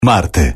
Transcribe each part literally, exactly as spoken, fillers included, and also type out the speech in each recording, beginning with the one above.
Marte.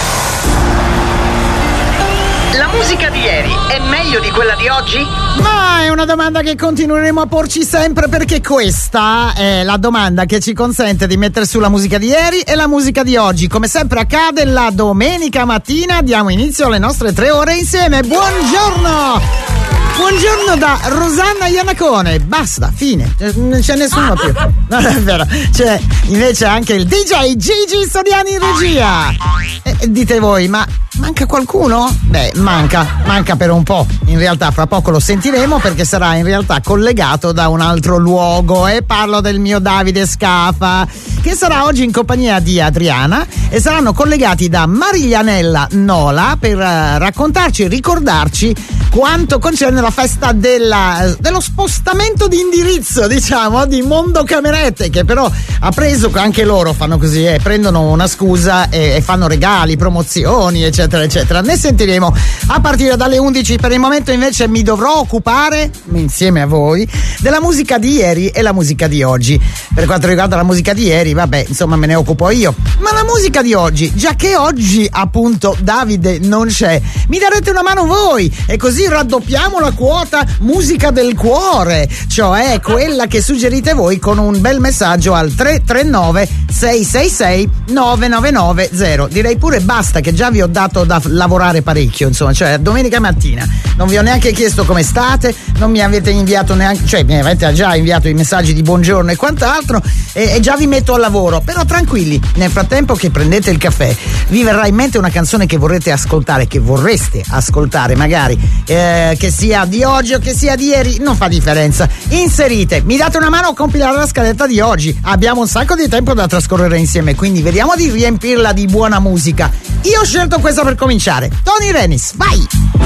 La musica di ieri è meglio di quella di oggi? Ma è una domanda che continueremo a porci sempre, perché questa è la domanda che ci consente di mettere su la musica di ieri e la musica di oggi. Come sempre accade la domenica mattina, diamo inizio alle nostre tre ore insieme. Buongiorno! Buongiorno da Rosanna Iannacone. Basta, fine, non c'è nessuno più. Non è vero, c'è invece anche il D J Gigi Soriani in regia. E, e dite voi, ma manca qualcuno? Beh, manca, manca per un po'. In realtà fra poco lo sentiremo, perché sarà in realtà collegato da un altro luogo, e parlo del mio Davide Scafa, che sarà oggi in compagnia di Adriana, e saranno collegati da Mariglianella Nola per uh, raccontarci e ricordarci quanto concerne la festa della, dello spostamento di indirizzo, diciamo, di Mondo Camerette, che però ha preso, anche loro fanno così, eh, prendono una scusa e, e fanno regali, promozioni, eccetera eccetera. Ne sentiremo a partire dalle undici. Per il momento invece mi dovrò occupare, insieme a voi, della musica di ieri e la musica di oggi. Per quanto riguarda la musica di ieri, vabbè, insomma, me ne occupo io. Ma la musica di oggi, già che oggi appunto Davide non c'è, mi darete una mano voi, e così raddoppiamo la quota musica del cuore, cioè quella che suggerite voi con un bel messaggio al tre tre nove sei sei sei nove nove nove zero. Direi pure basta, che già vi ho dato da lavorare parecchio, insomma, cioè domenica mattina non vi ho neanche chiesto come state, non mi avete inviato neanche, cioè mi avete già inviato i messaggi di buongiorno e quant'altro, e, e già vi metto al lavoro. Però tranquilli, nel frattempo che prendete il caffè vi verrà in mente una canzone che vorrete ascoltare, che vorreste ascoltare magari, eh, che sia di oggi o che sia di ieri, non fa differenza. Inserite, mi date una mano a compilare la scaletta di oggi, abbiamo un sacco di tempo da trascorrere insieme, quindi vediamo di riempirla di buona musica. Io ho scelto questa per cominciare, Tony Renis, vai!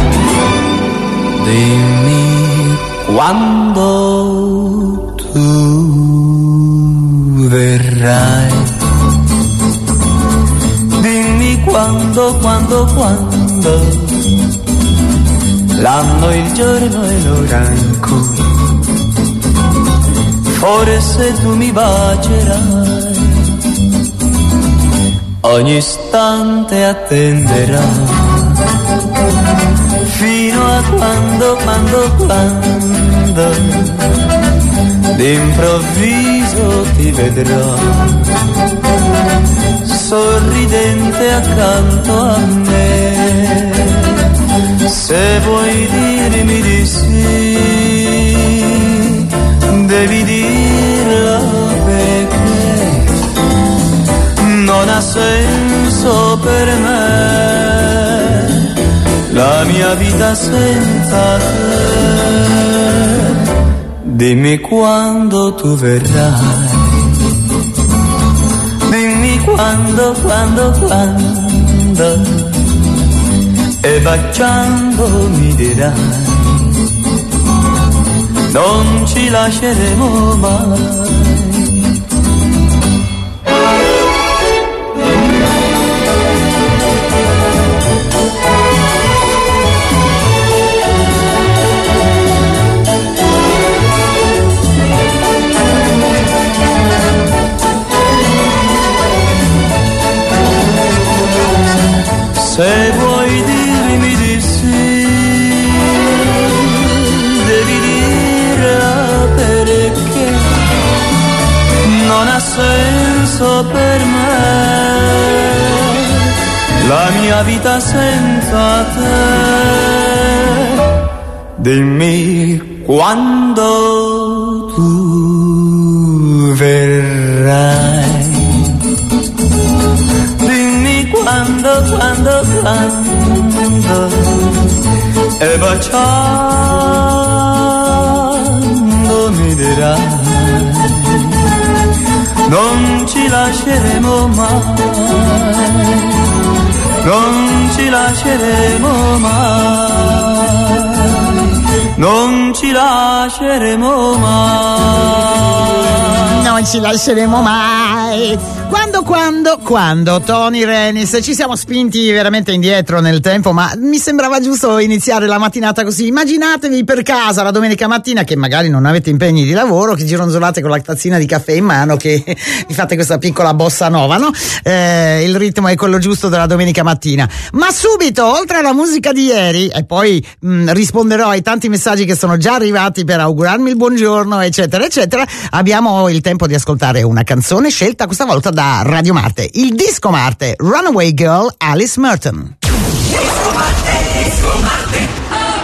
Dimmi quando tu verrai, dimmi quando, quando, quando, l'anno, il giorno e l'ora in cui forse tu mi bacerai, ogni istante attenderai, fino a quando, quando, quando d'improvviso ti vedrò sorridente accanto a me. Se vuoi dirmi di sì, devi dirlo, perché non ha senso per me la mia vita senza te. Dimmi quando tu verrai, dimmi quando, quando, quando, e baciando mi dirai, non ci lasceremo mai. Se vuoi dirmi di sì, devi dirla, perché non ha senso per me la mia vita senza te. Dimmi quando tu verrai, quando, quando, quando, e baciando mi dirai, non ci lasceremo mai, non ci lasceremo mai, non ci lasceremo mai. non ci lasceremo mai. Quando, quando, quando, Tony Renis, ci siamo spinti veramente indietro nel tempo, ma mi sembrava giusto iniziare la mattinata così. Immaginatevi per casa la domenica mattina che magari non avete impegni di lavoro, che gironzolate con la tazzina di caffè in mano, che vi fate questa piccola bossa nova, no? Eh, il ritmo è quello giusto della domenica mattina. Ma subito, oltre alla musica di ieri, e poi mh, risponderò ai tanti messaggi che sono già arrivati per augurarmi il buongiorno, eccetera, eccetera, abbiamo il tempo di ascoltare una canzone scelta questa volta da Radio Marte, il Disco Marte, Runaway Girl, Alice Merton. Disco Marte, Disco Marte.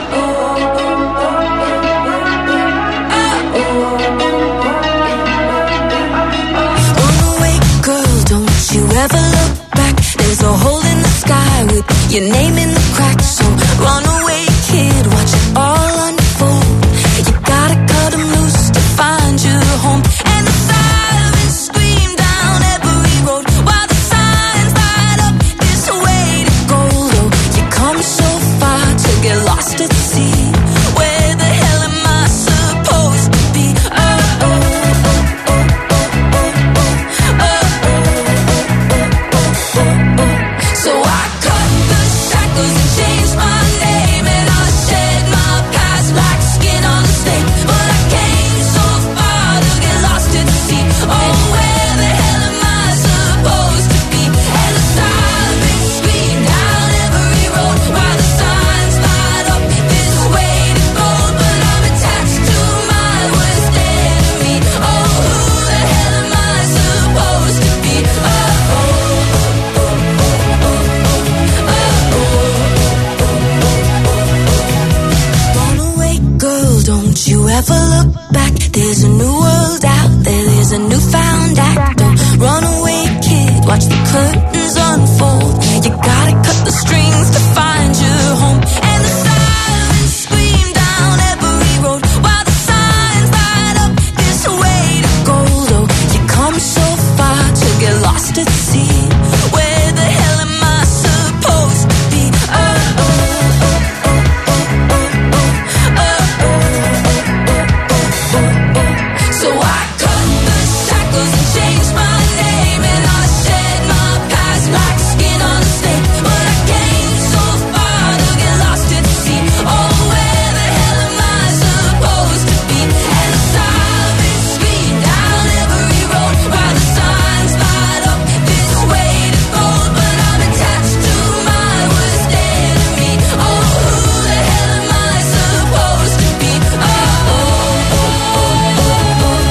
You ever look back? There's a hole in the sky with your name in the crack. So run away, kid, watch it all unfold. You gotta cut 'em loose to find your home. And the sirens scream down every road while the signs light up this way to go. Though you come so far to get lost at sea. Where the hell am I supposed to be? Oh, oh. Ever look back? There's a new world out there. There's a newfound act. Don't run away, kid. Watch the curtains unfold. You gotta cut the strings to find your home. And the sirens scream down every road while the signs light up this way to go. Though you come so far to get lost at sea. Where the hell am I supposed to be? Oh, oh, oh, oh, oh, oh, oh, oh, oh, oh. So I cut the shackles and changed my name, and I shed my past like skin on a snake. But I came so far to get lost at sea. Oh, where the hell am I supposed to be? And the sirens scream down every road while the signs light up this way to go. But I'm attached to my worst enemy. Oh, who the hell am I supposed to be? Oh, oh, oh, oh, oh, oh.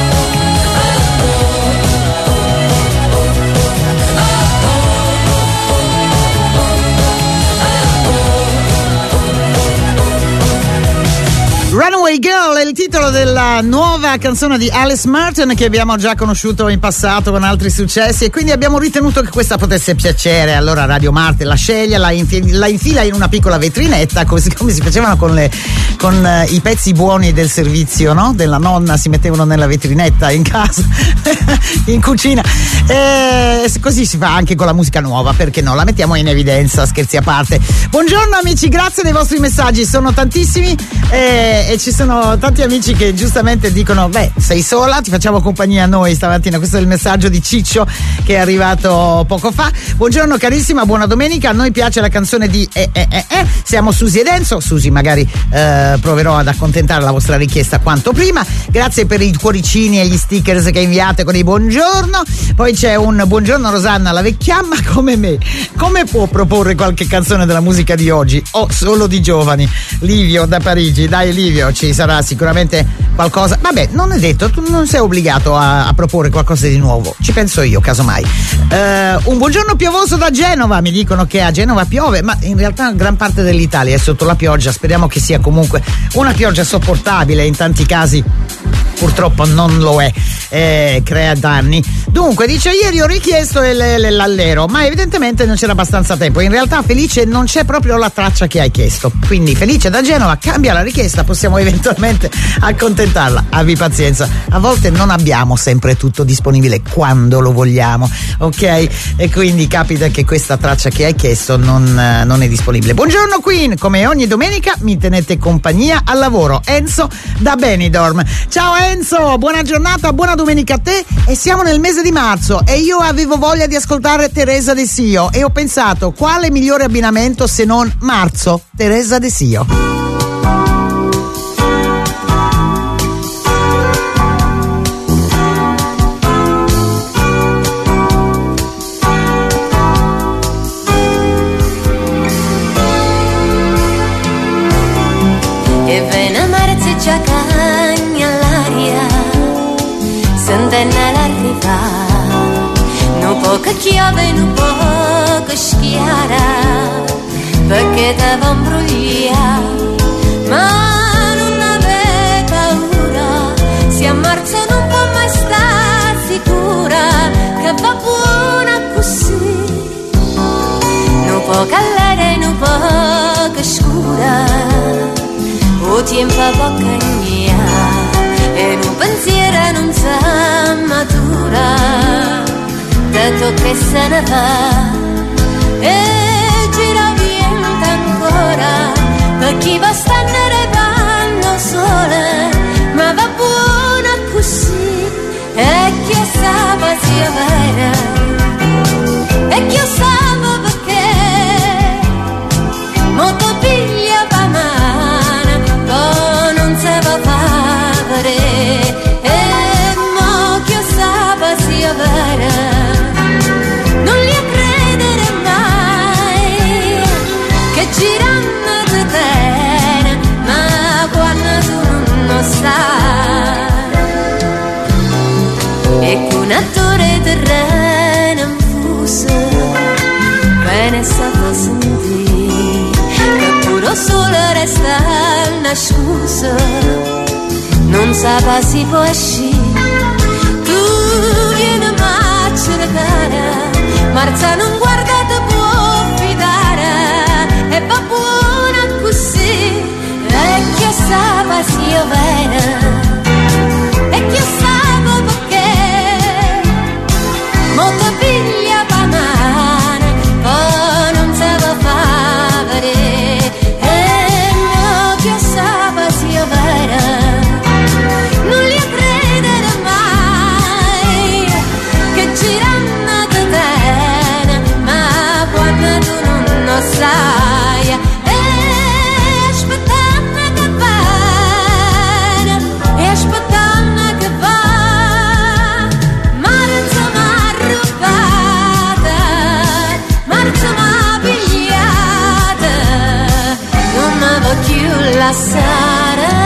Runaway Girl è il titolo della nuova canzone di Alice Merton che abbiamo già conosciuto in passato con altri successi e quindi abbiamo ritenuto che questa potesse piacere. Allora Radio Marte la sceglie, la, infi- la infila in una piccola vetrinetta, così come si facevano con, le, con uh, i pezzi buoni del servizio, no? Della nonna, si mettevano nella vetrinetta in casa, in cucina. E così si fa anche con la musica nuova, perché no? La mettiamo in evidenza, scherzi a parte. Buongiorno amici, grazie dei vostri messaggi, sono tantissimi e, e ci sono tanti amici che giustamente dicono: beh, sei sola, ti facciamo compagnia noi stamattina. Questo è il messaggio di Ciccio che è arrivato poco fa. Buongiorno carissima, buona domenica, a noi piace la canzone di eh, eh, eh, eh. Siamo Susi ed Enzo. Susi, magari eh, proverò ad accontentare la vostra richiesta quanto prima. Grazie per i cuoricini e gli stickers che inviate con i buongiorno. Poi c'è un buongiorno Rosanna, la vecchiamma come me, come può proporre qualche canzone della musica di oggi o solo di giovani? Livio da Parigi, dai Livio, ci sarà sicuramente qualcosa. Vabbè, non è detto, tu non sei obbligato a, a proporre qualcosa di nuovo, ci penso io casomai. Uh, un buongiorno piovoso da Genova, mi dicono che a Genova piove, ma in realtà gran parte dell'Italia è sotto la pioggia. Speriamo che sia comunque una pioggia sopportabile, in tanti casi purtroppo non lo è, eh, crea danni. Dunque dice: ieri ho richiesto il, il, l'allero, ma evidentemente non c'era abbastanza tempo. In realtà Felice non c'è proprio la traccia che hai chiesto, quindi Felice da Genova cambia la richiesta, possiamo eventualmente accontentarla. Abbi pazienza, a volte non abbiamo sempre tutto disponibile quando lo vogliamo, ok? E quindi capita che questa traccia che hai chiesto non, non è disponibile. Buongiorno Queen, come ogni domenica mi tenete compagnia al lavoro. Enzo da Benidorm. Ciao Enzo. Enzo, buona giornata, buona domenica a te. E siamo nel mese di marzo e io avevo voglia di ascoltare Teresa De Sio e ho pensato quale migliore abbinamento se non marzo, Teresa De Sio. E vena marzo già cagna l'aria, sentenne l'arrivare, non può che chiave, non può che schiara, perché te va imbrogliare, ma non ave paura, se a marzo non può mai stare sicura, che va buona così, non può calare, non può che scura. O tempo bocca mia e un pensiero non sa matura, dato che se ne va e gira vento ancora, per chi va stare vanno sole, ma va buona così, e chi sa sia vera, e chi sa perché molto piglia va male, non se va fare, e mo che sa sia vera, non li a credere mai, che girano di te, ma quando tu non sai, e con attore terreno infuso, bene sa sentire, che puro solo resta una scusa, non sa si può uscire, tu vieni a cercare, marza non guarda te può fidare, e va buona così, e chi sa sia vera, e chi sa perché, molto piglia va male, poi non sa va fare, e no chi sa sia vera, non li a credere mai, che girano da te, ma quando tu non lo sai, e aspettando che va, e aspettando che va, marzo m'ha rubata, marzo m'ha pigliata, non mi va più lasciare.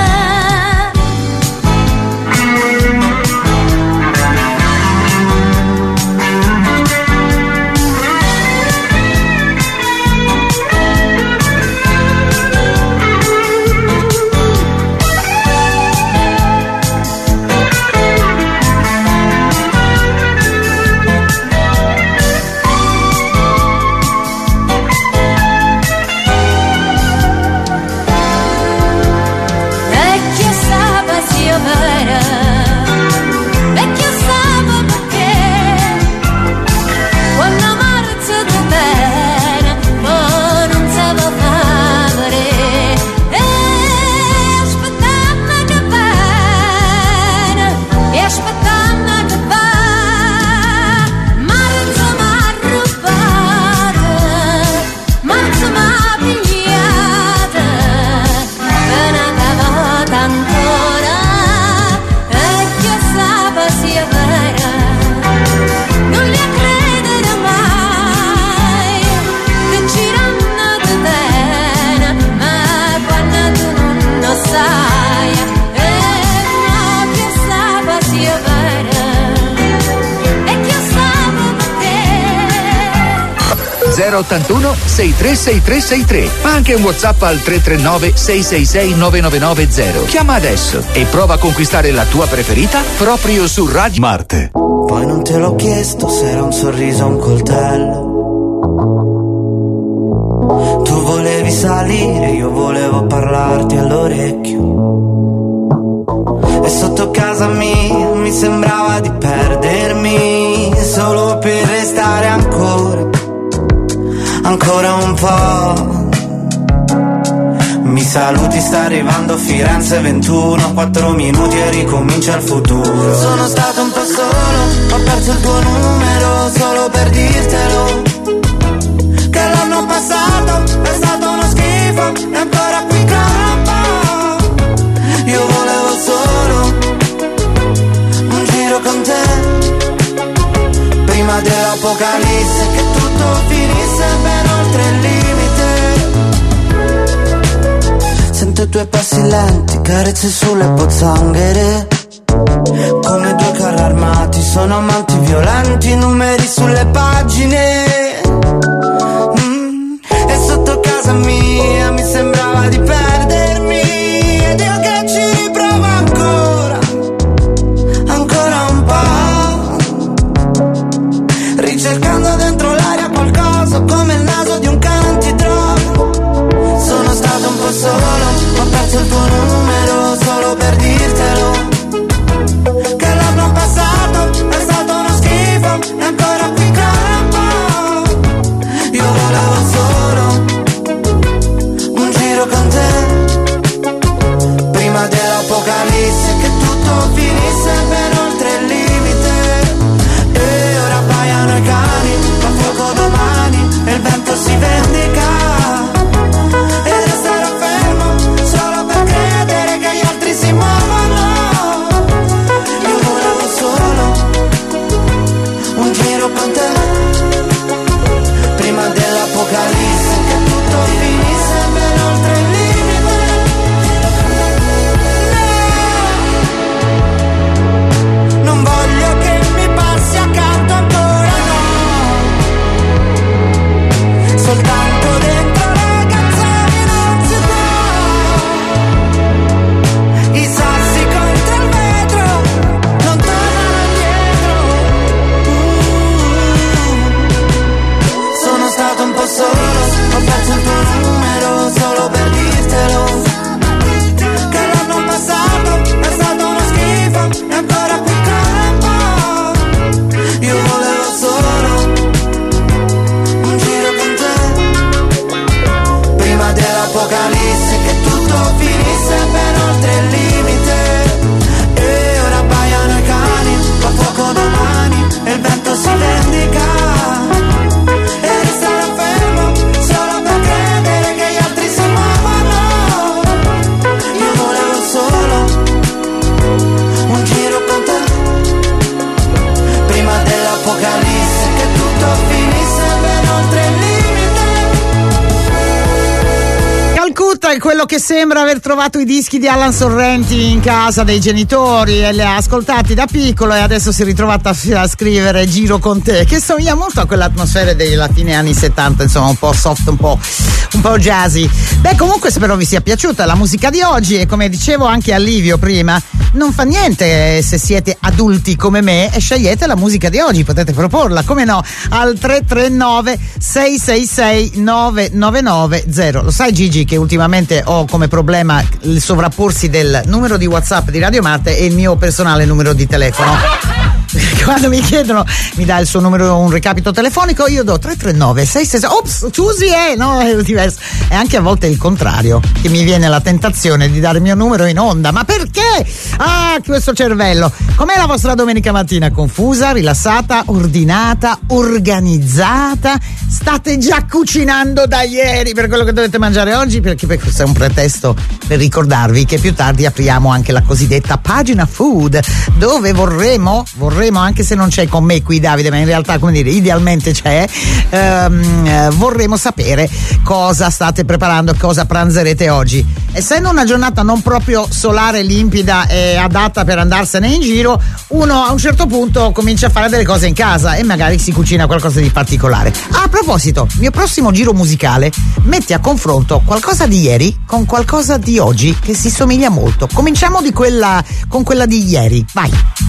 zero ottantuno sei tre sei tre sei tre, ma anche un WhatsApp al tre tre nove sei sei sei nove nove nove zero. Chiama adesso e prova a conquistare la tua preferita proprio su Radio Marte. Poi non te l'ho chiesto se era un sorriso o un coltello. Tu volevi salire, io volevo parlarti all'orecchio. E sotto casa mia mi sembrava di perdermi, solo per restare ancora, ancora un po'. Mi saluti, sta arrivando Firenze ventuno, quattro minuti e ricomincia il futuro. Sono stato un po' solo, ho perso il tuo numero solo per dirtelo, che l'anno passato è stato uno schifo e ancora qui campo. Io volevo solo un giro con te, prima dell'apocalisse, che tutto finisse ben oltre il limite. Sento i tuoi passi lenti, carezze sulle pozzanghere, come due carri armati, sono amanti violenti, numeri sulle pagine. Mm. E sotto casa mia mi sembrava di perdermi, ed io che ci riprovo ancora, ancora un po', ricercando dentro l'aria qualcosa come il naso di un cane antidroga. Sono stato un po' solo, ho perso il tuo numero solo per dirtelo, che l'anno passato è stato uno schifo e ancora qui campo. Io volevo solo un giro con te, prima dell'apocalisse, che tutto finisse ben oltre il limite. E ora baiano i cani, fa fuoco domani e il vento si vendica, e resterò fermo solo per credere che gli altri si muovono. Io volevo solo un giro con te, prima dell'apocalisse, che tutto finisse ben oltre il limite. Non voglio che mi passi accanto ancora, no, soltanto dentro le canzoni non si può. I sassi contro il vetro non tornano indietro. Mm. Sono stato un po' solo, ho perso il tuo numero solo per dirtelo, che l'anno passato è stato uno schifo e ancora qui campo. Io volevo solo un giro con te, prima dell'apocalisse, che tutto finisse ben oltre il limite. E ora baiano i cani, fa fuoco domani e il vento si vendica, e resterò fermo solo per credere che gli altri si muovono. Io volevo solo un giro con te, prima dell'apocalisse, che tutto finisse ben oltre il limite. Calcutta è quello che sembra aver trovato i dischi di Alan Sorrenti in casa dei genitori e li ha ascoltati da piccolo, e adesso si è ritrovata a, a scrivere Giro con te, che somiglia molto a quell'atmosfera della fine anni settanta, insomma un po' soft, un po', un po' jazzy. Beh, comunque spero vi sia piaciuta la musica di oggi, e come dicevo anche a Livio prima, non fa niente se siete adulti come me e scegliete la musica di oggi, potete proporla, come no, al tre tre nove sei sei sei nove nove nove zero. Lo sai Gigi che ultimamente ho come problema il sovrapporsi del numero di WhatsApp di Radio Marte e il mio personale numero di telefono. Quando mi chiedono, mi dà il suo numero, un recapito telefonico, io do tre tre nove sei sei sei. Ops, scusi, eh, no, è diverso. E anche a volte il contrario, che mi viene la tentazione di dare il mio numero in onda. Ma perché? Ah, questo cervello. Com'è la vostra domenica mattina? Confusa, rilassata, ordinata, organizzata? State già cucinando da ieri per quello che dovete mangiare oggi? Perché questo è un pretesto per ricordarvi che più tardi apriamo anche la cosiddetta pagina food, dove vorremmo, vorremmo, anche se non c'è con me qui Davide, ma in realtà, come dire, idealmente c'è, ehm, eh, vorremmo sapere cosa state preparando, cosa pranzerete oggi. Essendo una giornata non proprio solare, limpida e adatta per andarsene in giro, uno a un certo punto comincia a fare delle cose in casa e magari si cucina qualcosa di particolare. A proposito, il mio prossimo giro musicale mette a confronto qualcosa di ieri con qualcosa di oggi che si somiglia molto. Cominciamo di quella con quella di ieri. Vai.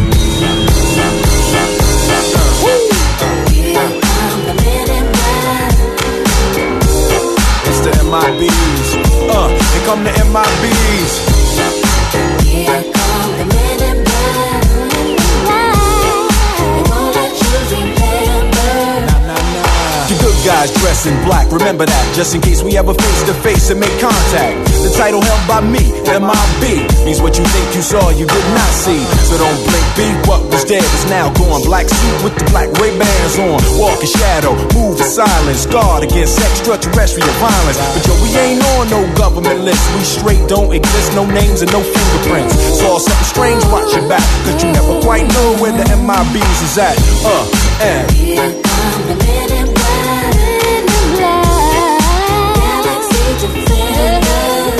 It's the M I Bs. Uh, here come the M I Bs. Here come the men in black. They won't let you remember. Nah, nah, nah. The good guys guys dressed in black. Remember that, just in case we ever face to face and make contact. The title held by me, M I B, means what you think you saw, you did not see. So don't blink, be what was dead is now gone. Black suit with the black Ray-Bans on. Walk in shadow, move in silence. Guard against extraterrestrial violence. But yo, we ain't on no government list. We straight don't exist, no names and no fingerprints. Saw something strange, watch your back, cause you never quite know where the M I B's is at. Uh, and Here come the men in black, men in black. Galaxy defenders.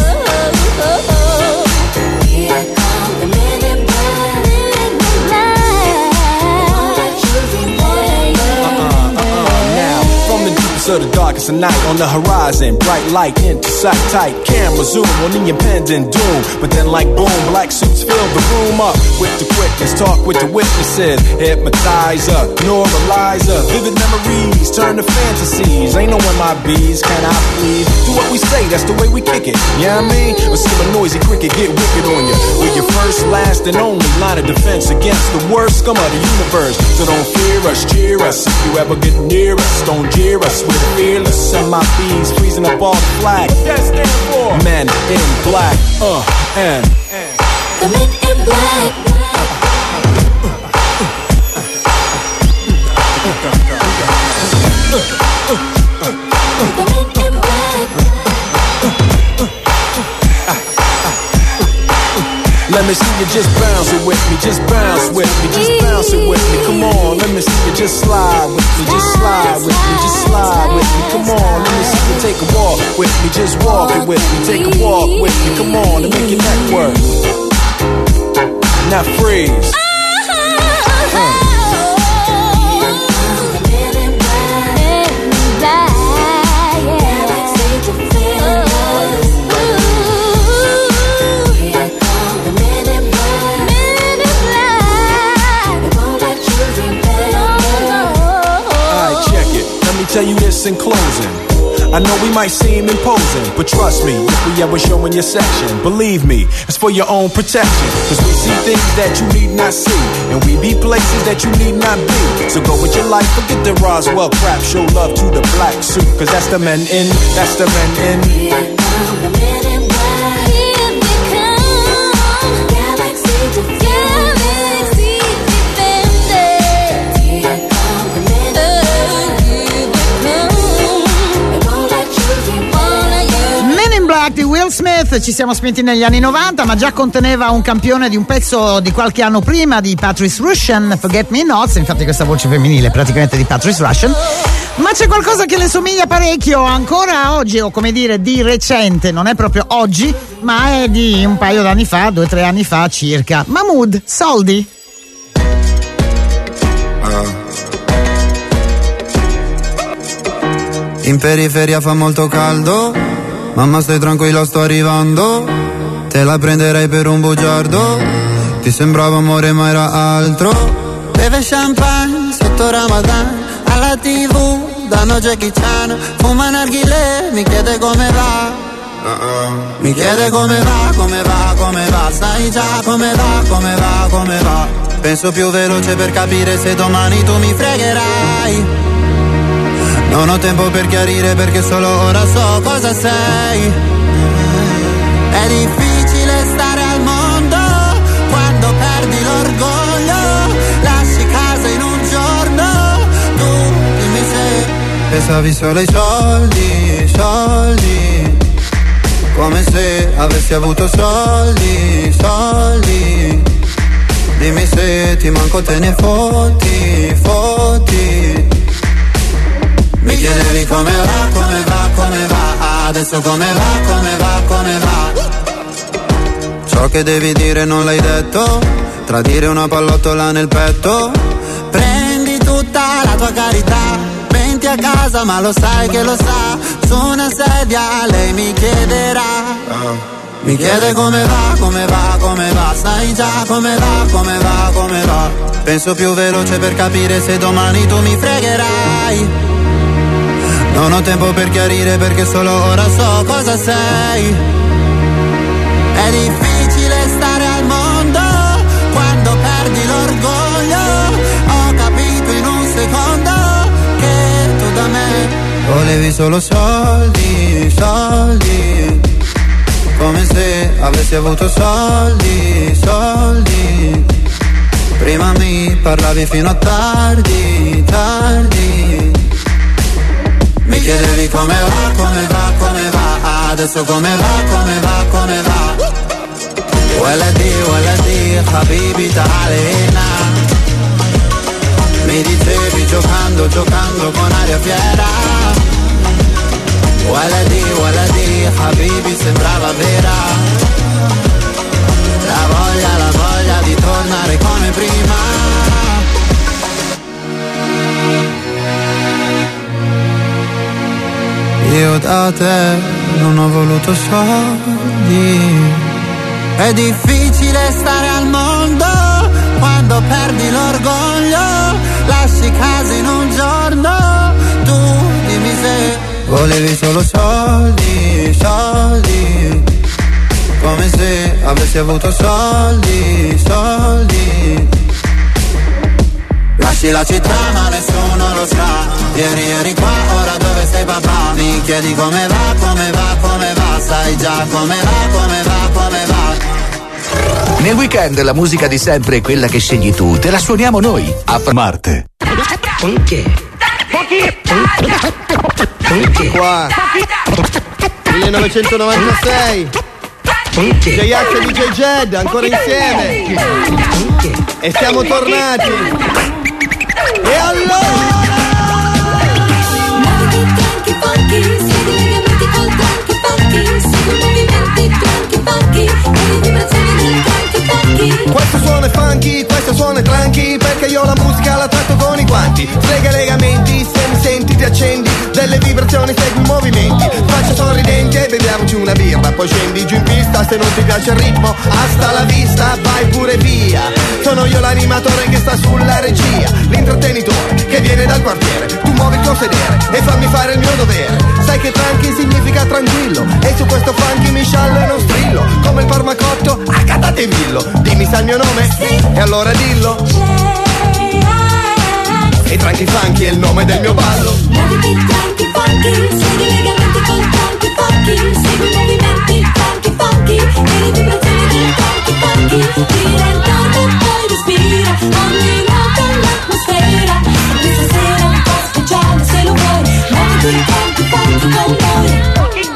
Here come the men in black, men in black. All that you remember. now, from the deepest of the darkest of night, on the horizon, bright light into sight tight. Camera zoom on the impending doom, but then like boom, black suits fill the room up with the quickness. Talk with the witnesses, hypnotizer, neuralizer, vivid memories turn to fantasies. Ain't no M I B's, can I please? Do what we say, that's the way we kick it. Yeah, you know I mean, or still a noisy cricket get wicked on you. We're your first, last, and only line of defense against the worst scum of the universe. So don't fear us, cheer us. If you ever get near us, don't jeer us. We're fearless. M I B's freezing up all the flag. What that stand for? Men in black. Uh, and The men in black. let me see you just bounce it with me, just bounce with me, just bounce it with me. Come on, let me see you just slide with me, just slide with me, just slide with me. Come on, let me see you take a walk with me, just walk it with me, take a walk with me. Come on, and make your neck work. Now freeze. Uh. Tell you this in closing. I know we might seem imposing, but trust me, if we ever show in your section, believe me, it's for your own protection. Cause we see things that you need not see, and we be places that you need not be. So go with your life, forget the Roswell crap, show love to the black suit. Cause that's the men in, that's the men in. Here come the men in black. Here they come. Galaxy defenders. Galaxy defenders. Here come the men in black. Black di Will Smith, ci siamo spinti negli anni novanta, ma già conteneva un campione di un pezzo di qualche anno prima di Patrice Rushen, Forget Me Not, infatti questa voce femminile è praticamente di Patrice Rushen. Ma c'è qualcosa che le somiglia parecchio ancora oggi, o come dire di recente, non è proprio oggi, ma è di un paio d'anni fa, due o tre anni fa circa. Mahmood, Soldi. Uh. In periferia fa molto caldo. Mamma stai tranquilla, sto arrivando. Te la prenderei per un bugiardo. Ti sembrava amore ma era altro. Beve champagne sotto Ramadan. Alla tv danno Jackie Chan. Fuma narghilè, mi chiede come va. uh-uh. Mi chiede come va, come va, come va. Sai già come va, come va, come va. Penso più veloce per capire se domani tu mi fregherai. Non ho tempo per chiarire perché solo ora so cosa sei. È difficile stare al mondo quando perdi l'orgoglio. Lasci casa in un giorno. Tu dimmi se pensavi solo ai soldi, soldi. Come se avessi avuto soldi, soldi. Dimmi se ti manco te ne fotti, fotti. Mi chiedevi come va, come va, come va. Adesso come va, come va, come va. Ciò che devi dire non l'hai detto. Tradire una pallottola nel petto. Prendi tutta la tua carità. Venti a casa ma lo sai che lo sa. Su una sedia lei mi chiederà. Mi chiede come va, come va, come va. Sai già come va, come va, come va. Penso più veloce per capire se domani tu mi fregherai. Non ho tempo per chiarire perché solo ora so cosa sei. È difficile stare al mondo quando perdi l'orgoglio. Ho capito in un secondo che tu da me Volevi solo soldi, soldi, come se avessi avuto soldi, soldi. Prima mi parlavi fino a tardi, tardi. Mi chiedevi come va, come va, come va. Adesso come va, come va, come va. Waladi, waladi, habibi ta'alina. Mi dicevi giocando, giocando con aria fiera. Waladi, waladi, habibi sembrava vera. La voglia, la voglia di tornare come prima. Io da te non ho voluto soldi. È difficile stare al mondo quando perdi l'orgoglio. Lasci casa in un giorno. Tu dimmi se volevi solo soldi, soldi, come se avessi avuto soldi, soldi. Lasci la città ma nessuno lo sa. Ieri eri qua, ora dove sei papà? Mi chiedi come va, come va, come va. Sai già come va, come va, come va. Nel weekend la musica di sempre è quella che scegli tu. Te la suoniamo noi a Marte. Qua millenovecentonovantasei J-Ax e D J Jed ancora insieme e siamo tornati. E allora Funky, funky, segui i legamenti col funky, funky, segui i movimenti funky, funky, e le vibrazioni del funky, funky. questo suono è funky, questo suono è tranqui, perché io la musica la tratto con i guanti. Slega i legamenti, se mi senti ti accendi, delle vibrazioni segui i movimenti. Faccia sorridenti e beviamoci una birra, poi scendi giù in pista, se non ti piace il ritmo, hasta la vista, vai pure via. Sono io l'animatore che sta sulla regia, l'intrattenitore che viene dal quartiere. Tu muovi il tuo sedere e fammi fare il mio dovere. Sai che tranqui significa tranquillo, e su questo funky mi sciallo e non strillo, come il parmacotto a Catatevillo. Dimmi sa il mio nome? Sì. E allora dillo. E tranqui funky è il nome del mio ballo. Muoviti tranqui funky, segui i legamenti col funky, funky, segui i movimenti funky, funky, e le vibrazioni del funky, funky. Gira intorno e poi respira, ogni nota l'atmosfera. Questa sera è un po' speciale se lo vuoi, muoviti funky, funky con noi.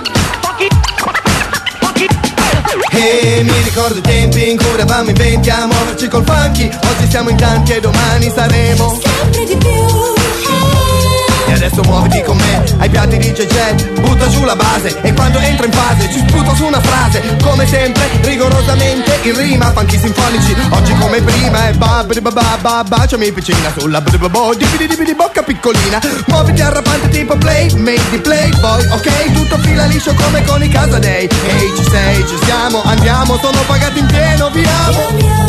E mi ricordo i tempi in cui eravamo in venti a muoverci col funky. Oggi siamo in tanti e domani saremo sempre di più. E adesso muoviti con me ai piatti di J J, butta giù la base e quando entro in fase ci sputo su una frase. Come sempre, rigorosamente in rima, funky sinfonici, oggi come prima. E babri babà babà, baciami piccina sulla bribabo, dibidi dibidi bocca piccolina. Muoviti arrapante tipo play, made di playboy, ok? Tutto fila liscio come con i Casadei. Ehi, ci sei, ci siamo, andiamo, sono pagati in pieno, viamo.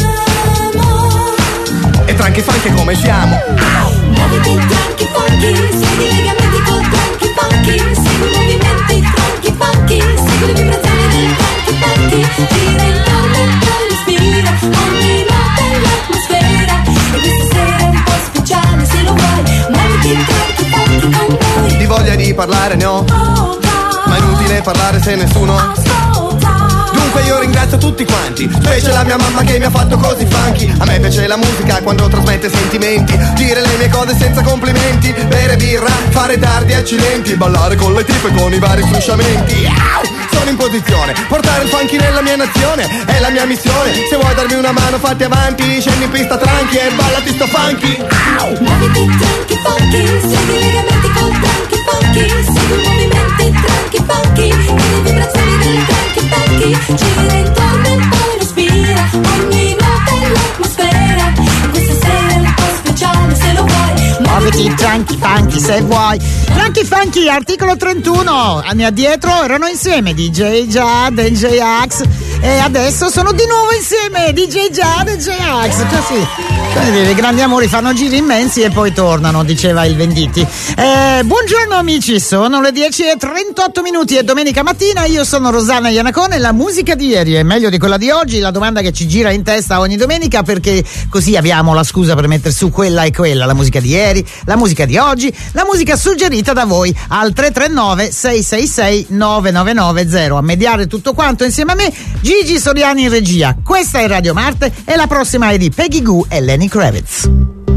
E tranqui funky come siamo. Muoviti tranqui funky, segui i legamenti col funky, funky, segui i movimenti funky, funky, segui le vibrazioni del funky, funky. Gira intorno e poi respira, ogni nota è l'atmosfera. E questa sera è un po' speciale se lo vuoi, muoviti tranqui funky con noi. Di voglia di parlare ne ho, ma è inutile parlare se nessuno. Dunque io ringrazio tutti quanti, specie la mia mamma che mi ha fatto così funky. A me piace la musica quando trasmette sentimenti, dire le mie cose senza complimenti, bere birra, fare tardi accidenti, ballare con le tipe con i vari strusciamenti. Au! Sono in posizione, portare il funky nella mia nazione è la mia missione. Se vuoi darmi una mano fatti avanti, scendi in pista tranqui e ballati sto funky. Au! Muoviti tranqui funky, segui i legamenti col funky, funky, segui i movimenti tranqui funky, e le vibrazioni del funky, funky. Gira intorno e poi respira, ogni nota è l'atmosfera. Questa sera è un po' speciale se lo vuoi, muoviti tranqui funky se vuoi. Tranqui funky, articolo trentuno. Anni addietro erano insieme D J Jad e J-Ax e adesso sono di nuovo insieme D J Jad e J Ax. Così, i grandi amori fanno giri immensi e poi tornano, diceva il Venditti. Eh, buongiorno amici, sono le dieci e trentotto minuti e domenica mattina. Io sono Rosanna Iannacone. La musica di ieri è meglio di quella di oggi? La domanda che ci gira in testa ogni domenica, perché così abbiamo la scusa per mettere su quella e quella, la musica di ieri, la musica di oggi, la musica suggerita da voi al tre tre nove sei sei sei nove nove nove zero. A mediare tutto quanto insieme a me Gigi Soriani in regia. Questa è Radio Marte e la prossima è di Peggy Gou e Lenny Kravitz.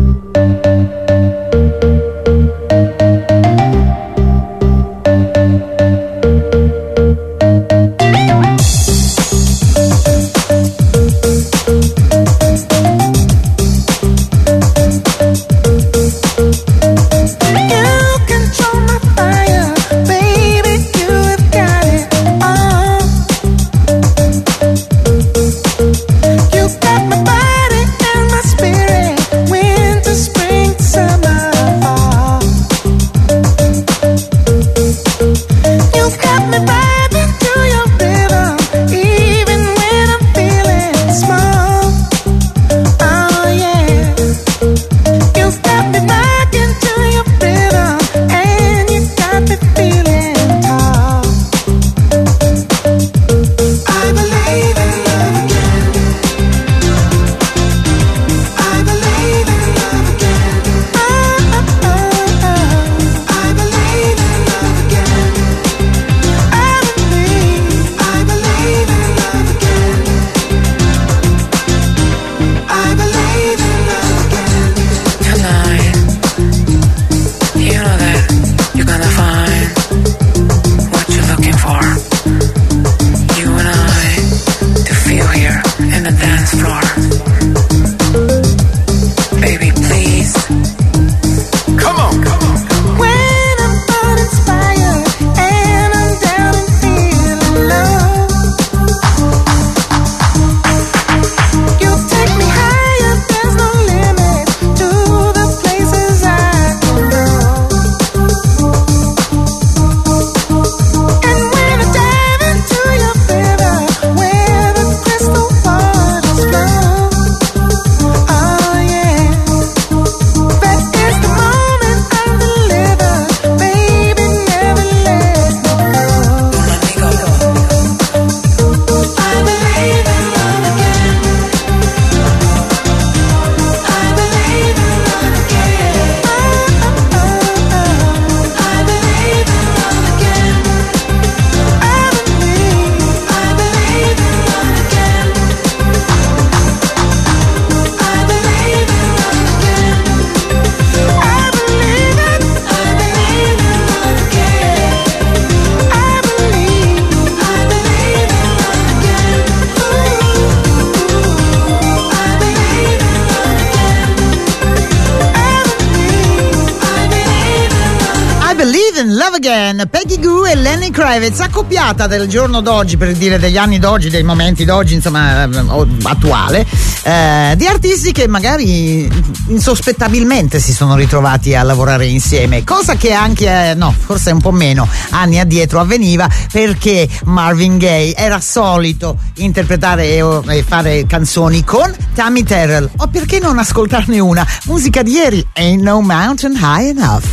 Peggy Gou e Lenny Kravitz, accoppiata del giorno d'oggi, per dire degli anni d'oggi, dei momenti d'oggi, insomma attuale, eh, di artisti che magari insospettabilmente si sono ritrovati a lavorare insieme, cosa che anche, eh, no, forse un po' meno anni addietro avveniva, perché Marvin Gaye era solito interpretare e, e fare canzoni con Tammy Terrell, o perché non ascoltarne una, musica di ieri, Ain't No Mountain High Enough.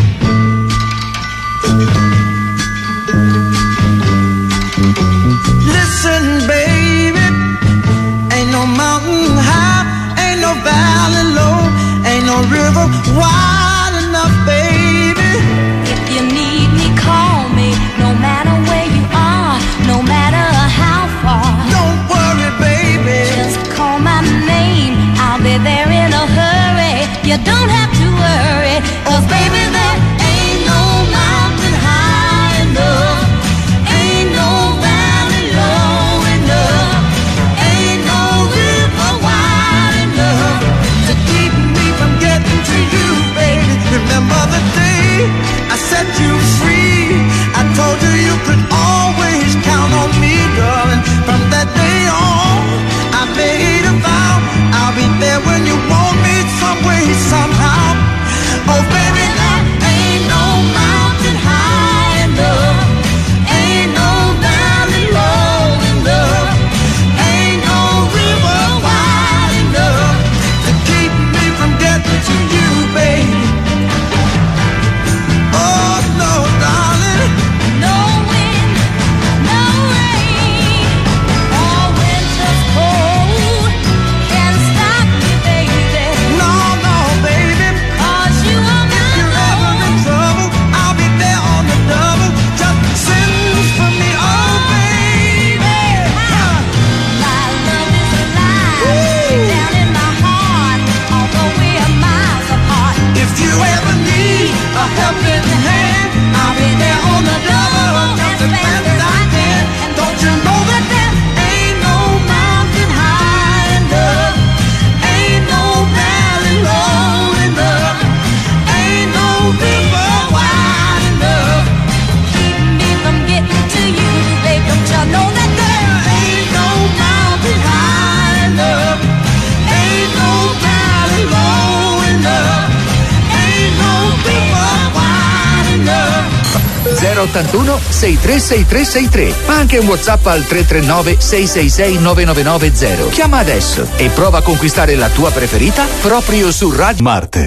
Listen, baby, ain't no mountain high, ain't no valley low, ain't no river wide enough, baby. If you need me, call me, no matter where you are, no matter how far. Don't worry, baby, just call my name, I'll be there in a hurry. You don't have to worry, 'cause baby, there ain't no mountain high enough. to keep me from getting to you, baby. zero ottantuno sessantatré sessantatré, ma anche un WhatsApp al tre tre nove sei sei sei nove nove nove zero. Chiama adesso e prova a conquistare la tua preferita proprio su Radio Marte.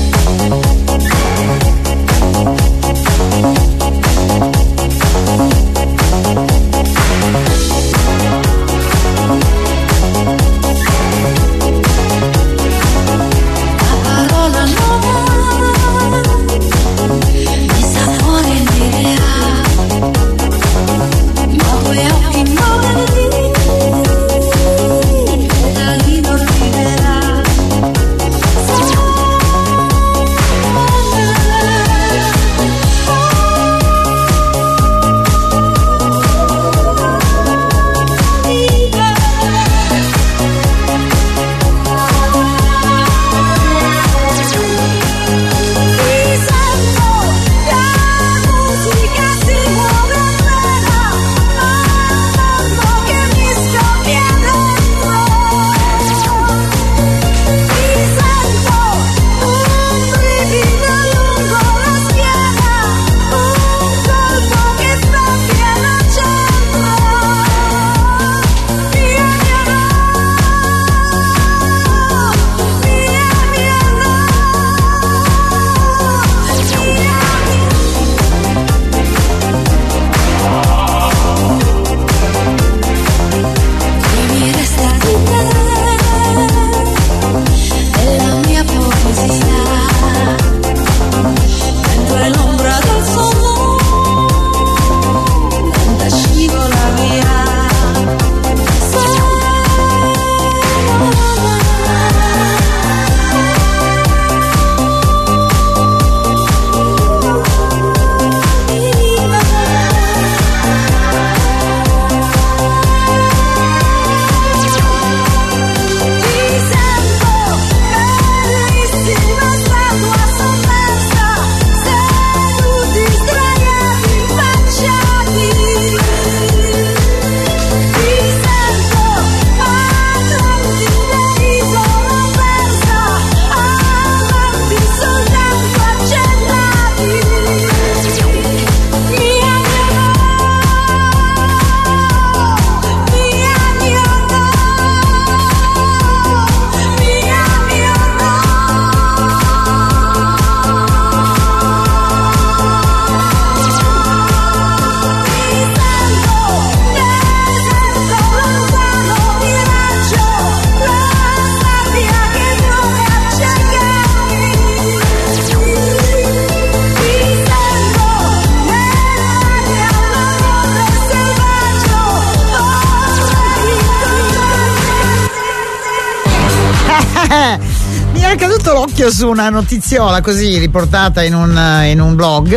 L'occhio su una notiziola così riportata in un, in un blog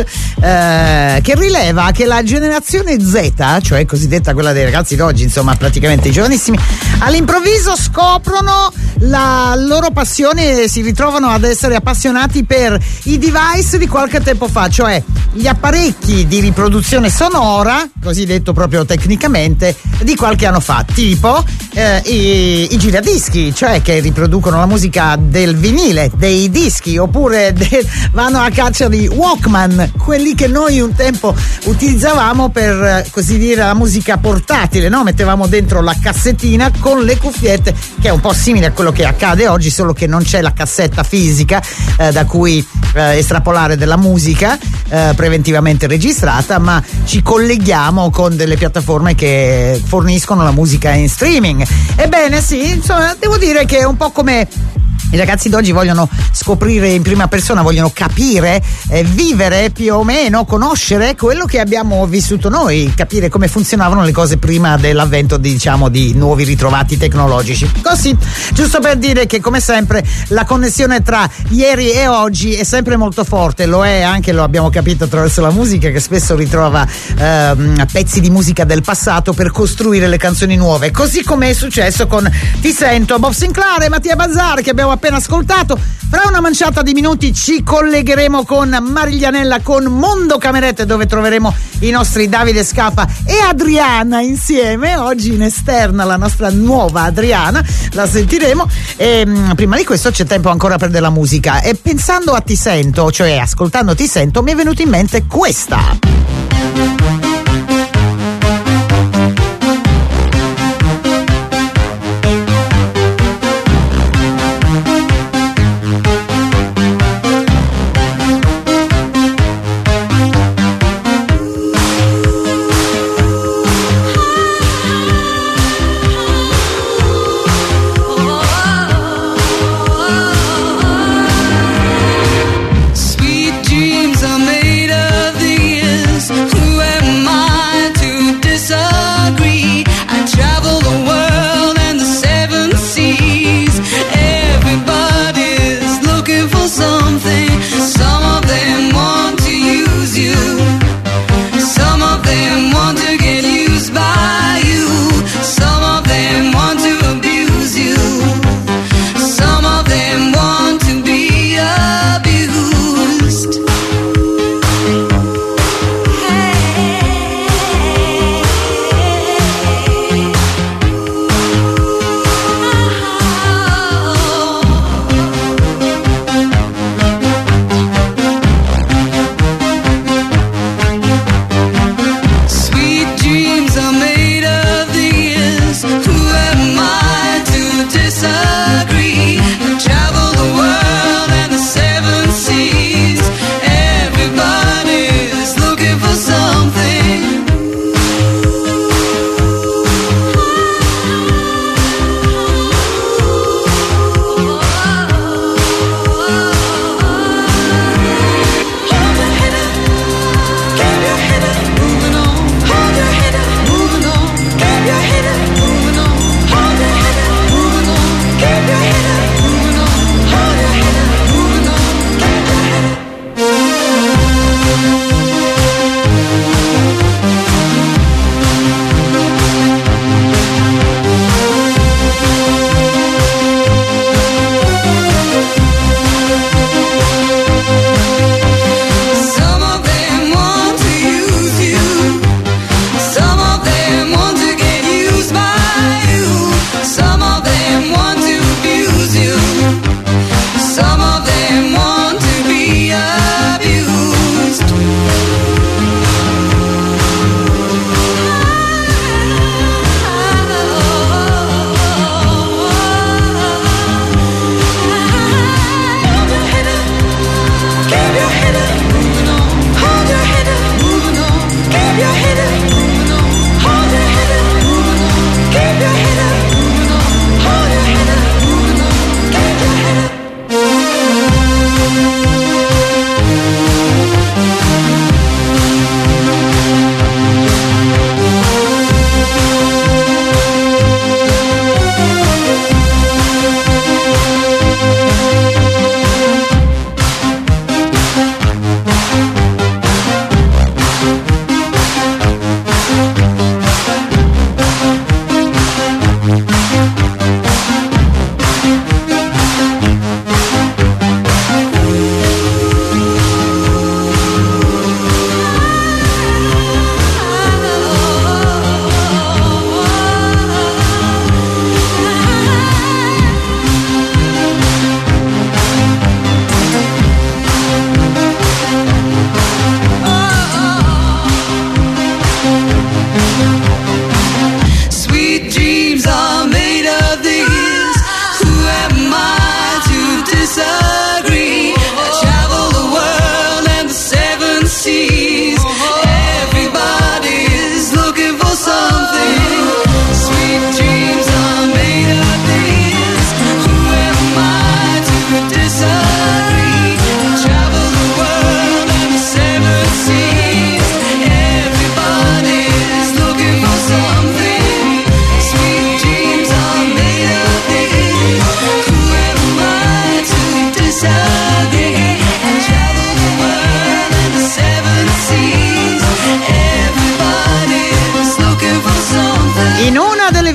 eh, che rileva che la generazione Z, cioè cosiddetta quella dei ragazzi d'oggi, insomma praticamente i giovanissimi, all'improvviso scoprono la loro passione e si ritrovano ad essere appassionati per i device di qualche tempo fa, cioè gli apparecchi di riproduzione sonora, così detto proprio tecnicamente, di qualche anno fa, tipo eh, i, i giradischi, cioè che riproducono la musica del vinile, dei dischi, oppure de, vanno a caccia di Walkman, quelli che noi un tempo utilizzavamo per, così dire, la musica portatile, no? Mettevamo dentro la cassettina con le cuffiette, che è un po' simile a quello che accade oggi, solo che non c'è la cassetta fisica eh, da cui eh, estrapolare della musica eh, preventivamente registrata, ma ci colleghiamo con delle piattaforme che forniscono la musica in streaming. Ebbene sì, insomma, devo dire che è un po' come i ragazzi d'oggi vogliono scoprire in prima persona, vogliono capire, eh, vivere più o meno, conoscere quello che abbiamo vissuto noi, capire come funzionavano le cose prima dell'avvento, diciamo, di nuovi ritrovati tecnologici. Così, giusto per dire che come sempre la connessione tra ieri e oggi è sempre molto forte, lo è anche, lo abbiamo capito attraverso la musica, che spesso ritrova ehm, pezzi di musica del passato per costruire le canzoni nuove, così come è successo con Ti Sento, Bob Sinclair e Mattia Bazzar, che abbiamo appena ascoltato. Fra una manciata di minuti ci collegheremo con Mariglianella, con Mondo Camerette, dove troveremo i nostri Davide Scapa e Adriana insieme. Oggi in esterna la nostra nuova Adriana, la sentiremo. E mh, prima di questo c'è tempo ancora per della musica, e pensando a Ti Sento, cioè ascoltando Ti Sento, mi è venuto in mente questa.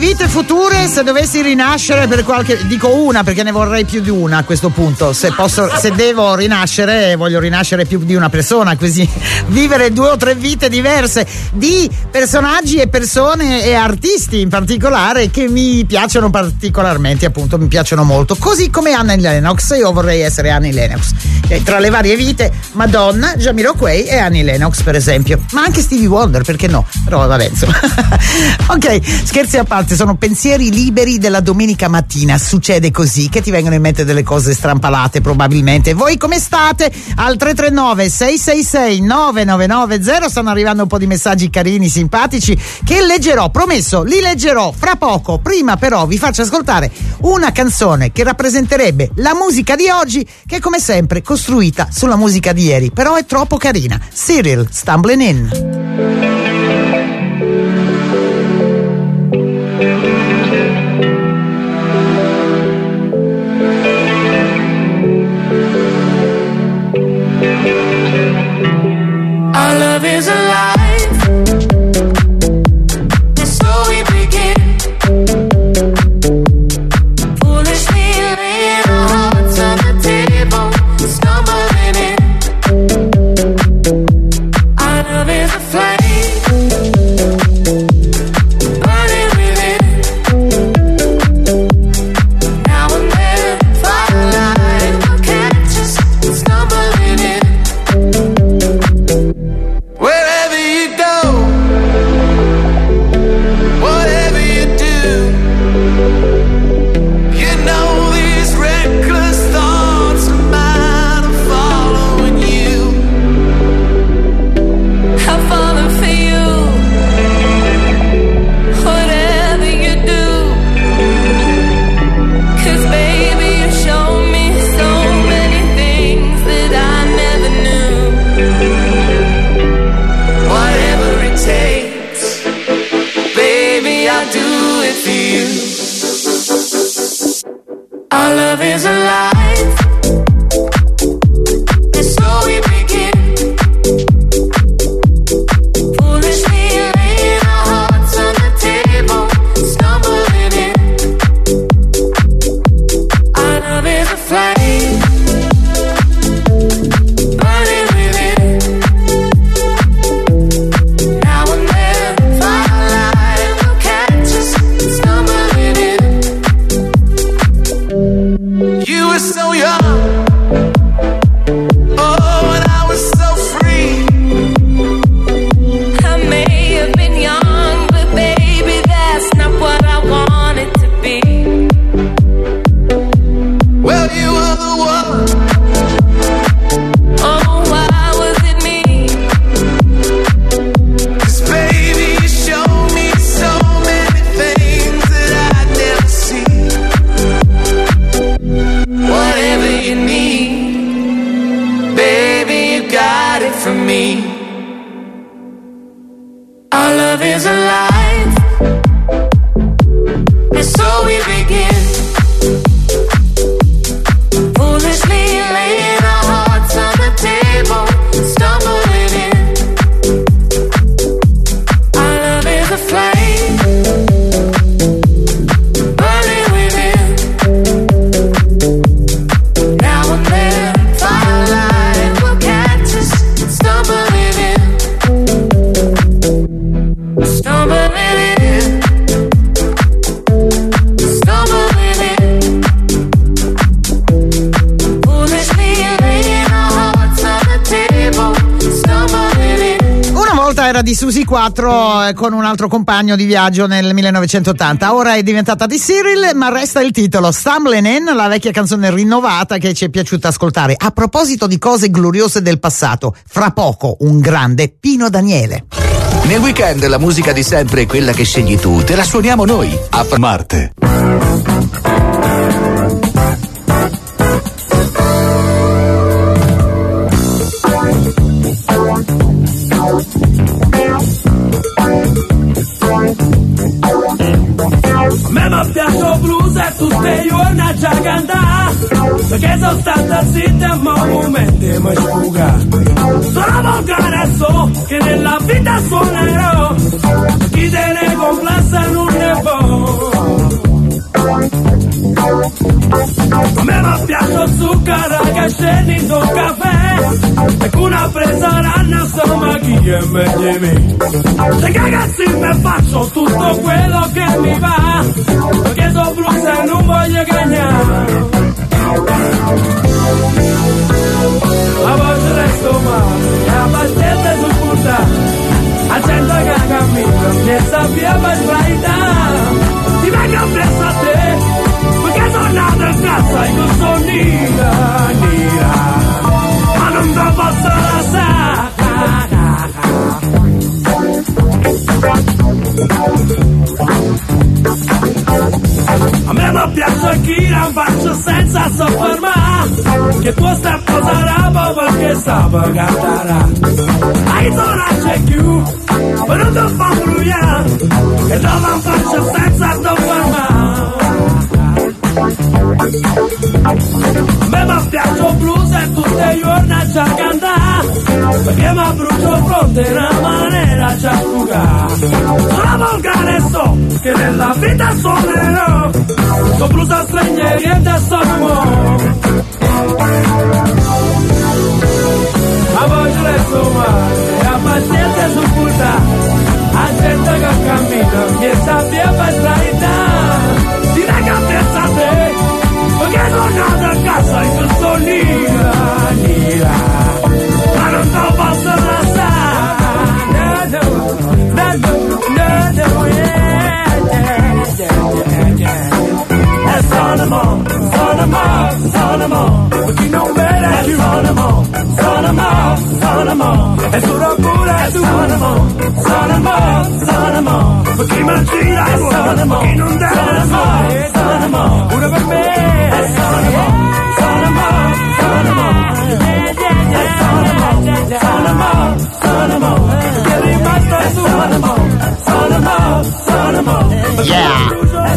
vite future, se dovessi rinascere per qualche, dico una perché ne vorrei più di una a questo punto, se posso, se devo rinascere voglio rinascere più di una persona, così vivere due o tre vite diverse di personaggi e persone e artisti in particolare che mi piacciono particolarmente, appunto mi piacciono molto, così come Annie Lennox. Io vorrei essere Annie Lennox, e tra le varie vite Madonna, Jamiroquai e Annie Lennox per esempio, ma anche Stevie Wonder, perché no? Però vabbè, insomma. Ok, scherzi a parte, sono pensieri liberi della domenica mattina, succede così che ti vengono in mente delle cose strampalate probabilmente. Voi come state? Al tre tre nove sei sei sei nove nove nove zero stanno arrivando un po' di messaggi carini, simpatici, che leggerò, promesso, li leggerò fra poco. Prima però vi faccio ascoltare una canzone che rappresenterebbe la musica di oggi, che è come sempre costruita sulla musica di ieri, però è troppo carina. Cyril, Stumbling In. Our love is alive, and so we begin. Foolishly laying our hearts on the table, stumbling in. Our love is a flame, burning within. Now and then, firelight will catch us stumbling in. Wherever you go, whatever you do, you know these reckless thoughts of mine are following you. I've fallen for you, whatever you do. 'Cause baby, you show me so many things that I never knew. Whatever it takes, baby, I'll do it for you. Our love is alive, and so we begin. Foolishly laying our hearts on the table, stumbling in. Our love is a flame, burning within. Now and then, firelight will catch us stumbling in. You were so young, oh, and I was so free. I may have been young, but baby, that's not what I wanted to be. Well, you were the one. Oh, why was it me? 'Cause baby, you showed me so many things that I'd never see. Whatever you need, baby, you got it from me. Our love is alive, and so we begin. Foolishly laying our hearts on the table, stumbling in. Our love is a flame, burning within. Now and then, firelight will catch us stumbling in. Stumbling in. Stumbling in. Foolishly laying our hearts on the table, stumbling in. Una volta era di Susi quattro eh, con un altro compagno di viaggio nel millenovecentottanta, ora è diventata di Cyril, ma resta il titolo Stumbling In, la vecchia canzone rinnovata che ci è piaciuta ascoltare. A proposito di cose gloriose del passato, fra poco un grande Pino Daniele. Nel weekend la musica di sempre è quella che scegli tu, te la suoniamo noi a Marte. A me mi piace blues e tutte le giorni a già cantare, perché sono stata zitta e ma momenti mi sfuga. Sono volgare so che nella vita suonerò, chi te ne complessa non ne può. che metti me. Se cagazzi me faccio tutto quello che mi va, perché sono blues e non voglio cagnare. Ma poi ci resto male, la pazienza su punta, a gente che cammina, che sappia per sbagliare. Ti vengo presso a te, perché sono nato in casa e non sono nera, nera, ma non te posso lasciare. A me non piace chi la faccio senza soffermare, che tu stai posando perché sa per cantare. Hai ora c'è più, ma non ti fa brugliare, che non la faccio senza soffermare. A me mi piace il blues e tutte le giorni a cantare, perché mi brucio il fronte in una maniera già fugare. Sono volgare e so che nella vita suonerò, sono blues a stranieri e da sono mo. Ma poi ci resto male, e a pazienza su puta, a gente che cammina, che sappia per strada. Ti venga presso a te, perché sono nato a casa e non sono nera, nera, ma non te posso lasciare. No, no, no, no, yeah, yeah, yeah, yeah. E sono mo, sono mo, sono mo, perché non vede più. Sono mo, sono mo, sono mo, e sono pure tu. Sono mo, sono mo, sono mo, perché mi gira e sono mo, perché non deve fare. Sono mo, pure per me. Sono mo, sono mo, sono mo, e sono mo, sono mo, sono mo, che è rimasto tu. Sono mo, sono mo, sono mo, yeah.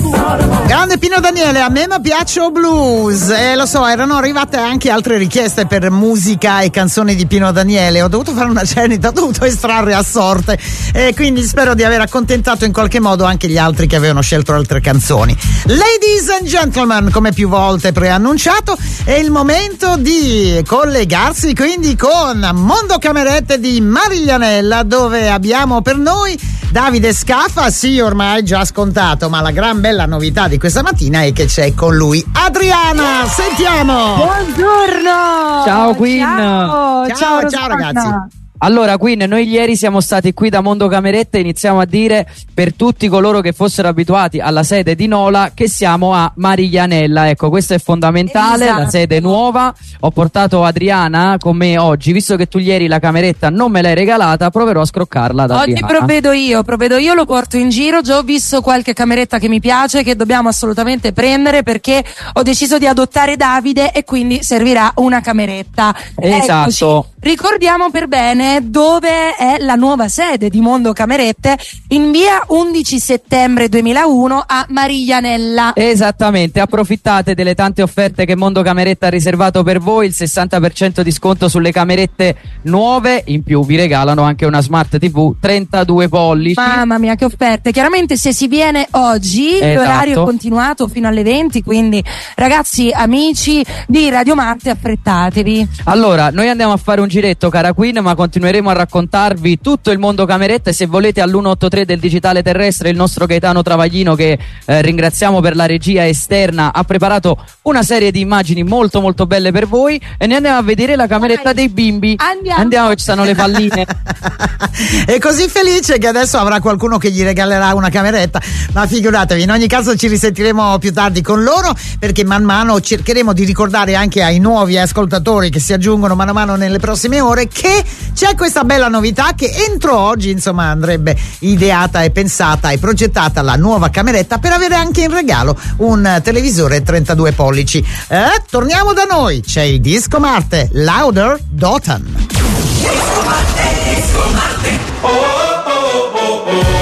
Grande Pino Daniele, a me mi piace o blues, e eh, lo so, erano arrivate anche altre richieste per musica e canzoni di Pino Daniele. Ho dovuto fare una cenita, ho dovuto estrarre a sorte, e quindi spero di aver accontentato in qualche modo anche gli altri che avevano scelto altre canzoni. Ladies and gentlemen, come più volte preannunciato, è il momento di collegarsi quindi con Mondo Camerette di Mariglianella, dove abbiamo per noi Davide Scaffa, sì, ormai già scontato, ma la gran bella novità di questa mattina è che c'è con lui Adriana. Sentiamo. Buongiorno. Ciao Queen. Ciao, ciao, ciao, ciao ragazzi. Allora Queen, noi ieri siamo stati qui da Mondo Camerette e iniziamo a dire per tutti coloro che fossero abituati alla sede di Nola che siamo a Mariglianella. Ecco, questo è fondamentale, esatto. La sede nuova. Ho portato Adriana con me oggi, visto che tu ieri la cameretta non me l'hai regalata, proverò a scroccarla ad Adriana. Oggi provvedo io, provvedo io, lo porto in giro. Già ho visto qualche cameretta che mi piace, che dobbiamo assolutamente prendere, perché ho deciso di adottare Davide e quindi servirà una cameretta. Esatto. Eccoci. Ricordiamo per bene dove è la nuova sede di Mondo Camerette, in via undici settembre duemilauno a Mariglianella. Esattamente, approfittate delle tante offerte che Mondo Camerette ha riservato per voi, il sessanta per cento di sconto sulle camerette nuove, in più vi regalano anche una Smart tivù trentadue pollici. Mamma mia, che offerte! Chiaramente se si viene oggi, esatto, l'orario è continuato fino alle venti, quindi ragazzi, amici di Radio Marte, affrettatevi. Allora, noi andiamo a fare un giretto, cara Queen, ma continueremo a raccontarvi tutto il Mondo Camerette. Se volete all'uno otto tre del digitale terrestre, il nostro Gaetano Travaglino, che eh, ringraziamo per la regia esterna, ha preparato una serie di immagini molto molto belle per voi, e ne andiamo a vedere la cameretta dei bimbi. Andiamo, andiamo che ci stanno le palline. È così felice che adesso avrà qualcuno che gli regalerà una cameretta, ma figuratevi, in ogni caso ci risentiremo più tardi con loro, perché man mano cercheremo di ricordare anche ai nuovi ascoltatori che si aggiungono mano a mano nelle prossime ore che c'è questa bella novità, che entro oggi insomma andrebbe ideata e pensata e progettata la nuova cameretta per avere anche in regalo un televisore trentadue pollici. Eh, torniamo da noi, c'è il Disco Marte, Louder Dotan. Disco Marte, Disco Marte. Oh, oh, oh, oh.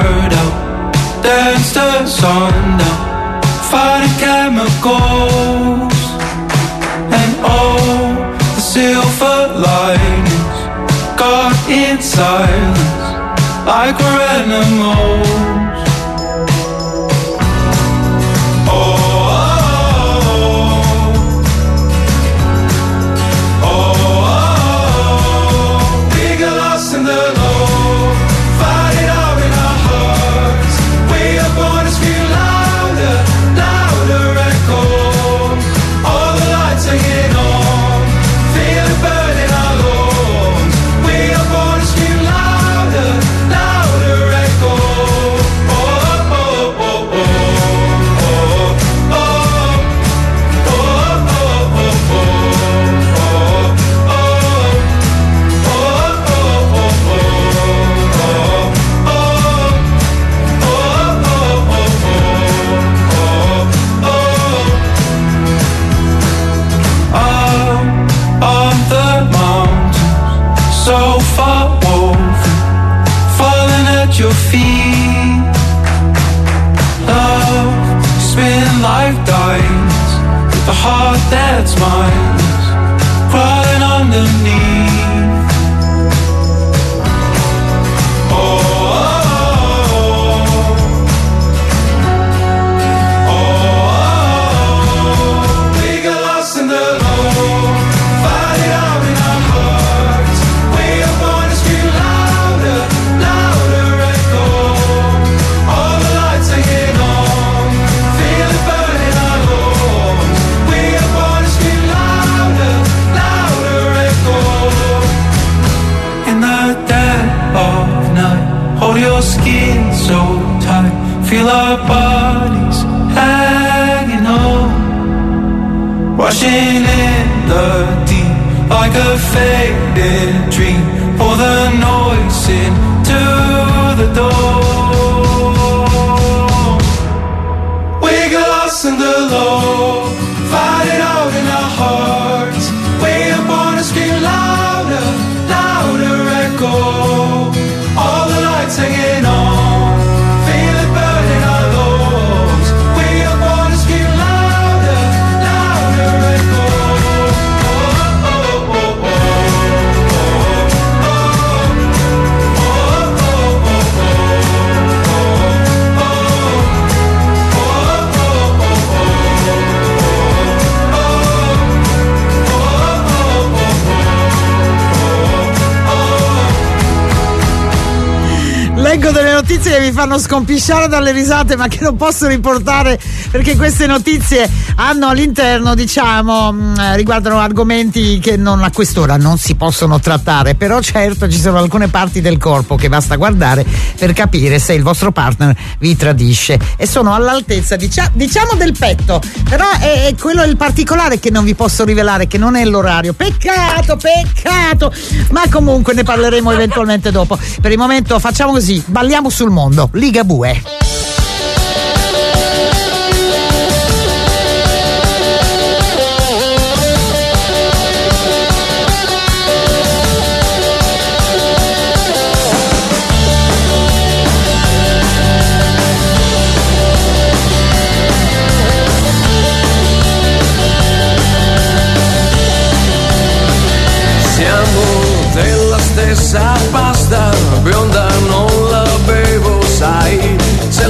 Dance the sun down, fight a chemical silence, like we're animals. Oh, oh, oh, oh, we get lost in the low, fight it out in our hearts. We are born to scream louder, louder echo. All the lights hanging on, feel it burning our lungs. We are born to scream louder, louder echo. Oh, oh, oh, oh, oh, oh, oh, so far woven, falling at your feet. Love, spin like diamonds, with a heart that's mine, crawling underneath. Oh, oh, oh, oh, we got lost in the low, fight it out in our hearts. We are born to scream louder, louder echo. All the lights hanging on, feel it burning our lungs. We are born to scream louder, louder echo. In the dead of night, hold your skin so tight, feel our bodies hanging on, washing in the deep like a faded dream. Pour the noise into the door. We got lost in the low, fight it out in our hearts. We are born to scream louder, louder echo. All the lights hanging on, feel it burning our lungs. We are born to scream louder, louder echo. Oh, oh, oh, oh, Leggo delle notizie che mi fanno scompisciare dalle risate, ma che non posso riportare perché queste notizie hanno all'interno, diciamo, mh, riguardano argomenti che non, a quest'ora non si possono trattare, però certo ci sono alcune parti del corpo che basta guardare per capire se il vostro partner vi tradisce, e sono all'altezza, dicia- diciamo del petto, però è, è quello il particolare che non vi posso rivelare, che non è l'orario. Peccato, peccato, ma comunque ne parleremo eventualmente dopo. Per il momento facciamo così, balliamo sul mondo, Ligabue. Siamo della stessa pasta, bionda non la bevo, sai. Se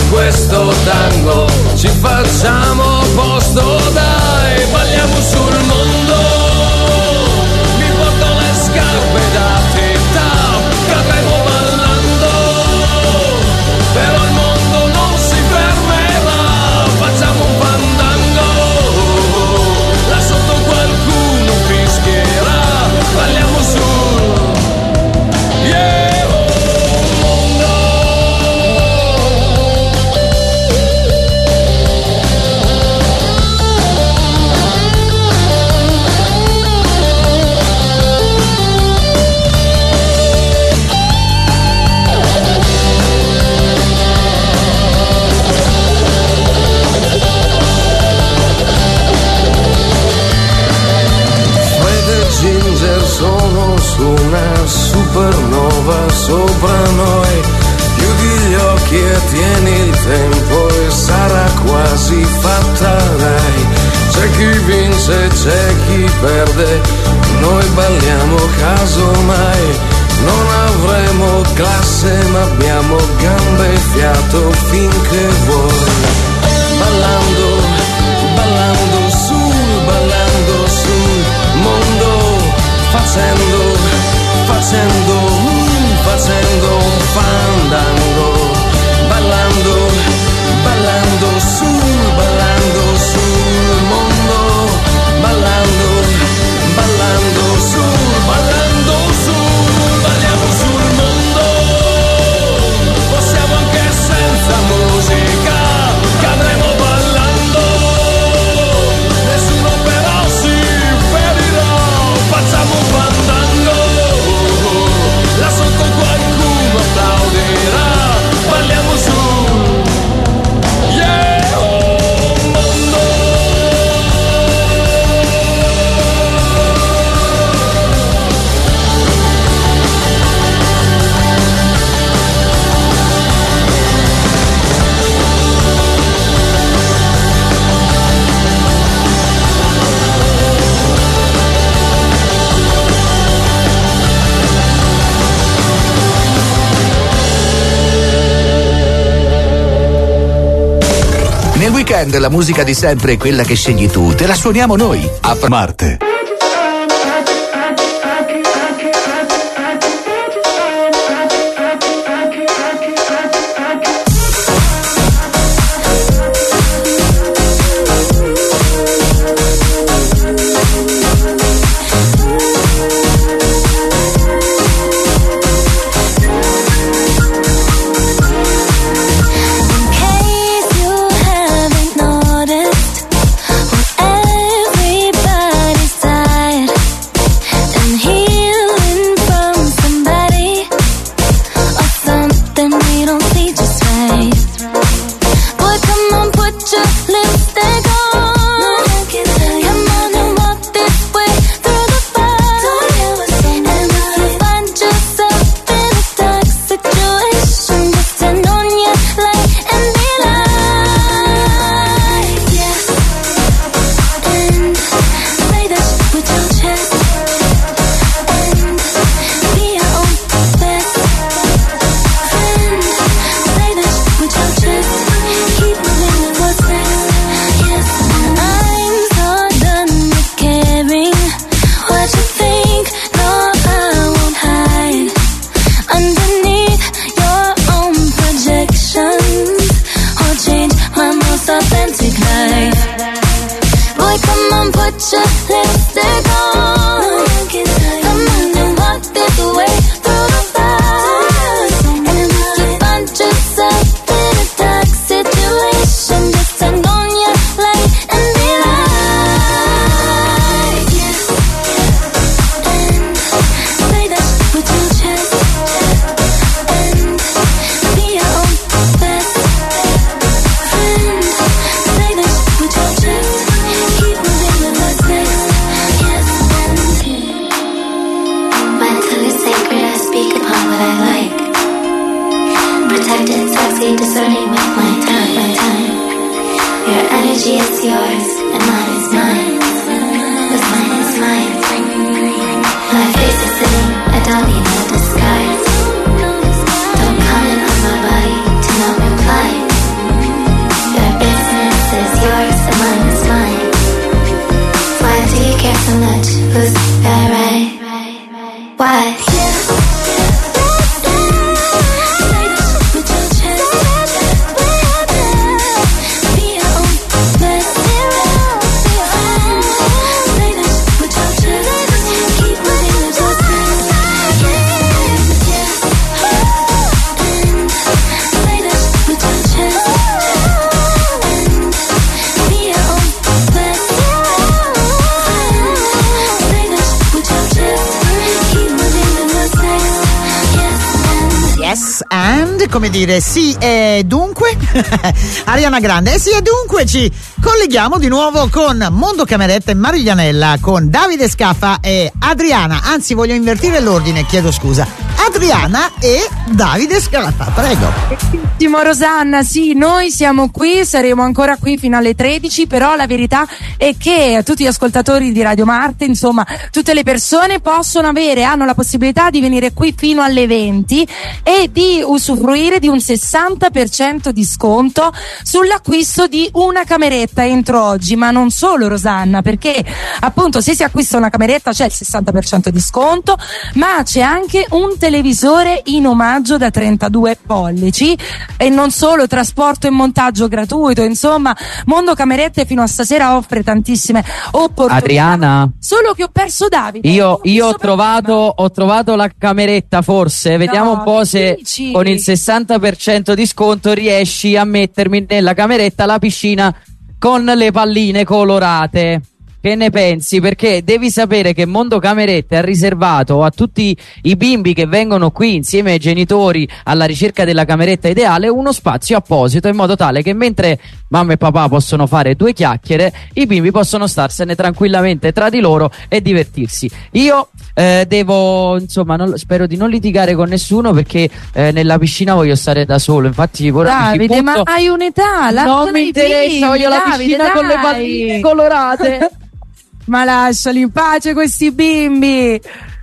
questo tango, ci facciamo posto, dai, balliamo sul mondo, mi porto le scarpe da tetta, cadremo ballando, però il mondo non si fermerà, facciamo un fandango, là sotto qualcuno fischierà, balliamo sul, yeah! Sono su una supernova sopra noi, chiudi gli occhi e tieni il tempo e sarà quasi fatta, dai. C'è chi vince, c'è chi perde, noi balliamo casomai, non avremo classe ma abbiamo gambe e fiato finché vuoi, ballando, ballando sul, ballando sul mondo, facendo, facendo, mm, facendo un fandango, ballando, ballando sul, ballando sul mondo, ballando, ballando sul, ballando sul, balliamo sul mondo, possiamo anche senza musica, cadremo ballando, nessuno però si ferirà, facciamo un fandango, là sotto qualcuno applaudirà, balliamo su, yeah, oh, mondo. Nel weekend la musica di sempre è quella che scegli tu, te la suoniamo noi a Marte. Don't comment on my body to not reply. And, come dire, sì e dunque Ariana Grande, e sì e dunque ci colleghiamo di nuovo con Mondo Cameretta e Mariglianella, con Davide Scaffa e Adriana, anzi voglio invertire l'ordine, chiedo scusa, Adriana e Davide Scaffa, prego. Benissimo Rosanna, sì, noi siamo qui, saremo ancora qui fino alle tredici, però la verità è che tutti gli ascoltatori di Radio Marte, insomma tutte le persone possono avere, hanno la possibilità di venire qui fino alle venti e di usufruire di un sessanta per cento di sconto sull'acquisto di una cameretta entro oggi, ma non solo Rosanna, perché appunto se si acquista una cameretta c'è il sessanta per cento di sconto, ma c'è anche un televisore in omaggio da trentadue pollici e non solo, trasporto e montaggio gratuito, insomma Mondo Camerette fino a stasera offre tantissime opportunità. Adriana, solo che ho perso Davide. Io, io ho trovato ho trovato la cameretta, forse vediamo No, un po' se dici? con il sessanta per cento di sconto riesci a mettermi nella cameretta la piscina con le palline colorate. Che ne pensi? Perché devi sapere che Mondo Camerette ha riservato a tutti i bimbi che vengono qui insieme ai genitori alla ricerca della cameretta ideale uno spazio apposito, in modo tale che mentre mamma e papà possono fare due chiacchiere, i bimbi possono starsene tranquillamente tra di loro e divertirsi. Io eh, devo, insomma, non, spero di non litigare con nessuno, perché eh, nella piscina voglio stare da solo. Infatti ora Davide, mi ma butto... hai un'età, non mi interessa, voglio la piscina con le palline colorate. Ma lasciali in pace questi bimbi.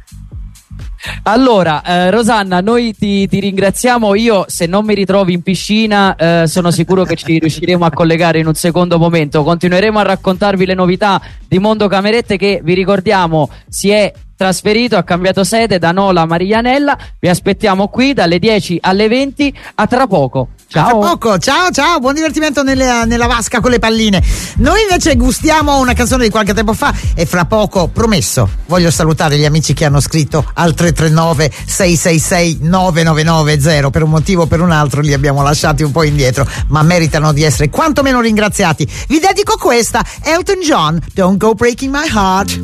Allora, eh, Rosanna, noi ti, ti ringraziamo. Io, se non mi ritrovi in piscina, eh, sono sicuro che ci riusciremo a collegare in un secondo momento. Continueremo a raccontarvi le novità di Mondo Camerette, che vi ricordiamo si è trasferito, ha cambiato sede da Nola a Mariglianella. Vi aspettiamo qui dalle dieci alle venti. A tra poco. Ciao. A tra poco, ciao ciao, buon divertimento nelle, nella vasca con le palline. Noi invece gustiamo una canzone di qualche tempo fa e fra poco, promesso, voglio salutare gli amici che hanno scritto al tre tre nove sei sei sei nove nove nove zero. Per un motivo o per un altro li abbiamo lasciati un po' indietro, ma meritano di essere quantomeno ringraziati. Vi dedico questa, Elton John, Don't Go Breaking My Heart.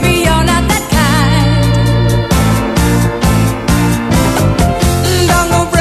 Don't go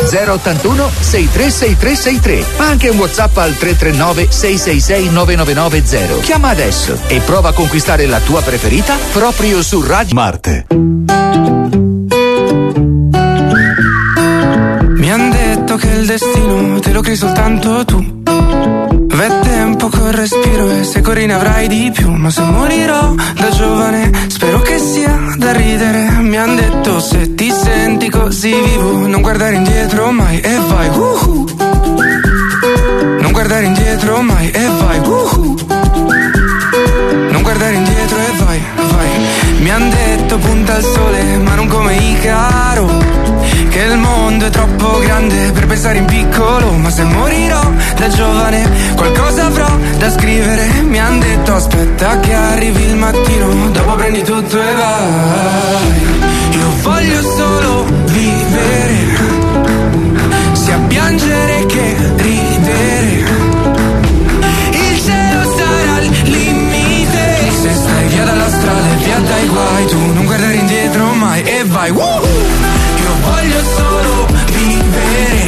zero ottantuno sei tre sei tre sei tre, ma anche un WhatsApp al tre tre nove sei sei sei nove nove nove zero. Chiama adesso e prova a conquistare la tua preferita proprio su Radio Marte. Mi han detto che il destino te lo crei soltanto tu. V'è tempo col respiro e se corri ne avrai di più. Ma se morirò da giovane spero che sia da ridere. Mi han detto se ti senti così vivo non guardare indietro mai e vai uh-huh. Non guardare indietro mai e vai uh-huh. Non guardare indietro e vai, vai. Mi han detto punta al sole ma non come Icaro, che il mondo è troppo grande per pensare in piccolo. Ma se morirò da giovane qualcosa avrò da scrivere. Mi han detto aspetta che arrivi il mattino, dopo prendi tutto e vai. Io voglio solo vivere, sia piangere che ridere. Il cielo sarà al limite, se stai via dalla strada e via dai guai, tu non guardare indietro mai e vai. Woo! Io voglio solo vivere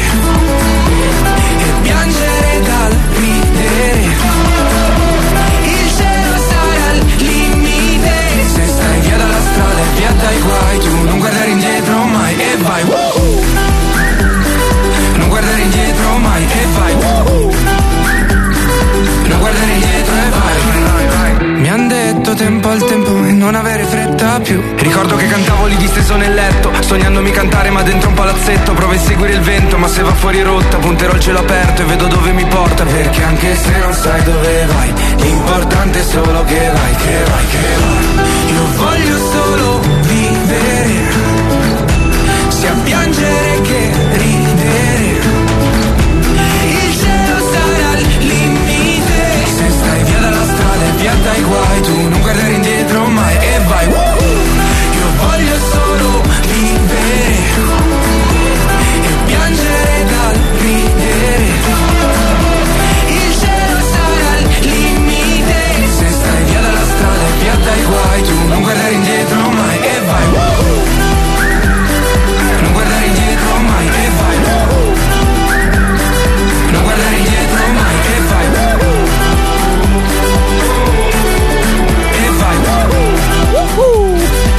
e piangere dal ridere. Il cielo sarà al limite, se stai via dalla strada e via dai guai, tu non guardare indietro mai e vai. Woo! Non guardare indietro mai e vai. Woo! Non guardare indietro e vai. Mi han detto tempo al tempo e non avere fretta più. Ricordo che cantavo lì disteso nel letto, sognandomi cantare ma dentro un palazzetto. Provo a seguire il vento ma se va fuori rotta, punterò il cielo aperto e vedo dove mi porta. Perché anche se non sai dove vai, l'importante è solo che vai, che vai, che vai. Io voglio solo vivere, sia piangere che ridere. Il cielo sarà al limite, se stai via dalla strada e via dai guai, tu non guardare indietro mai e vai. Woo! Io voglio solo vivere e piangere dal ridere. Il cielo sarà al limite, se stai via dalla strada e via dai guai, tu non guardare indietro mai e vai. Woo! Non guardare indietro mai e vai. Woo! Non guardare indietro mai e vai. Woo! E vai. Woo!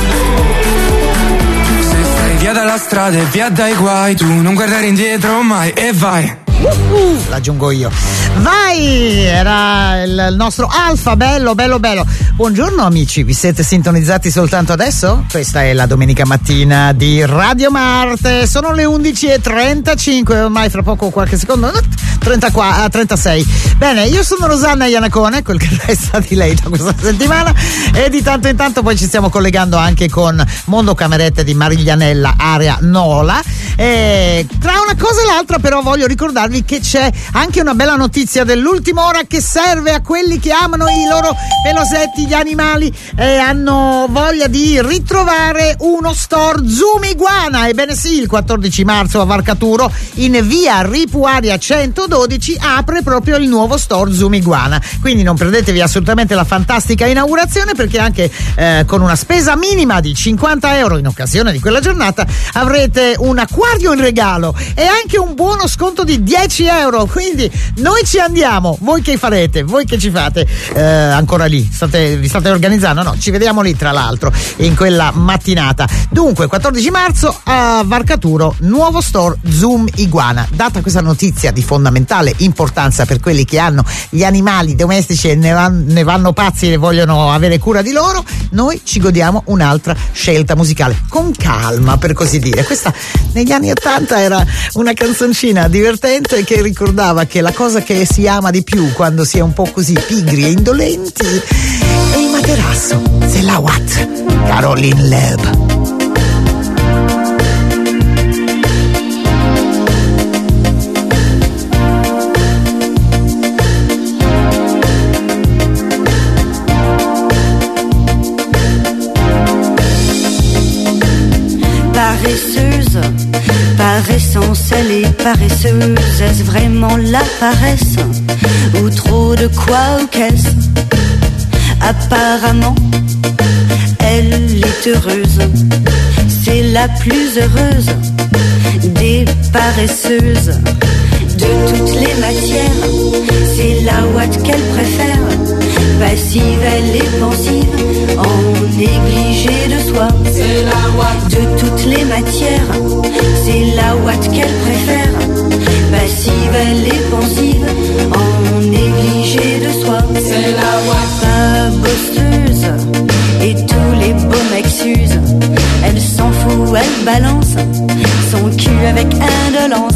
Se stai via dalla strada e via dai guai, tu non guardare indietro mai e vai. Uh, l'aggiungo io. Vai! Era il nostro Alfa, bello, bello, bello. Buongiorno amici, vi siete sintonizzati soltanto adesso? Questa è la domenica mattina di Radio Marte. Sono le undici e trentacinque, ormai fra poco qualche secondo, trentaquattro, trentasei. Bene, io sono Rosanna Iannacone, quel che resta di lei da questa settimana, e di tanto in tanto poi ci stiamo collegando anche con Mondo Camerette di Mariglianella, area Nola. E tra una cosa e l'altra però voglio ricordarvi che c'è anche una bella notizia dell'ultima ora che serve a quelli che amano i loro pelosetti, gli animali, e hanno voglia di ritrovare uno store Zoom Iguana. Ebbene sì, il quattordici marzo a Varcaturo in via Ripuaria centododici apre proprio il nuovo store Zoom Iguana, quindi non perdetevi assolutamente la fantastica inaugurazione, perché anche eh, con una spesa minima di cinquanta euro in occasione di quella giornata avrete un acquario in regalo e anche un buono sconto di dieci euro. Quindi noi ci andiamo, voi che farete, voi che ci fate eh, ancora lì, state, vi state organizzando? No, ci vediamo lì tra l'altro in quella mattinata. Dunque quattordici marzo a Varcaturo, nuovo store Zoom Iguana. Data questa notizia di fondamentale importanza per quelli che hanno gli animali domestici e ne, van, ne vanno pazzi e vogliono avere cura di loro, noi ci godiamo un'altra scelta musicale con calma, per così dire. Questa negli anni ottanta era una canzoncina divertente che ricordava che la cosa che si ama di più quando si è un po' così pigri e indolenti è il materasso. C'est la Watt, Caroline Loeb. Paresseuse, par essence elle est paresseuse. Est-ce vraiment la paresse ou trop de quoi ou qu'est-ce? Apparemment, elle est heureuse, c'est la plus heureuse des paresseuses. De toutes les matières, c'est la ouate qu'elle préfère. Passive, elle est pensive, en négligé de soi. C'est la ouate. De toutes les matières, c'est la ouate qu'elle préfère. Passive, elle est pensive, en négligé de soi. C'est la ouate. Pas bosseuse, et tous les beaux mecs s'usent. Elle s'en fout, elle balance son cul avec indolence.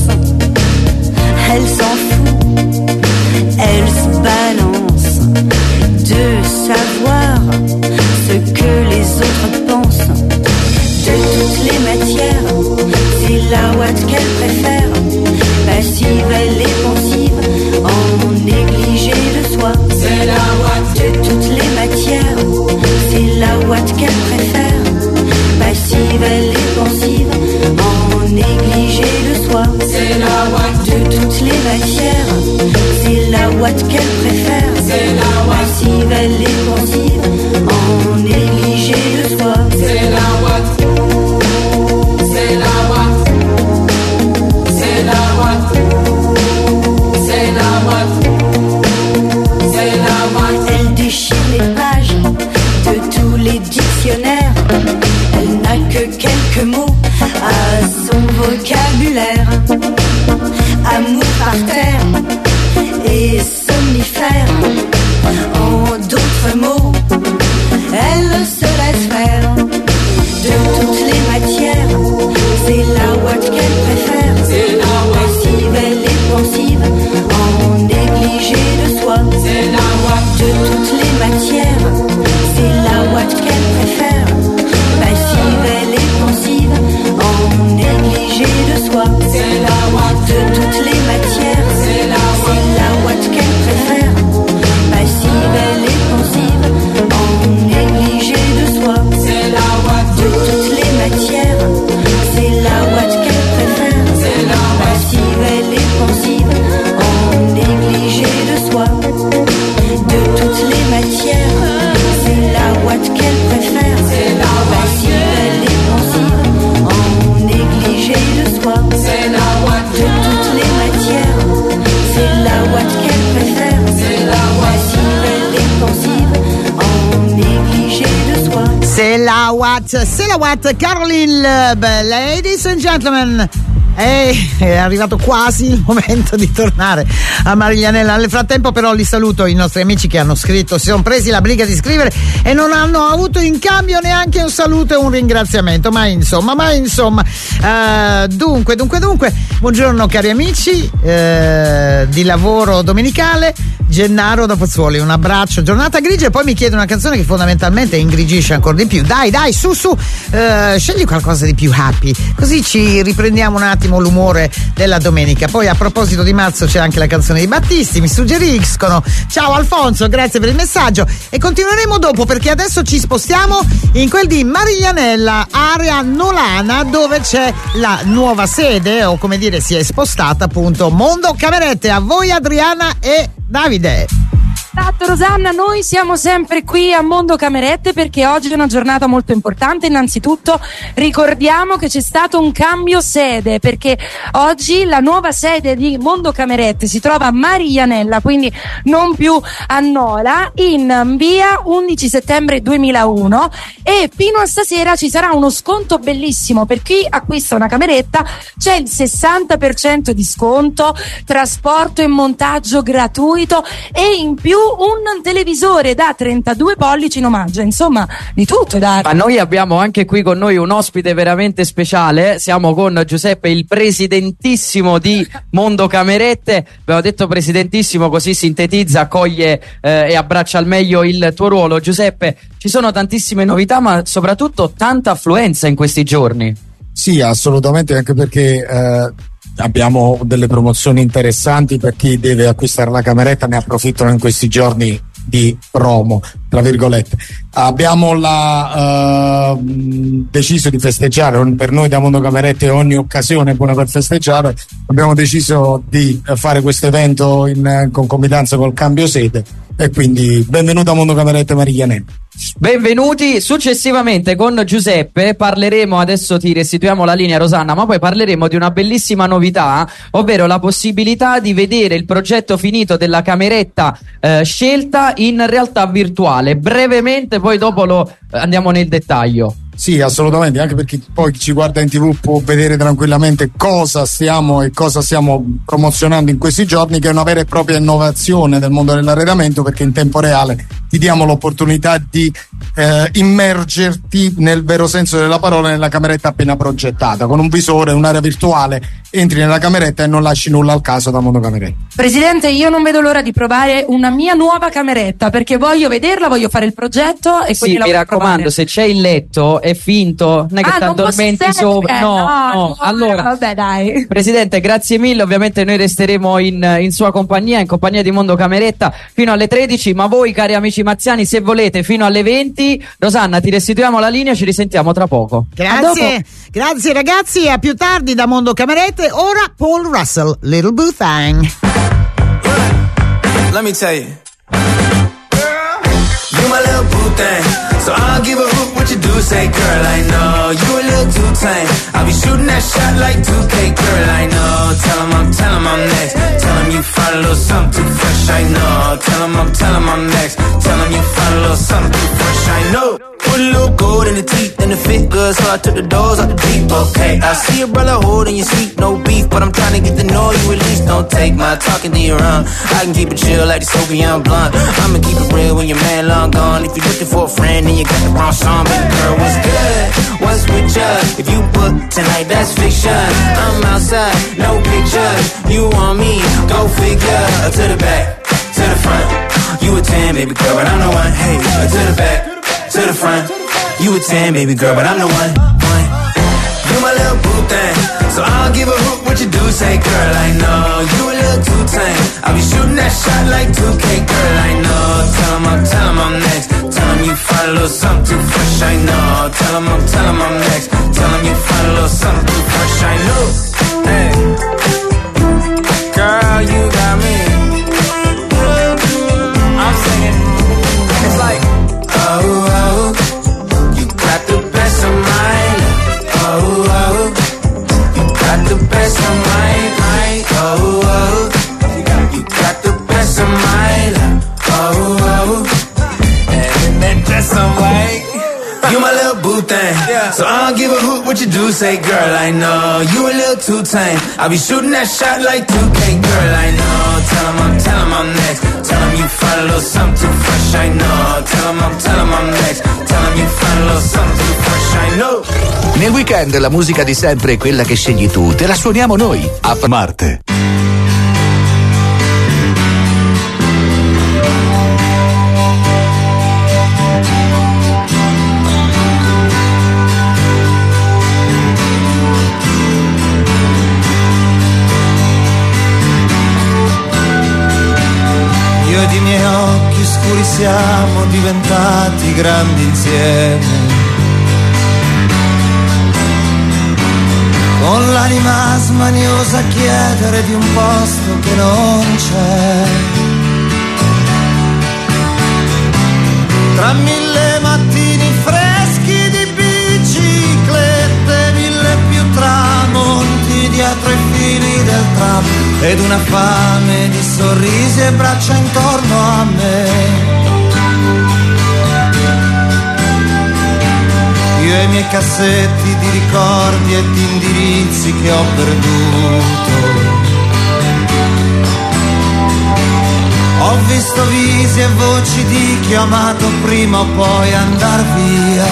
Elle s'en fout, elle se balance de savoir ce que les autres pensent. De toutes les matières, c'est la ouate qu'elle préfère. Passive, elle est pensive, en négligé de soi. C'est la ouate. De toutes les matières, c'est la ouate qu'elle préfère. Passive, elle est pensive, en négligé de soi. C'est la ouate. De toutes les matières, c'est la ouate qu'elle préfère. C'est la ouate. Passive, elle est pensive, en négligé de soi. C'est la ouate. C'est la ouate. C'est la ouate. C'est la ouate. C'est la ouate. Elle déchire les pages de tous les dictionnaires. Elle n'a que quelques mots à son vocabulaire. Amour par terre et somnifère. En d'autres mots, elle se laisse faire. De toutes les matières, c'est la ouate qu'elle préfère. C'est la ouate. Passive, elle est pensive, en négligé de soi. C'est la ouate. De toutes les matières, c'est la ouate qu'elle préfère. Passive, elle est pensive, en négligé de soi. C'est la ouate. De toutes les matières, c'est la ouate. C'est la ouate qu'elle préfère. Passive, elle est pensive, en négligé de soi. C'est la ouate. De toutes les matières, c'est la ouate qu'elle préfère. C'est la ouate. Passive, elle est pensive, en négligé de soi. De toutes les matières, c'est la ouate qu'elle préfère. C'est la ouate. Passive, elle est pensive, en négligé de soi. C'est la ouate. De toutes les matières, c'est la ouate qu'elle préfère. C'est la ouate. Passive, elle est pensive, en négligé de soi. C'est la Watt, c'est la Watt, Caroline Loeb, ladies and gentlemen. E è arrivato quasi il momento di tornare a Mariglianella. Nel frattempo però li saluto i nostri amici che hanno scritto, si sono presi la briga di scrivere e non hanno avuto in cambio neanche un saluto e un ringraziamento, ma insomma, ma insomma uh, dunque, dunque, dunque buongiorno cari amici uh, di lavoro domenicale. Gennaro da Pozzuoli, un abbraccio, giornata grigia, e poi mi chiede una canzone che fondamentalmente ingrigisce ancora di più. Dai, dai, su, su, uh, scegli qualcosa di più happy, così ci riprendiamo un attimo l'umore della domenica. Poi a proposito di marzo c'è anche la canzone di Battisti, mi suggeriscono. Ciao Alfonso, grazie per il messaggio, e continueremo dopo perché adesso ci spostiamo in quel di Mariglianella, area Nolana, dove c'è la nuova sede, o come dire si è spostata appunto Mondo Camerette. A voi Adriana e Davide. Esatto Rosanna, noi siamo sempre qui a Mondo Camerette perché oggi è una giornata molto importante. Innanzitutto ricordiamo che c'è stato un cambio sede, perché oggi la nuova sede di Mondo Camerette si trova a Mariglianella, quindi non più a Nola, in via undici settembre duemilauno, e fino a stasera ci sarà uno sconto bellissimo per chi acquista una cameretta. C'è il sessanta per cento di sconto, trasporto e montaggio gratuito e in più un televisore da trentadue pollici in omaggio. Insomma, di tutto da. Ma noi abbiamo anche qui con noi un ospite veramente speciale. Siamo con Giuseppe, il presidentissimo di Mondo Camerette. Abbiamo detto presidentissimo così sintetizza, accoglie eh, e abbraccia al meglio il tuo ruolo. Giuseppe, ci sono tantissime novità, ma soprattutto tanta affluenza in questi giorni. Sì, assolutamente, anche perché eh, abbiamo delle promozioni interessanti per chi deve acquistare la cameretta. Ne approfittano in questi giorni di promo, tra virgolette. Abbiamo la, uh, deciso di festeggiare, per noi da Mondo Camerette ogni occasione è buona per festeggiare. Abbiamo deciso di fare questo evento in concomitanza col cambio sede, e quindi benvenuto a Mondo Camerette Mariglianella. Benvenuti. Successivamente con Giuseppe parleremo, adesso ti restituiamo la linea Rosanna, ma poi parleremo di una bellissima novità, ovvero la possibilità di vedere il progetto finito della cameretta eh, scelta in realtà virtuale. Brevemente, poi dopo lo eh, andiamo nel dettaglio. Sì, assolutamente, anche perché poi chi ci guarda in tivù può vedere tranquillamente cosa stiamo e cosa stiamo promozionando in questi giorni, che è una vera e propria innovazione del mondo dell'arredamento, perché in tempo reale ti diamo l'opportunità di eh, immergerti nel vero senso della parola nella cameretta appena progettata. Con un visore, un'area virtuale, entri nella cameretta e non lasci nulla al caso da Mondo Cameretta. Presidente, io non vedo l'ora di provare una mia nuova cameretta, perché voglio vederla, voglio fare il progetto e quindi sì, la mi voglio raccomando, provare. se c'è il letto è finto, non è che Ah, ti non addormenti posso sopra. stare, No, no, no. no, Allora, vabbè, dai. Presidente, grazie mille. Ovviamente noi resteremo in, in sua compagnia, in compagnia di Mondo Cameretta fino alle tredici, ma voi, cari amici marziani, se volete fino alle venti. Rosanna, ti restituiamo la linea, ci risentiamo tra poco. Grazie, grazie ragazzi, a più tardi da Mondo Camerette. Ora Paul Russell, Little Boo Thang. Let me tell you, you my little boo thing, so I'll give a hoot what you do say, girl, I know, you a little too tame, I'll be shooting that shot like two K, girl, I know, tell him I'm, tell him I'm next, tell him you find a little something too fresh, I know, tell him I'm, tell him I'm next, tell him you find a little something too fresh, I know. Put a little gold in the teeth and the fit good, so I took the doors out the deep, okay. I see a brother holding your seat, no beef, but I'm trying to get to know you at least. Don't take my talking to your own. I can keep it chill like the Soviet young blunt. I'ma keep it real when your man long gone. If you're looking for a friend, then you got the wrong song. Baby girl, what's good? What's with you? If you book tonight, that's fiction. I'm outside, no pictures. You want me? Go figure. To the back, to the front. You a ten, baby girl, but I'm the one. Hey, to the back, to the front. You a ten, baby girl, but I'm the one. one. You my little boo thing, so I'll give a hoot what you do say, girl, I know. You a little too tame, I'll be shooting that shot like two K, girl, I know. Tell him I'm, tell him I'm next, tell him you find a little something too fresh, I know. Tell him I'm, tell him I'm next, tell him you find a little something too fresh, I know. Hey, girl, you got me. I'm singing, it's like, oh, oh, you got the best of mine. Oh, oh, you got the best of mine. Oh, oh, you got the best of mine. Oh, oh, and then just some white. You my little boo thing, so I don't give a hoot what you do say, girl, I know. You a little too tame, I'll be shooting that shot like two K, girl, I know. Tell him I'm, tell him I'm next, tell him you find a little something too fresh, I know. Tell him I'm, tell him I'm next, tell him you find a little something too fresh, I know. Nel weekend la musica di sempre è quella che scegli tu, te la suoniamo noi a Marte. Io ed i miei occhi scuri siamo diventati grandi insieme, con l'anima smaniosa a chiedere di un posto che non c'è. Tra mille mattini freschi di biciclette, mille più tramonti dietro i fili del tram, ed una fame di sorrisi e braccia intorno a me. Io e i miei cassetti di ricordi e di indirizzi che ho perduto. Ho visto visi e voci di chi ho amato prima o poi andar via.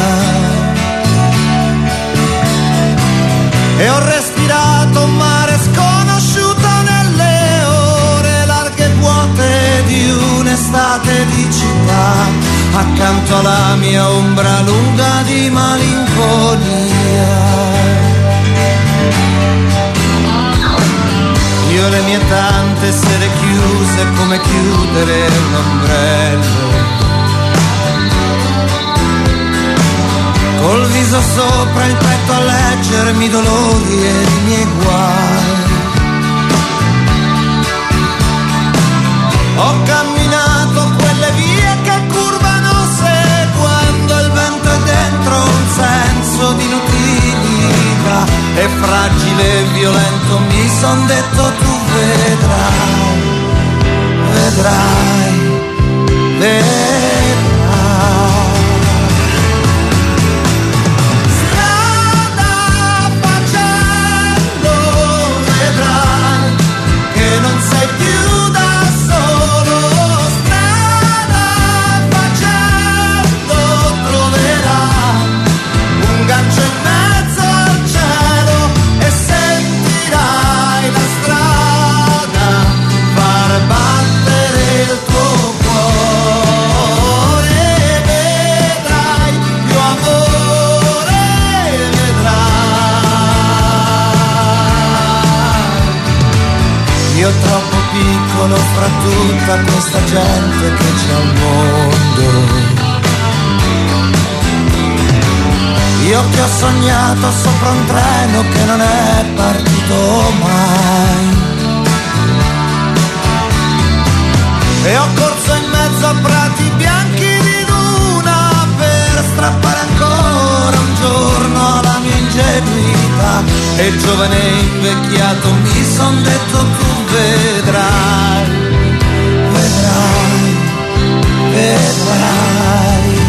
E ho respirato un mare sconosciuto nelle ore larghe e vuote di un'estate di città, accanto alla mia ombra lunga di malinconia. Io le mie tante sere chiuse come chiudere un ombrello, col viso sopra il petto a leggermi i dolori e i miei guai. Ho camminato quelle vie che curvano seguendo fra tutta questa gente che c'è al mondo. Io che ho sognato sopra un treno che non è partito mai, e ho corso in mezzo a prati bianchi di luna per strappare ancora un giorno alla mia ingenuità. E giovane e invecchiato mi son detto tu vedrai, vedrai, vedrai.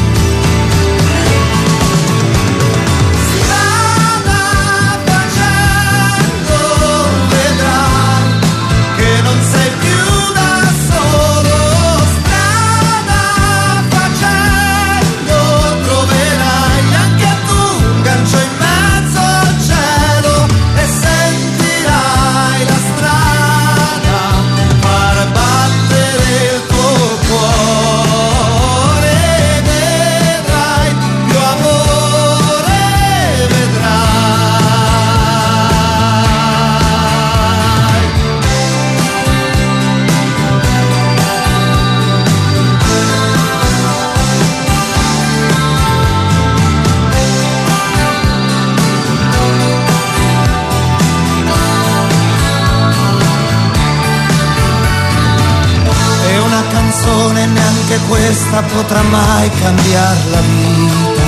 Neanche questa potrà mai cambiare la vita.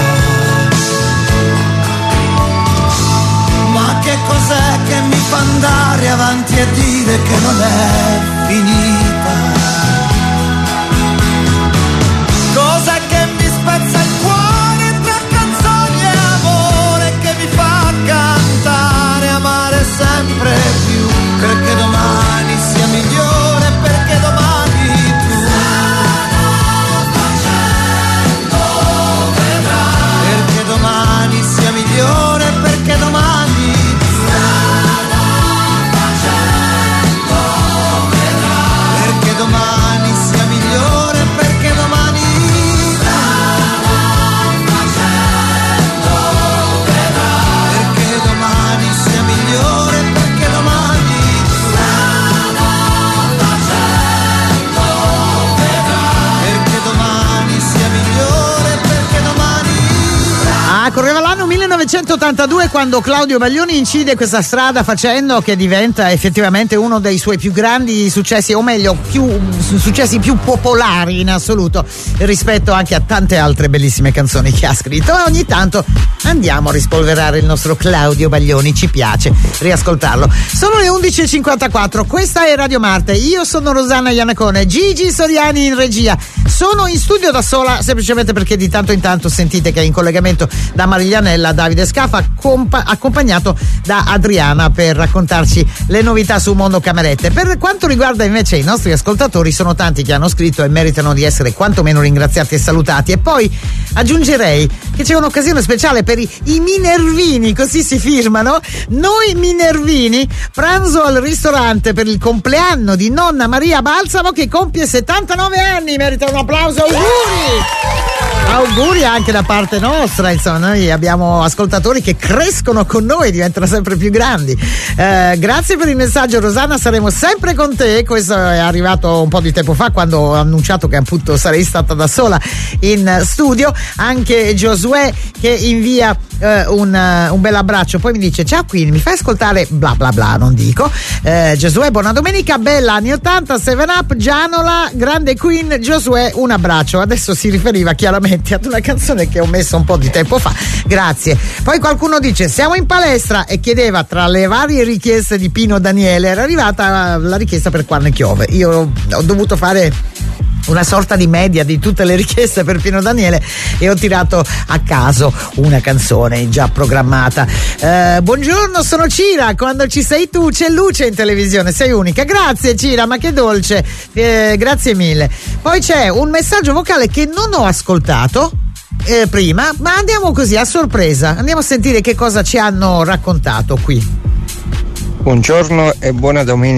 Ma che cos'è che mi fa andare avanti e dire che non è finita? Cos'è che mi spezza il cuore tra canzoni e amore, che mi fa cantare, amare sempre più, perché domani sia migliore, perché domani sia migliore, perché domani strada facendo vedrai, perché domani sia migliore, perché domani strada facendo vedrai, perché domani sia migliore, perché domani strada facendo vedrai, perché domani sia migliore, perché domani. Ah, correva l'anno millenovecentottantadue quando Claudio Baglioni incide questa strada facendo, che diventa effettivamente uno dei suoi più grandi successi, o meglio più successi più popolari in assoluto rispetto anche a tante altre bellissime canzoni che ha scritto. E ogni tanto andiamo a rispolverare il nostro Claudio Baglioni, ci piace riascoltarlo. Sono le undici e cinquantaquattro, questa è Radio Marte, io sono Rosanna Iannacone, Gigi Soriani in regia. Sono in studio da sola semplicemente perché di tanto in tanto sentite che è in collegamento da Mariglianella Davide Scaffa, compa- accompagnato da Adriana per raccontarci le novità su Mondo Camerette. Per quanto riguarda invece i nostri ascoltatori, sono tanti che hanno scritto e meritano di essere quantomeno ringraziati e salutati. E poi aggiungerei che c'è un'occasione speciale per i, i Minervini, così si firmano. Noi Minervini, pranzo al ristorante per il compleanno di nonna Maria Balsamo che compie settantanove anni, merita un applauso, auguri! Auguri anche da parte nostra, insomma, noi abbiamo ascoltatori che crescono con noi, diventano sempre più grandi. Eh, grazie per il messaggio, Rosanna, saremo sempre con te. Questo è arrivato un po' di tempo fa, quando ho annunciato che appunto sarei stata da sola in studio. Anche Giosuè che invia eh, un, uh, un bel abbraccio, poi mi dice: ciao Queen, mi fai ascoltare bla bla bla, non dico. eh, Giosuè, buona domenica, bella anni ottanta, seven up, Gianola, grande Queen. Giosuè, un abbraccio. Adesso si riferiva chiaramente ad una canzone che ho messo un po' di tempo fa, grazie. Poi qualcuno dice: siamo in palestra, e chiedeva, tra le varie richieste di Pino Daniele era arrivata la richiesta per Quando piove. Io ho dovuto fare una sorta di media di tutte le richieste per Pino Daniele e ho tirato a caso una canzone già programmata. Eh, buongiorno, sono Cira, quando ci sei tu c'è luce in televisione, sei unica. Grazie Cira, ma che dolce, eh, grazie mille. Poi c'è un messaggio vocale che non ho ascoltato eh, prima, ma andiamo così a sorpresa, andiamo a sentire che cosa ci hanno raccontato qui. Buongiorno e buona domenica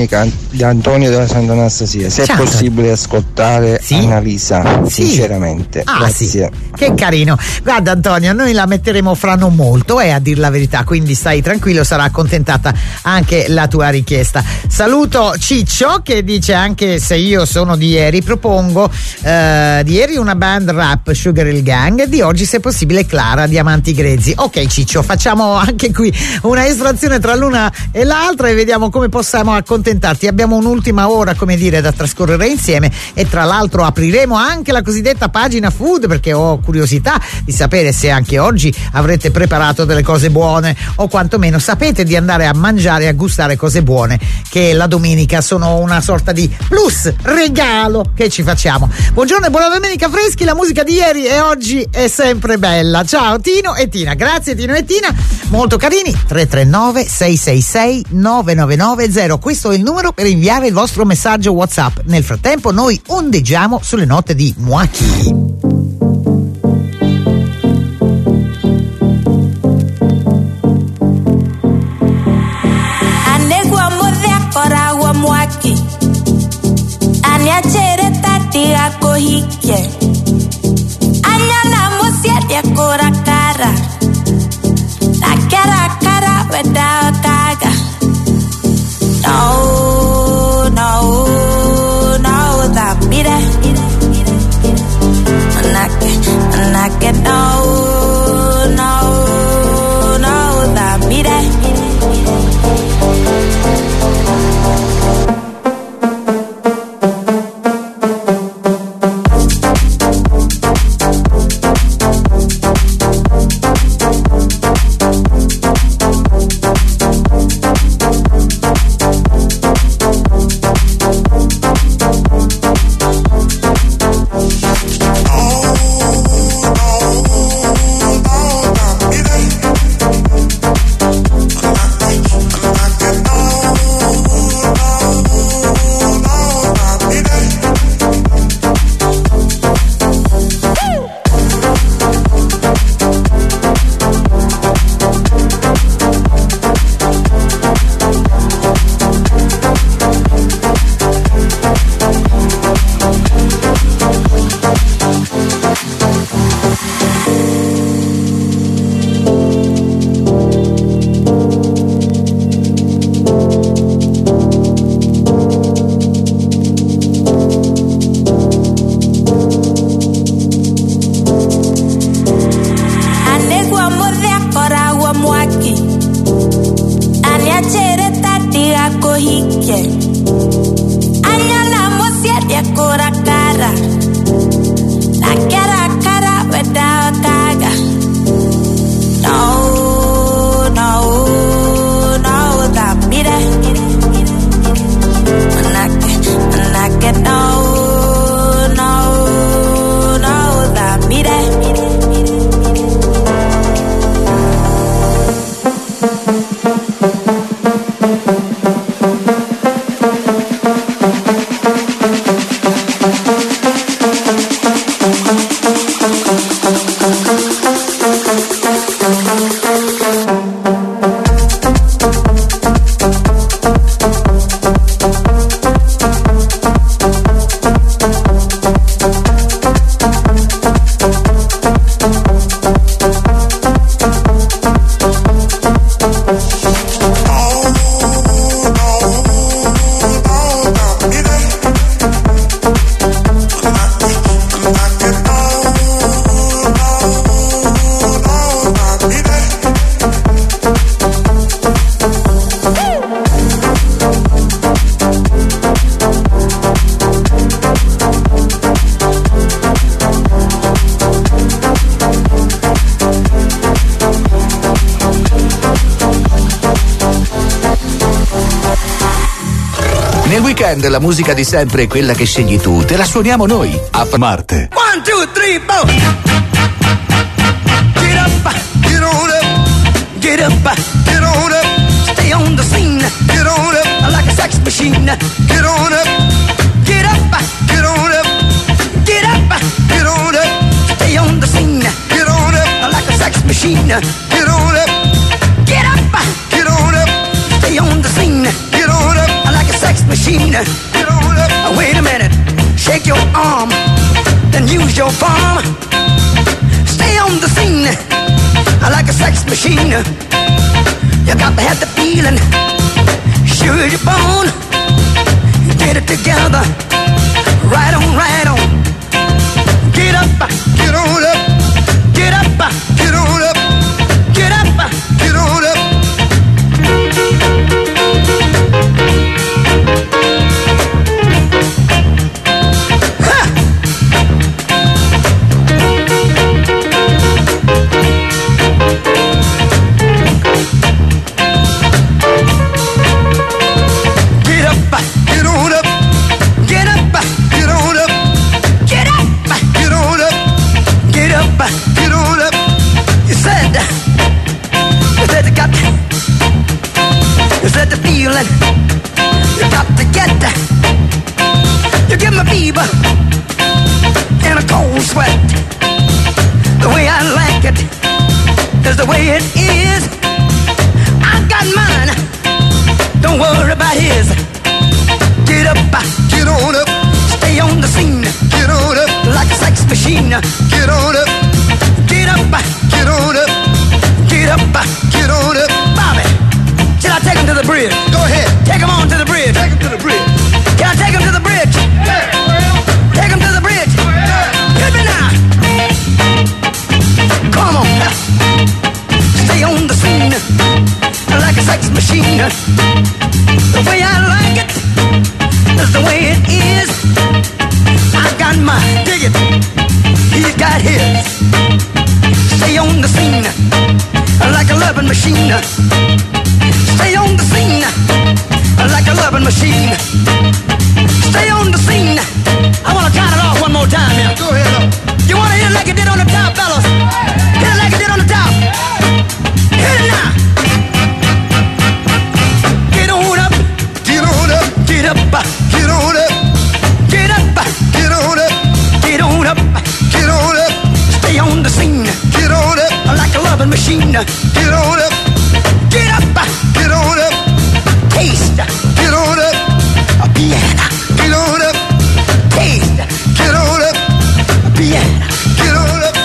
di Antonio della Santa Anastasia. Se Ciao, è possibile ascoltare Sì? Annalisa, Sì. sinceramente. Ah, Grazie. sì. Che carino. Guarda Antonio, noi la metteremo fra non molto, eh, a dir la verità, quindi stai tranquillo, sarà accontentata anche la tua richiesta. Saluto Ciccio che dice: anche se io sono di ieri, propongo eh, di ieri una band rap, Sugar Hill Gang, e di oggi se possibile Clara, Diamanti Grezzi. Ok Ciccio, facciamo anche qui una estrazione tra l'una e l'altra e vediamo come possiamo accontentarti. Abbiamo un'ultima ora, come dire, da trascorrere insieme, e tra l'altro apriremo anche la cosiddetta pagina food, perché ho curiosità di sapere se anche oggi avrete preparato delle cose buone o quantomeno sapete di andare a mangiare e a gustare cose buone, che la domenica sono una sorta di plus regalo che ci facciamo. Buongiorno e buona domenica freschi, la musica di ieri e oggi è sempre bella. Ciao Tino e Tina. Grazie Tino e Tina, molto carini. Tre tre nove sei sei sei nove nove nove zero, questo è il numero per inviare il vostro messaggio WhatsApp. Nel frattempo noi ondeggiamo sulle note di Muaki. Aniachere tati ako hike Anyana musiet ya kora kara La kara kara weda kaga No, no, no, da mire Anake, anake, no, no, no, da mire La musica di sempre è quella che scegli tu, te la suoniamo noi a Marte. One, two, three, four. Get up, get on up, get up, get on up. Stay on the scene, get on up like a sex machine. Get on up, get up, get on up, get up, get on up. Stay on the scene, get on up like a sex machine. Get on up, get up, get on up. Stay on the scene, get on up like a sex machine. Shake your arm, then use your palm. Stay on the scene like a sex machine. You got to have the feeling, sure as you're born. Get it together, right on, right on. Get up, get on up. Get up, get on up. Get up, get on up. Get on up. You said, you said you got, you said the feeling, you got to get, you give me fever and a cold sweat. The way I like it is the way it is. I got mine, don't worry about his. Get up, get on up, stay on the scene. Get on up like a sex machine. Get on up. Get up, get on up, get up, get on up. Bobby, should I take him to the bridge? Go ahead. Take him on to the bridge. Take him to the bridge. Can I take him to the bridge? Yeah. Take him to the bridge. Yeah. Hit me now. Come on now. Stay on the scene like a sex machine. The way I like it is the way it is. I got mine, dig it. He's got his. Stay on the scene like a loving machine. Stay on the scene like a loving machine. Stay on the scene. I want to count it off one more time here. Go ahead. You want to hit it like it did on the top, fellas? Hit it like it did on the top. Hit it now. Get on up. Get on up. Get up. Get on up. Get up. Get on up. Get on up. Get on up. Stay on the scene. Get on up like a loving machine. Get on up. Get up. Get on up. Taste. Get on up. A piano. Get on up. Taste. Get on up. A piano. Get on up.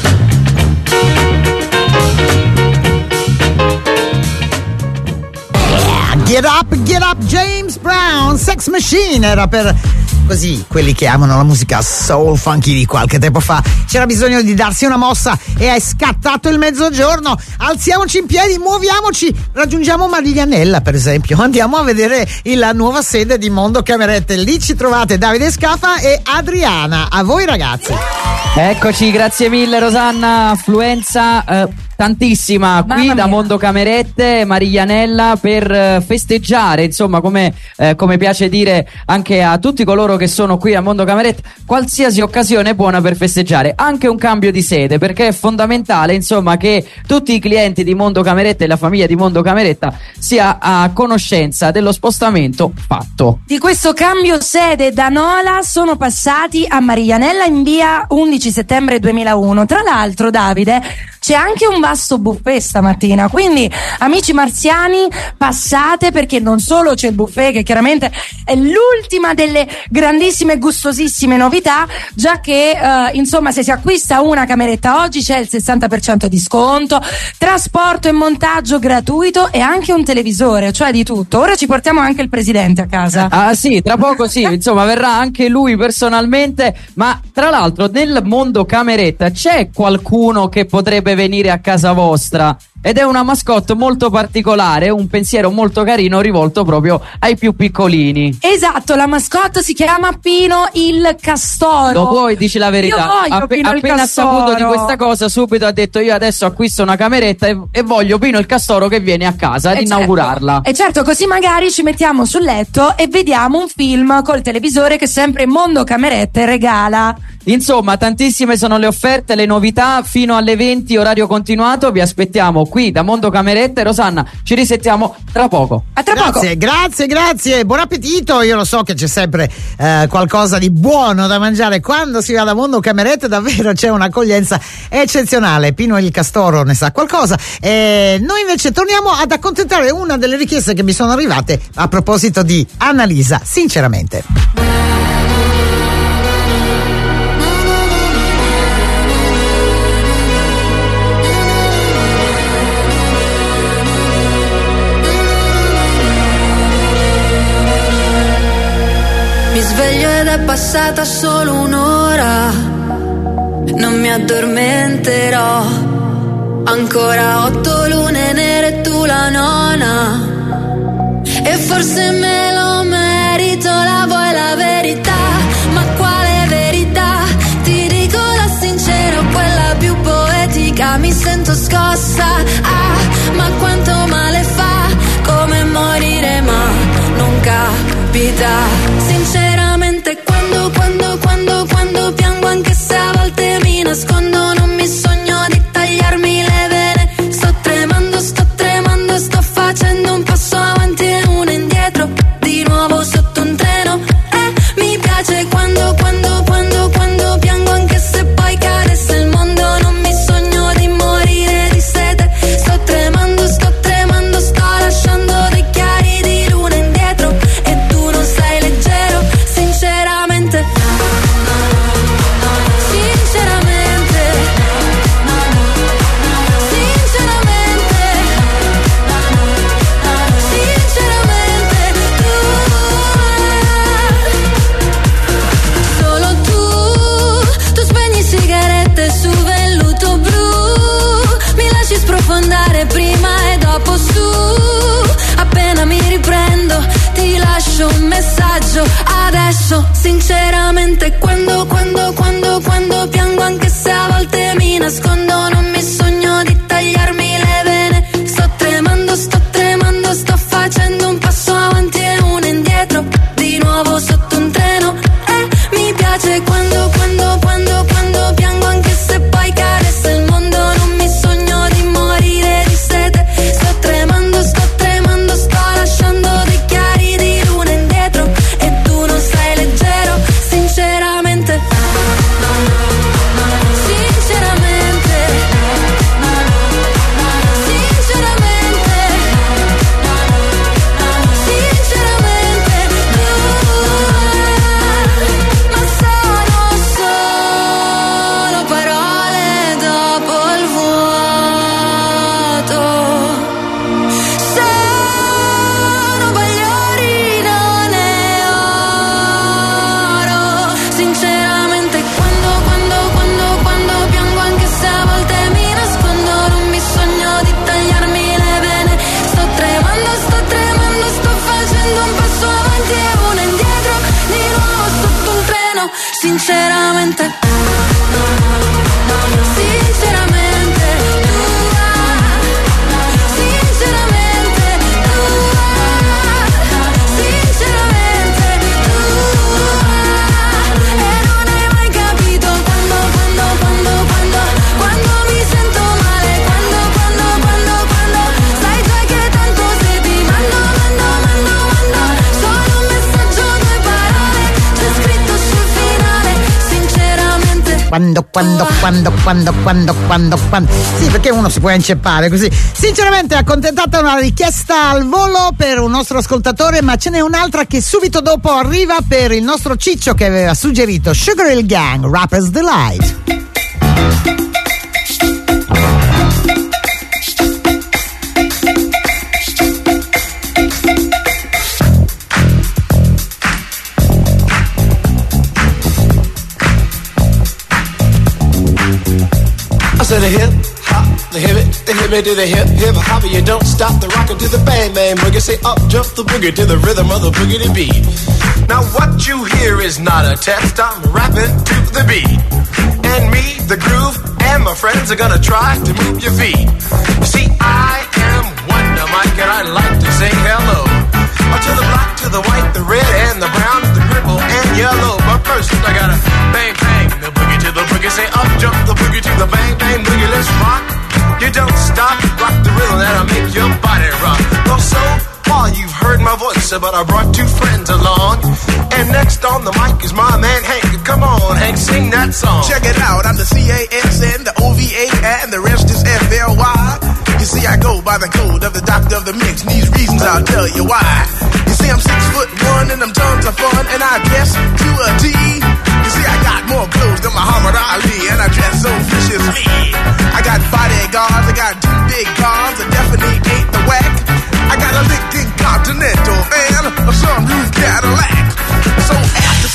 Yeah, get up, get up, James Brown, Sex Machine era per così quelli che amano la musica soul funky di qualche tempo fa. C'era bisogno di darsi una mossa e è scattato il mezzogiorno. Alziamoci in piedi, muoviamoci, raggiungiamo Mariglianella per esempio, andiamo a vedere la nuova sede di Mondo Camerette. Lì ci trovate Davide Scafa e Adriana. A voi ragazzi. Eccoci, grazie mille Rosanna. Affluenza eh, tantissima qui Mamma da mia. Mondo Camerette, Mariglianella, per eh, festeggiare, insomma, come, eh, come piace dire anche a tutti coloro che sono qui a Mondo Camerette, qualsiasi occasione è buona per festeggiare, anche un cambio di sede, perché è fondamentale, insomma, che tutti i clienti di Mondo Camerette e la famiglia di Mondo Cameretta sia a conoscenza dello spostamento fatto. Di questo cambio sede da Nola sono passati a Mariglianella in via undici settembre duemilauno. Tra l'altro, Davide, c'è anche un vasto buffet stamattina, quindi amici marziani passate, perché non solo c'è il buffet, che chiaramente è l'ultima delle grandissime e gustosissime novità, già che eh, insomma se si acquista una cameretta oggi c'è il sessanta per cento di sconto, trasporto e montaggio gratuito e anche un televisore, cioè di tutto. Ora ci portiamo anche il presidente a casa. Ah sì, tra poco sì, insomma verrà anche lui personalmente. Ma tra l'altro nel Mondo Cameretta c'è qualcuno che potrebbe venire a casa vostra? Ed è una mascotte molto particolare, un pensiero molto carino rivolto proprio ai più piccolini. Esatto, la mascotte si chiama Pino il Castoro. Lo vuoi, dici la verità? Io voglio Appe- Pino il appena Castoro. saputo di questa cosa, subito ha detto: io adesso acquisto una cameretta e, e voglio Pino il Castoro che viene a casa ad Eh inaugurarla. certo. E certo, così magari ci mettiamo sul letto e vediamo un film col televisore che sempre Mondo Camerette regala. Insomma, tantissime sono le offerte, le novità, fino alle venti, orario continuato. Vi aspettiamo qui da Mondo Camerette. Rosanna, ci risettiamo tra poco. A tra grazie, poco. grazie, grazie. Buon appetito. Io lo so che c'è sempre eh, qualcosa di buono da mangiare quando si va da Mondo Camerette. Davvero c'è un'accoglienza eccezionale. Pino il Castoro ne sa qualcosa. E noi invece torniamo ad accontentare una delle richieste che mi sono arrivate a proposito di Annalisa, sinceramente. è passata solo un'ora, non mi addormenterò. Ancora otto lune nere e tu la nona, e forse me lo merito. La vuoi la verità? Ma quale verità? Ti dico la sincera, quella più poetica. Mi sento scossa, ah, ma quanto male fa, come morire ma non capita. Sinceramente quando, quando, quando, quando piango, anche se a volte mi nascondo, non mi sogno di tagliarmi le vene. Sto tremando, sto tremando, sto facendo un passo avanti e uno indietro, di nuovo sotto un treno. E mi piace quando, quando, quando, quando piango, anche se poi cadesse il mondo, non mi sogno di morire di sete. Sto tremando, sto tremando, sto lasciando dei chiari di luna indietro, e tu non sei leggero. Sinceramente, sinceramente, sinceramente, sinceramente, tu, solo tu, tu spegni sigarette su velluto blu, mi lasci sprofondare prima e dopo su. Appena mi riprendo ti lascio un messaggio adesso. Sinceramente quando, quando, quando, quando piango, anche se a volte mi nascondo, non mi sogno di tagliarmi le vene. Sto tremando, sto tremando, sto facendo un passo avanti e uno indietro, di nuovo sotto un treno. E mi piace quando, quando, quando, quando piango, anche se poi cadesse il mondo, non mi sogno di morire di sete. Sto tremando, sto tremando, sto lasciando dei chiari di luna indietro, e tu non sei leggero. Sinceramente, sinceramente, sinceramente, sinceramente, ma sono solo parole dopo il vuoto. Sono bagliori, non è oro. Sinceramente quando, quando, quando, quando piango, anche se a volte mi nascondo, non mi sogno di tagliarmi le vene. Sto tremando, sto tremando, sto facendo un passo avanti e uno indietro, di nuovo sotto un treno. Sinceramente, sinceramente, tu, sinceramente, tu, sinceramente, tu, e non hai mai capito quando, quando, quando, quando, quando mi sento male, quando, quando, quando, quando, sai già che tanto se ti mando, mando, mando, mando, solo un messaggio, due parole, c'è scritto sul finale. Sinceramente Quando, quando, quando, quando, quando, quando, quando. Sì, perché uno si può inceppare così. Sinceramente, accontentata una richiesta al volo per un nostro ascoltatore, ma ce n'è un'altra che subito dopo arriva per il nostro Ciccio, che aveva suggerito Sugar Hill Gang, Rapper's Delight. I said a hip hop, the hip it, the hip it to the hip hip hop, you don't stop the rocker to the bang bang boogie. Say up jump the boogie to the rhythm of the boogie to beat. Now what you hear is not a test, I'm rapping to the beat. And me, the groove, and my friends are gonna try to move your feet. You see, I am Wonder Mike, and I like to say hello to the black, to the white, the red, and the brown, the purple, and yellow. But first, I gotta bang bang the boogie to the boogie. Say up jump the boogie to the bang bang boogie. Let's rock. You don't stop, rock the rhythm that'll make your body rock. Well, so far you've heard my voice, but I brought two friends along. And next on the mic is my man Hank. Come on, Hank, sing that song. Check it out, I'm the C A S N, the O V A, and the rest is F L Y. You see, I go by the code of the doctor of the mix, and these reasons I'll tell you why. You see, I'm six foot one, and I'm tons of fun, and I dress to a T. You see, I got more clothes than Muhammad Ali, and I dress so viciously. I got bodyguards, I got two big cars, I definitely ain't the whack. I got a Lincoln Continental and a sunroof Cadillac. So after school, I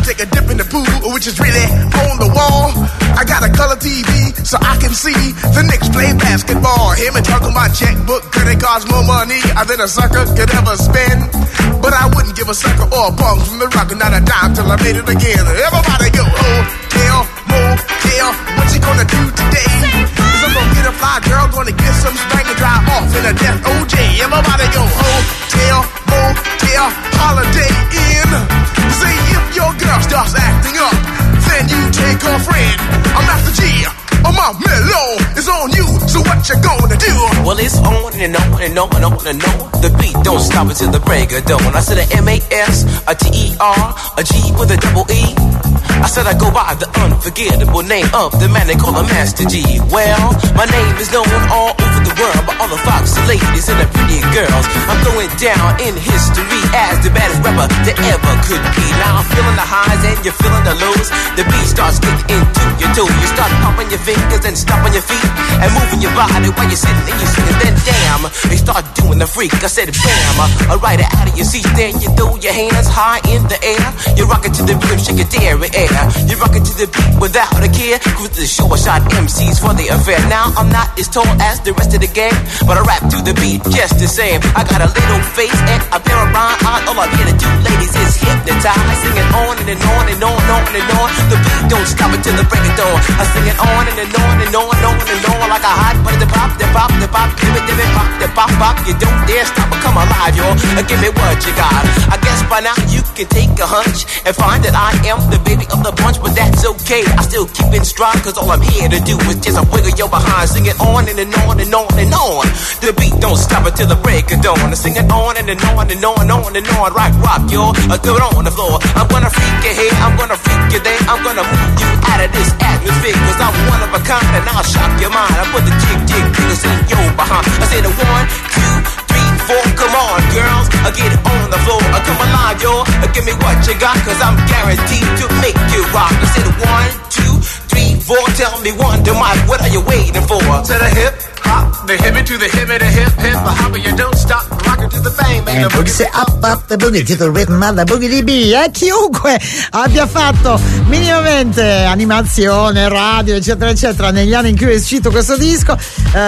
take a dip in the pool, which is really on the wall. I got a color T V so I can see the Knicks play basketball. Him and talking my checkbook, cause it costs more money than a sucker could ever spend. But I wouldn't give a sucker or a bum from the rock, not a dime till I made it again. Everybody go, hotel, motel, what you gonna do today? Cause I'm gonna get a fly girl, gonna get some spank and drive off in a death O J. Everybody go, hotel, motel, holiday in. See if your girl starts acting up, then you take her friend. I'm Master G, I'm out mellow, it's on you, so what you gonna do? Well, it's on and on and on and on and on. The beat don't stop until the break of dawn. I said a M A S, a T E R, a G with a double E. I said I go by the unforgettable name of the man they call a Master G. Well, my name is known all over the world by all the foxy ladies and the pretty girls. I'm going down in history as the baddest rapper that ever could be. Now I'm feeling the highs and you're feeling the lows. The beat starts getting into your toes. You start pumping your fingers and stomping your feet and moving your body while you're sitting and you're singing. Then damn, you start doing the freak. I said bam, I ride it out of your seat. Then you throw your hands high in the air. You rock it to the rhythm, shake your dairy air. You rock it to the beat without a care. Cruise the show, I shot M Cs for the affair. Now I'm not as tall as the rest of the gang, but I rap to the beat just the same. I got a little face and a pair of rhyme eyes. All I'm here to do, ladies, is hypnotize. Sing it on and, and on and on and on and on. The beat don't stop until the break of dawn. I sing it on and, and on and on and on and on like a hot butter. The pop, the pop, the pop, give it, give it, pop, the pop, pop. You don't dare stop or come alive, y'all. Give me what you got. I guess by now you can take a hunch and find that I am the baby of the bunch, but that's okay. I still keep in stride, cause all I'm here to do is just a wiggle your behind. Sing it on and, and on and on and on. The beat don't stop until the break of dawn. I sing it on and, and on and on and on and on. Rock, rock, y'all. I throw it on the floor. I'm gonna freak you here, I'm gonna freak you there. I'm gonna move you out of this atmosphere, cause I'm one of a kind and I'll shock your mind. I put the jig, jig, jiggles in your behind. I say the one, two, three, four. Come on, girls, I get it on the floor. I come alive, y'all. Give me what you got, cause I'm guaranteed to make you rock. I say the one, two, three, four. Tell me one, two, Mike, what are you waiting for? To the hip hop, the hippie to the hippie, the hip hip, the hopper, you don't stop, rock it to the bang bang. And boogie say up up the boogie to the rhythm of the boogie di B. E chiunque abbia fatto minimamente animazione, radio, eccetera, eccetera, negli anni in cui è uscito questo disco, eh,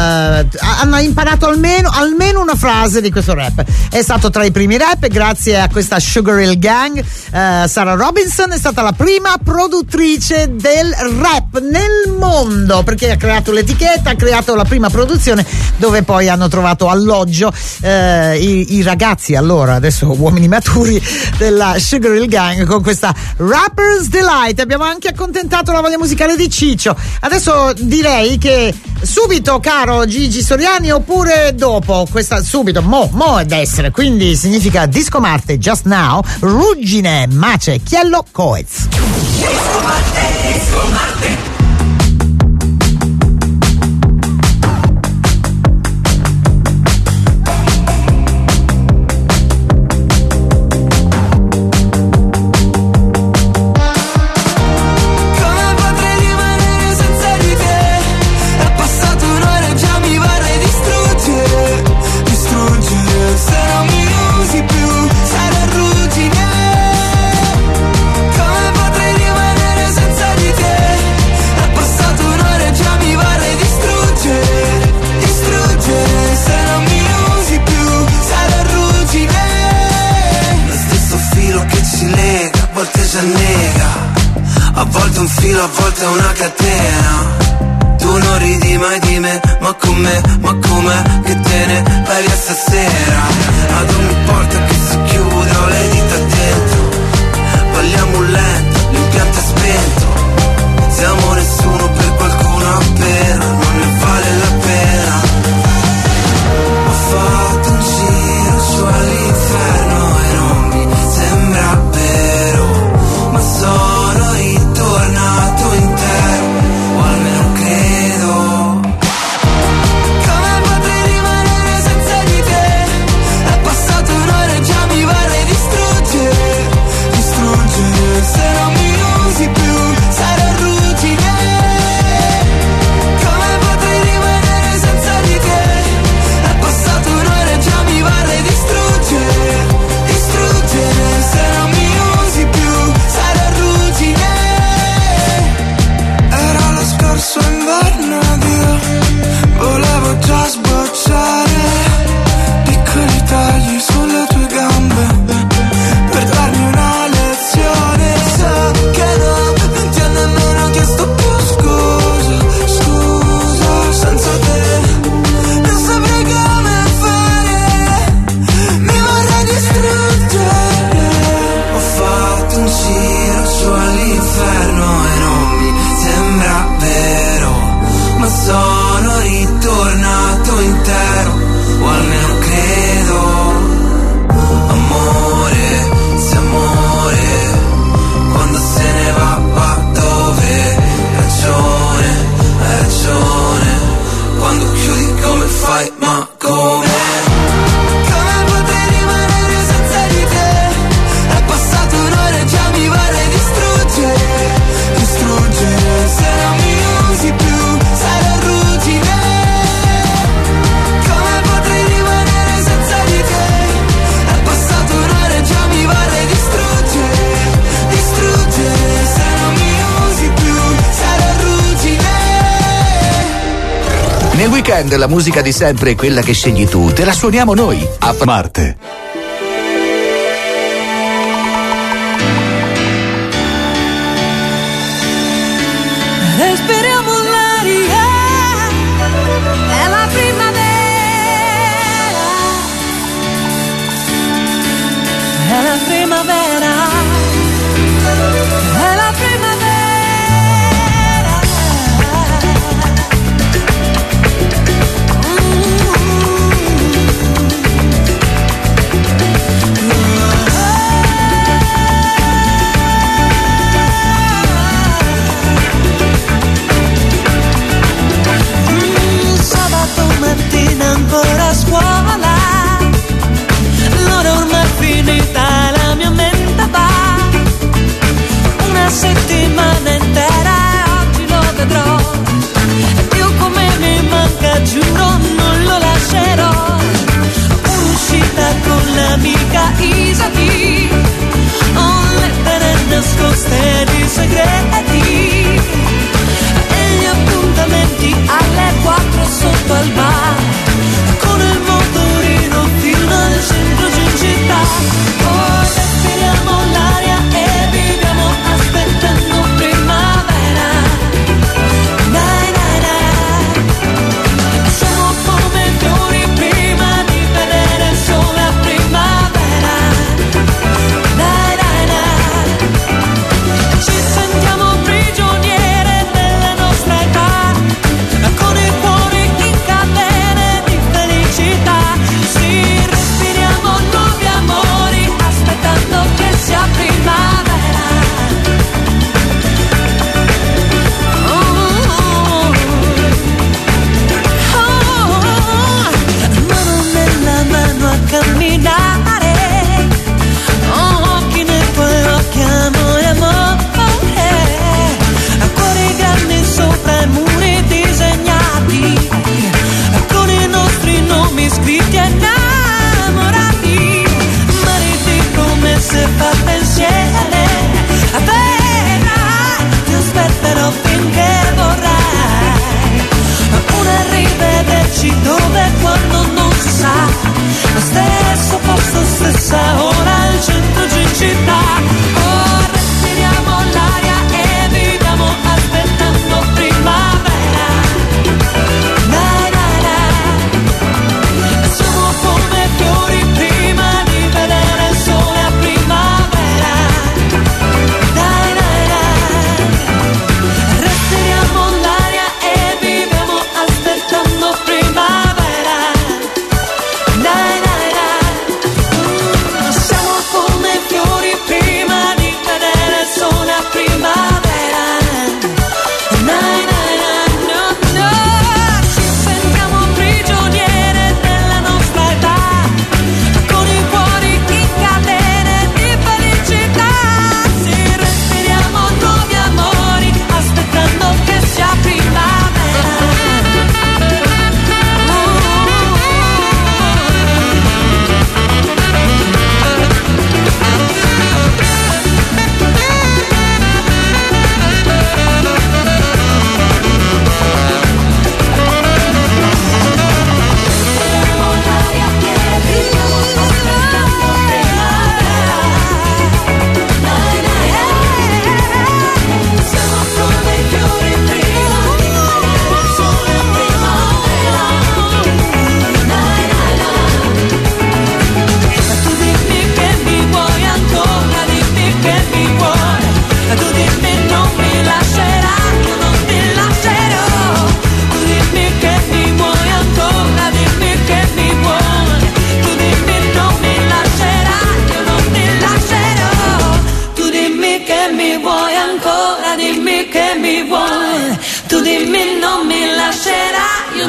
hanno imparato almeno, almeno una frase di questo rap. È stato tra i primi rap, grazie a questa Sugar Hill Gang. eh, Sarah Robinson è stata la prima produttrice del rap nel mondo, perché ha creato l'etichetta, ha creato la prima produzione dove poi hanno trovato alloggio eh, i, i ragazzi, allora adesso uomini maturi, della Sugar Hill Gang con questa Rapper's Delight. Abbiamo anche accontentato la voglia musicale di Ciccio. Adesso direi che subito, caro Gigi Soriani, oppure dopo questa, subito, mo, mo ed essere, quindi significa Disco Marte, Just Now, Ruggine, Mace, Chiello, Coez. Disco Marte, Disco Marte. A volte un filo, a volte una catena. Tu non ridi mai di me, ma con me, ma com'è che te ne vai via stasera? Ad ogni porta che si chiude ho le dita dentro. Balliamo lento, l'impianto è spento. Siamo nessuno per qualcuno appena, non ne vale la pena. Ho fatto un giro su all'inferno e non mi sembra vero, ma sono ritornato intero, o almeno credo. Come potrei rimanere senza di te? È passata un'ora e già mi vorrei distruggere, distruggere. Se non mi usi più Nel weekend la musica di sempre è quella che scegli tu, te la suoniamo noi. A Marte. Respiriamo l'aria, è la primavera, è la primavera, è la primavera. Ancora a scuola, l'ora ormai finita, la mia mente va una settimana intera e oggi lo vedrò. E più come mi manca, giuro non lo lascerò. Un'uscita con l'amica Isati, ho lettere nascoste di segreti e gli appuntamenti alle quattro sotto al bar, con il motorino fino al centro di città. Poi respiriamo l'aria e viviamo aspettando primavera. Dai, dai, dai, siamo come fiori prima di vedere il sole a primavera. Dai, dai, dai, ci sentiamo prigioniere della nostra età, con i cuori in catene di felicità. Sì, respiriamo nuovi amori, aspettando che sia primavera. Oh, oh, oh, mano nella mano a camminare, oh, occhi nei tuoi occhi, amore, amore, a cuori grandi sopra i muri disegnati, con i nostri nomi scritti e innamorati, mariti promesse fatte insieme, a vera, ti aspetterò finché vorrai, una rivederci dove e quando non si sa, lo stesso posto, stessa ora, al centro di città. Oh, respiriamo l'aria e viviamo aspettando primavera. Dai, dai, dai, siamo come fiori prima di vedere il sole a primavera. Dai, dai, dai, respiriamo l'aria e viviamo aspettando primavera. Dai, dai, dai, siamo come fiori prima di vedere il sole a primavera. Dai, dai, dai, no, no, ci sentiamo prigioniere della nostra età, con i cuori in catene di felicità. Sì, respiriamo nuovi amori, aspettando che sia primavera. Siamo come fiori prima di vedere il sole a primavera. Dai, dai, dai, tu dimmi che mi vuoi ancora, dimmi che mi vuoi, tu dimmi non mi lascerai, io non ti lascerò. Tu dimmi che mi vuoi ancora, dimmi che mi vuoi, tu dimmi non mi lascerai, io non ti lascerò. Tu dimmi che mi vuoi ancora, dimmi che mi vuoi, tu dimmi non mi lascerai, io non ti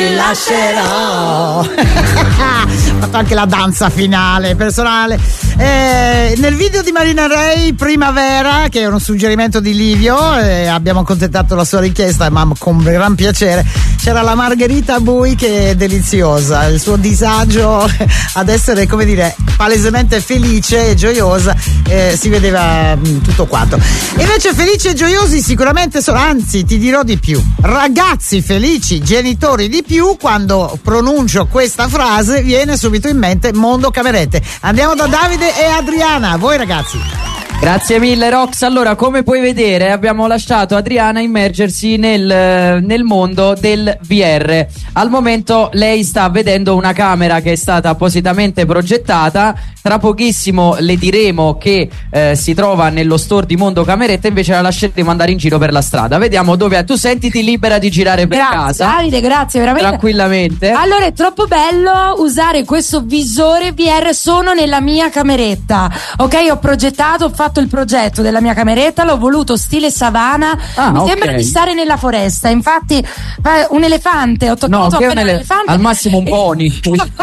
ti lascerò. Ho fatto anche la danza finale personale. Eh, nel video di Marina Ray, Primavera, che è un suggerimento di Livio, eh, abbiamo accontentato la sua richiesta, ma con gran piacere. C'era la Margherita Bui che è deliziosa, il suo disagio ad essere, come dire, palesemente felice e gioiosa, eh, si vedeva mh, tutto quanto. Invece felici e gioiosi sicuramente sono, anzi ti dirò di più, ragazzi felici, genitori di più. Quando pronuncio questa frase viene subito in mente Mondo Camerette. Andiamo da Davide e Adriana, voi ragazzi. Grazie mille Rox. Allora, come puoi vedere, abbiamo lasciato Adriana immergersi nel, nel mondo del V R. Al momento lei sta vedendo una camera che è stata appositamente progettata. Tra pochissimo le diremo che eh, si trova nello store di Mondo Cameretta, invece la lasceremo andare in giro per la strada. Vediamo dove è. Tu sentiti libera di girare per grazie, casa. Davide, grazie, veramente. Tranquillamente. Allora, è troppo bello usare questo visore V R. Sono nella mia cameretta. Ok, ho progettato, ho fatto il progetto della mia cameretta, l'ho voluto stile savana. Ah, mi okay. sembra di stare nella foresta. Infatti, eh, un elefante, ho toccato No, che appena un un ele- elefante. al massimo un pony.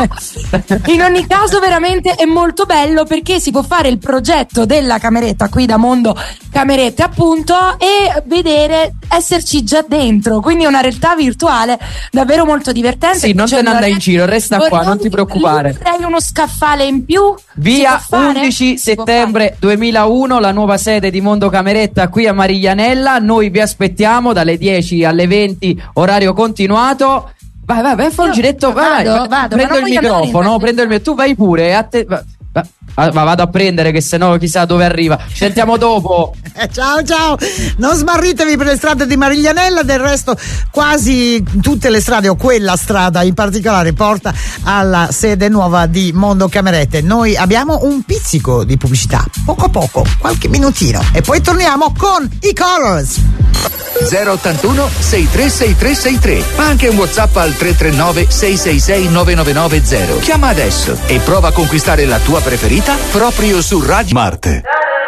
In ogni caso veramente è molto bello, perché si può fare il progetto della cameretta qui da Mondo Camerette appunto e vedere, esserci già dentro, quindi è una realtà virtuale davvero molto divertente. Sì, non te ne andai in giro, resta qua, non ti preoccupare. Vorrei uno scaffale in più. Via undici settembre duemilauno, la nuova sede di Mondo Cameretta qui a Mariglianella. Noi vi aspettiamo dalle dieci alle venti, orario continuato. Vai, vai, vai, fai un giretto, vai, vado, vai. vado, Prendo ma il non voglio microfono, andare in- prendo il mio, tu vai pure, a te, va, va, va, vado a prendere che sennò chissà dove arriva. Ci sentiamo dopo. Ciao ciao, non smarritevi per le strade di Mariglianella, del resto quasi tutte le strade o quella strada in particolare porta alla sede nuova di Mondo Camerette. Noi abbiamo un pizzico di pubblicità, poco poco, qualche minutino, e poi torniamo con i Colors. zero ottantuno sessantatré sessantatré sessantatré, ma anche un WhatsApp al tre tre nove sei sei sei nove nove nove zero. Chiama adesso e prova a conquistare la tua preferita proprio su Radio Marte.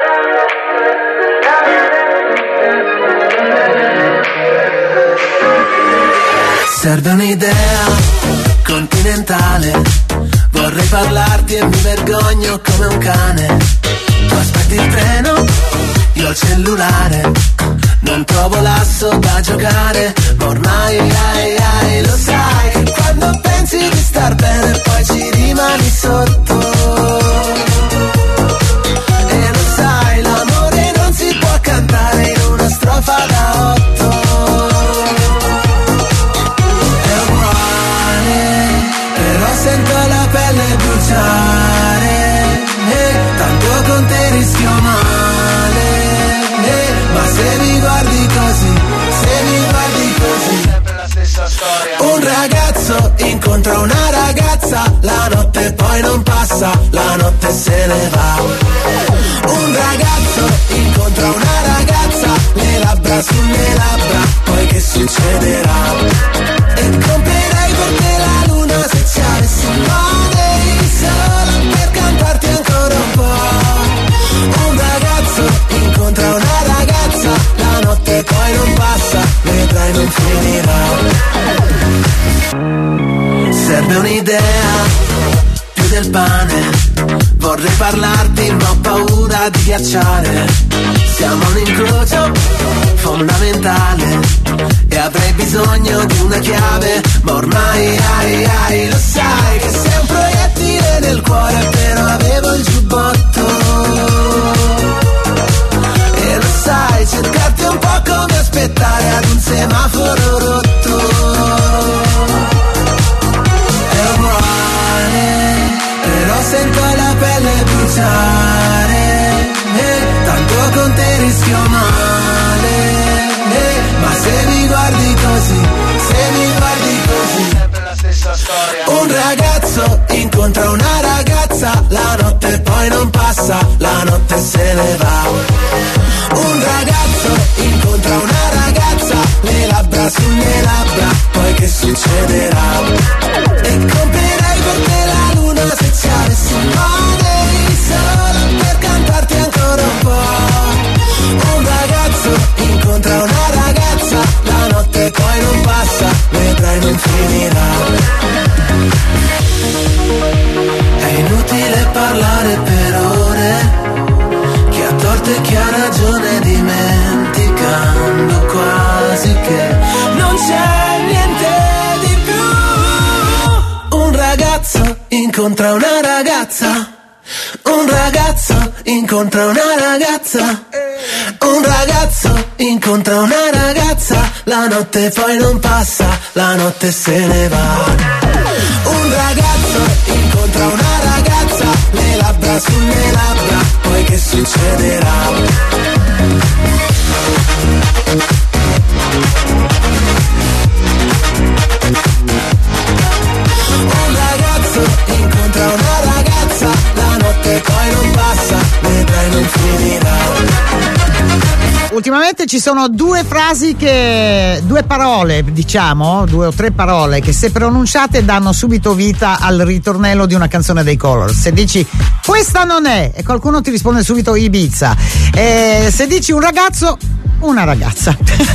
Serve un'idea continentale, vorrei parlarti e mi vergogno come un cane. Tu aspetti il treno, io il cellulare, non trovo l'asso da giocare, ma ormai ai, ai, lo sai che quando pensi di star bene poi ci rimani sotto. E lo sai, l'amore non si può cantare in una strofa da otto. È uguale, però sento la pelle bruciare, e tanto con te rischio male, e, ma se mi guardi così, se mi guardi così, sempre la stessa storia. Un ragazzo incontra una ragazza, la notte poi non passa, la notte se ne va. Un ragazzo incontra una ragazza, le labbra sulle labbra, poi che succederà? E comprerei per te la luna se ci avessi male, solo per cantarti ancora un po'. Un ragazzo incontra una ragazza, la notte poi non passa, vedrai non finirà. Serve un'idea più del pane, vorrei parlarti ma ho paura di ghiacciare. Siamo un incrocio fondamentale e avrei bisogno di una chiave, ma ormai ai, ai, lo sai che sei un proiettile nel cuore, però avevo il giubbotto. E lo sai, cercarti è un po' come aspettare ad un semaforo rotto. È uguale, però sento la pelle bruciare, e tanto con te rischio male, e, ma se mi guardi così, se mi guardi così, sempre la stessa storia. Un ragazzo incontra una ragazza, la notte poi non passa, la notte se ne va. Un ragazzo incontra una ragazza, le labbra sulle labbra, poi che succederà? E comprerei per te la luna se ci avessi male, solo per cantarti ancora un po'. Un ragazzo incontra una ragazza, la notte poi non passa, vedrai non finirà. incontra una ragazza. Un ragazzo incontra una ragazza. Un ragazzo incontra una ragazza. La notte poi non passa, la notte se ne va. Un ragazzo incontra una ragazza, le labbra sulle labbra, poi che succederà? Un ragazzo incontra una ragazza, la notte poi non passa, vedrai non finirà. Ultimamente ci sono due frasi che, due parole, diciamo, due o tre parole che se pronunciate danno subito vita al ritornello di una canzone dei Colors. Se dici questa non è, e qualcuno ti risponde subito Ibiza. E se dici un ragazzo, una ragazza.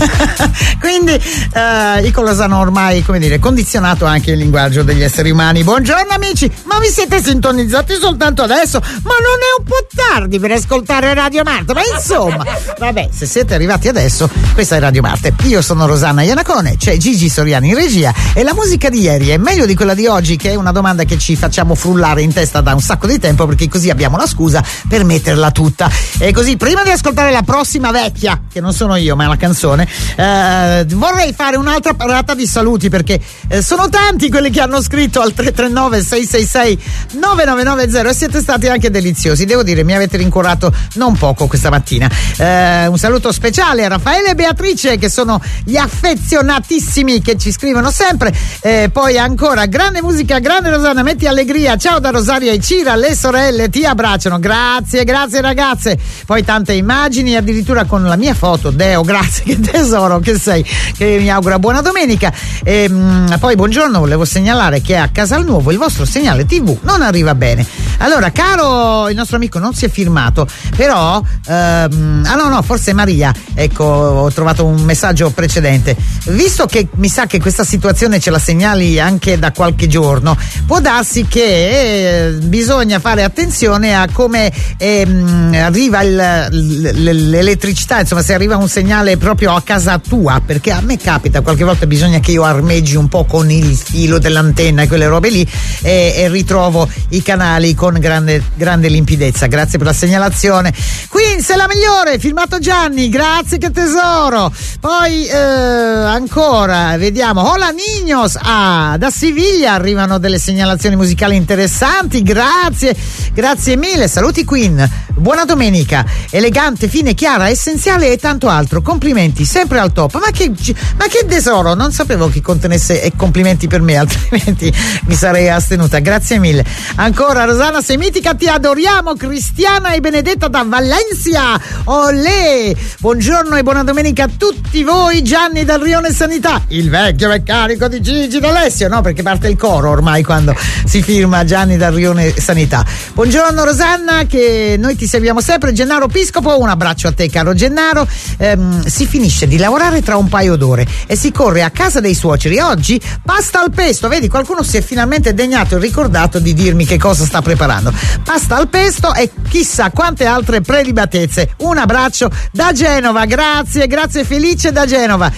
Quindi eh, i Colors hanno ormai, come dire, condizionato anche il linguaggio degli esseri umani. Buongiorno amici, ma vi siete sintonizzati soltanto adesso? Ma non è un po' tardi per ascoltare Radio Marte? Ma insomma, vabbè, se siete arrivati adesso, questa è Radio Marte. Io sono Rosanna Iannacone, c'è Gigi Soriani in regia e la musica di ieri è meglio di quella di oggi, che è una domanda che ci facciamo frullare in testa da un sacco di tempo, perché così abbiamo la scusa per metterla tutta. E così, prima di ascoltare la prossima vecchia, che non sono io ma la canzone, eh, vorrei fare un'altra parata di saluti, perché eh, sono tanti quelli che hanno scritto al tre tre nove sei sei sei nove nove nove zero e siete stati anche deliziosi, devo dire, mi avete rincuorato non poco questa mattina. Eh, un saluto speciale a Raffaele e Beatrice, che sono gli affezionatissimi che ci scrivono sempre. Eh, poi ancora grande musica, grande Rosanna, metti allegria, ciao da Rosaria e Cira, le sorelle ti abbracciano, grazie, grazie ragazze. Poi tante immagini, addirittura con la mia foto. Deo, grazie, che tesoro che sei, che mi augura buona domenica. E mh, poi buongiorno, volevo segnalare che a Casalnuovo il vostro segnale tivù non arriva bene. Allora, caro, il nostro amico non si è firmato, però ehm, ah no no, forse Maria, ecco, ho trovato un messaggio precedente. Visto che mi sa che questa situazione ce la segnali anche da qualche giorno, può darsi che eh, bisogna fare attenzione a come ehm, arriva il, l'elettricità, insomma, se arriva un segnale proprio a casa tua, perché a me capita qualche volta, bisogna che io armeggi un po' con il filo dell'antenna e quelle robe lì, e, e ritrovo i canali con grande, grande limpidezza. Grazie per la segnalazione. Queens è la migliore, firmato Gianni, grazie, che tesoro. Poi eh, ancora vediamo Hola Niños, ah, da Siviglia arrivano delle segnalazioni musicali interessanti, grazie, grazie mille. Saluti Queen, buona domenica, elegante, fine, chiara, essenziale e tanto altro, complimenti, sempre al top. Ma che, ma che tesoro, non sapevo che contenesse e complimenti per me, altrimenti mi sarei astenuta. Grazie mille. Ancora Rosanna, sei mitica, ti adoriamo. Cristiana e Benedetta da Valencia, olè, buongiorno e buona domenica a tutti voi. Gianni dal Rione Sanità, il vecchio meccanico di Gigi D'Alessio, no, perché parte il coro ormai quando si firma Gianni dal Rione Sanità. Buongiorno Rosanna, che noi ti seguiamo sempre. Gennaro Piscopo, un abbraccio a te caro Gennaro. Ehm, si finisce di lavorare tra un paio d'ore e si corre a casa dei suoceri. Oggi pasta al pesto, vedi, qualcuno si è finalmente degnato e ricordato di dirmi che cosa sta preparando. Pasta al pesto e chissà quante altre prelibatezze. Un abbraccio da Genova, grazie, grazie Felice da Genova,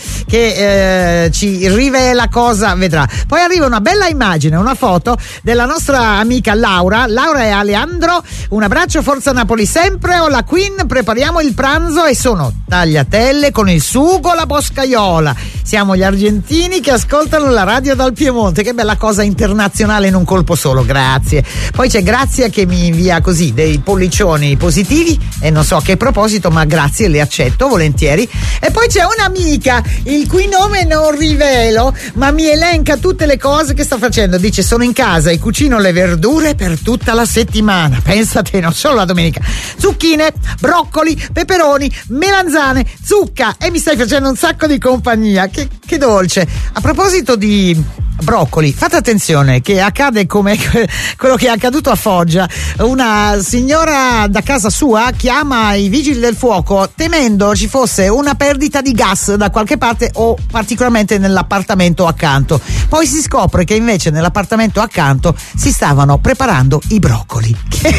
che eh, ci rivela cosa vedrà. Poi arriva una bella immagine, una foto della nostra amica Laura, Laura e Aleandro. Un abbraccio, forza Napoli sempre. Hola Queen, prepariamo il pranzo e sono tagliatelle con il sugo, la boscaiola. Siamo gli argentini che ascoltano la radio dal Piemonte. Che bella cosa internazionale in un colpo solo, grazie. Poi c'è Grazia che mi invia così dei pollicioni positivi e non so a che proposito, ma grazie, le accetto volentieri. E poi c'è un'amica il cui nome non rivelo, ma mi elenca tutte le cose che sta facendo. Dice: sono in casa e cucino le verdure per tutta la settimana. Pensate, non solo la domenica. Zucchine, broccoli, peperoni, melanzane, zucca, e mi stai facendo un sacco di compagnia. Che, che dolce. A proposito di broccoli, fate attenzione che accade come quello che è accaduto a Foggia. Una signora da casa sua chiama i vigili del fuoco temendo ci fosse una perdita di gas da qualche parte o particolarmente nell'appartamento accanto. Poi si scopre che invece nell'appartamento accanto si stavano preparando i broccoli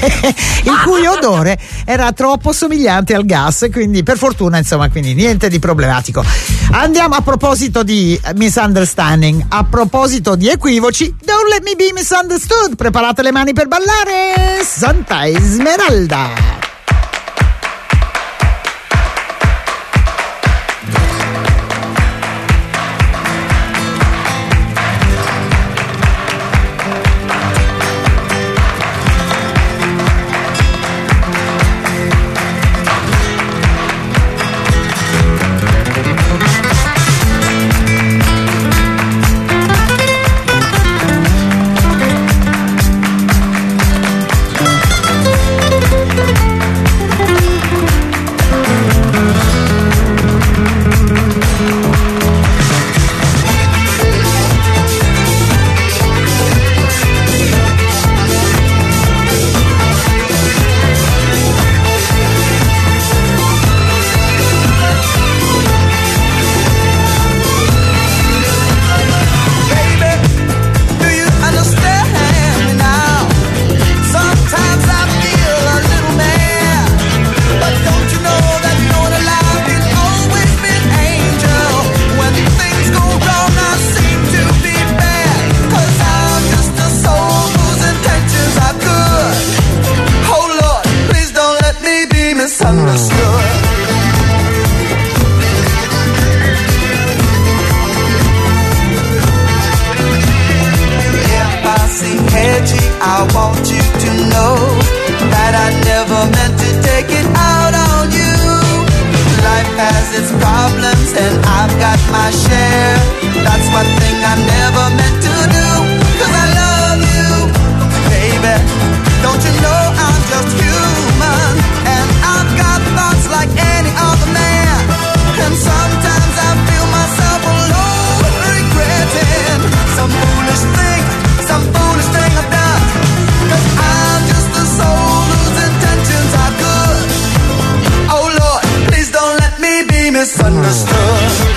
il cui odore era troppo somigliante al gas, quindi per fortuna, insomma, quindi niente di problematico. Andiamo a proposito di misunderstanding, a proposito proposito di equivoci, Don't Let Me Be Misunderstood, preparate le mani per ballare, Santa Esmeralda. I want you to know that I never meant to take it out on you. Life has its problems and I've got my share. That's one thing I never meant to do. Cause I love you, baby. Don't you know I'm just human? And I've got thoughts like any other man. And sometimes I feel myself alone, regretting some foolish thing, some foolish thing I've done. Cause I'm just a soul whose intentions are good. Oh Lord, please don't let me be misunderstood.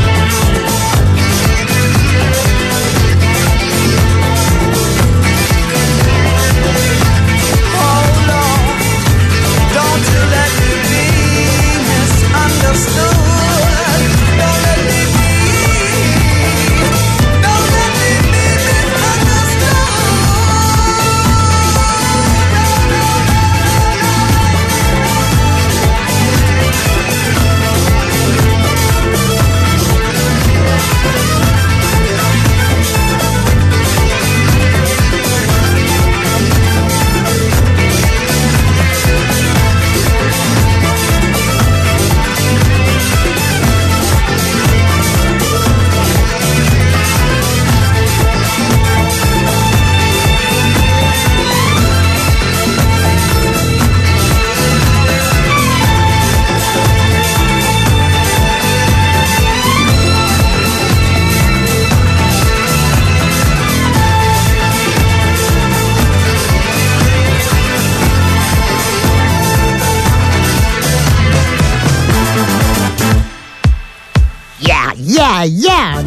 Yeah, yeah.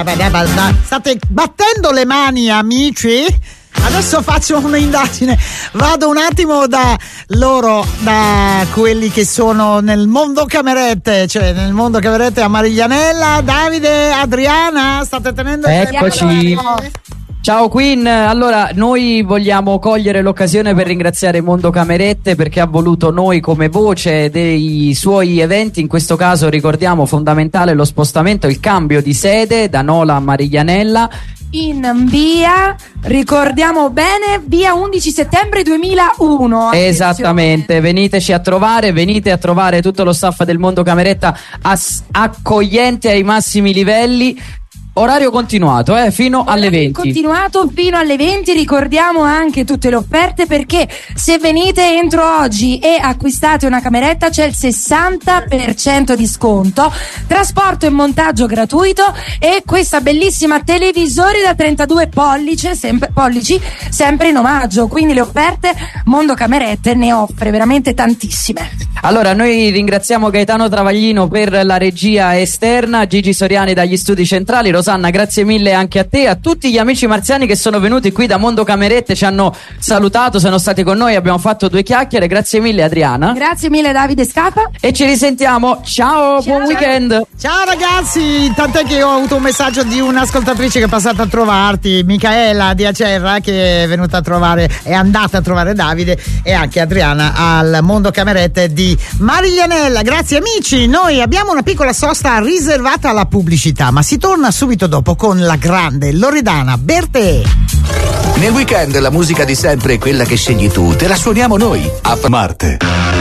State battendo le mani, amici? Adesso faccio un'indagine. Vado un attimo da loro, da quelli che sono nel mondo camerette, cioè nel mondo camerette a Mariglianella. Davide, Adriana, state tenendo il Eccoci. Ciao Queen, allora noi vogliamo cogliere l'occasione per ringraziare Mondo Camerette perché ha voluto noi come voce dei suoi eventi. In questo caso ricordiamo fondamentale lo spostamento, il cambio di sede da Nola a Mariglianella. In via, ricordiamo bene, via undici settembre duemilauno. Esattamente, veniteci a trovare, venite a trovare tutto lo staff del Mondo Cameretta ass- accogliente ai massimi livelli. Orario continuato, eh, fino alle venti. Continuato fino alle venti, ricordiamo anche tutte le offerte perché se venite entro oggi e acquistate una cameretta c'è il sessanta per cento di sconto, trasporto e montaggio gratuito e questa bellissima televisore da trentadue pollici, sempre, pollici, sempre in omaggio, quindi le offerte Mondo Camerette ne offre veramente tantissime. Allora noi ringraziamo Gaetano Travaglino per la regia esterna, Gigi Soriani dagli studi centrali, Rosanna, grazie mille anche a te, a tutti gli amici marziani che sono venuti qui da Mondo Camerette, ci hanno salutato, sono stati con noi, abbiamo fatto due chiacchiere. Grazie mille Adriana. Grazie mille Davide Scapa. E ci risentiamo. Ciao, Ciao. buon weekend. Ciao ragazzi, tant'è che io ho avuto un messaggio di un'ascoltatrice che è passata a trovarti, Micaela di Acerra, che è venuta a trovare, è andata a trovare Davide, e anche Adriana al Mondo Camerette di Mariglianella. Grazie amici, noi abbiamo una piccola sosta riservata alla pubblicità, ma si torna subito dopo con la grande Loredana Bertè. Nel weekend la musica di sempre è quella che scegli tu, te la suoniamo noi a Marte.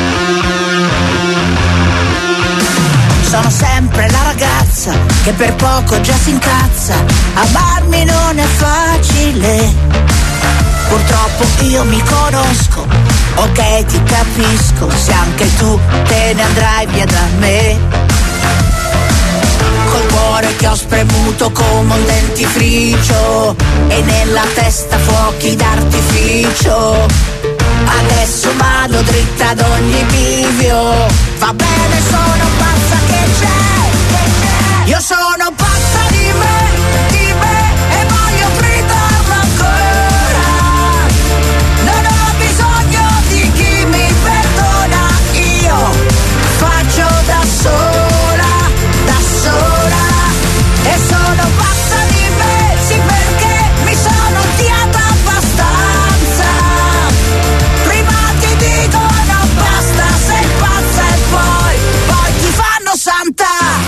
Sono sempre la ragazza che per poco già si incazza. Amarmi non è facile. Purtroppo io mi conosco. Ok, ti capisco. Se anche tu te ne andrai via da me. Col cuore che ho spremuto come un dentifricio e nella testa fuochi d'artificio. Adesso vado dritta ad ogni bivio. Va bene, sono pazza che c'è, che c'è. Io sono pazza di me, di me, e voglio gridarlo ancora. Non ho bisogno di chi mi perdona. Io faccio da sola, da sola. E sono pazza di me, sì, perché mi sono odiata abbastanza. Prima ti dicono basta, sei pazza, e poi, poi ti fanno santa.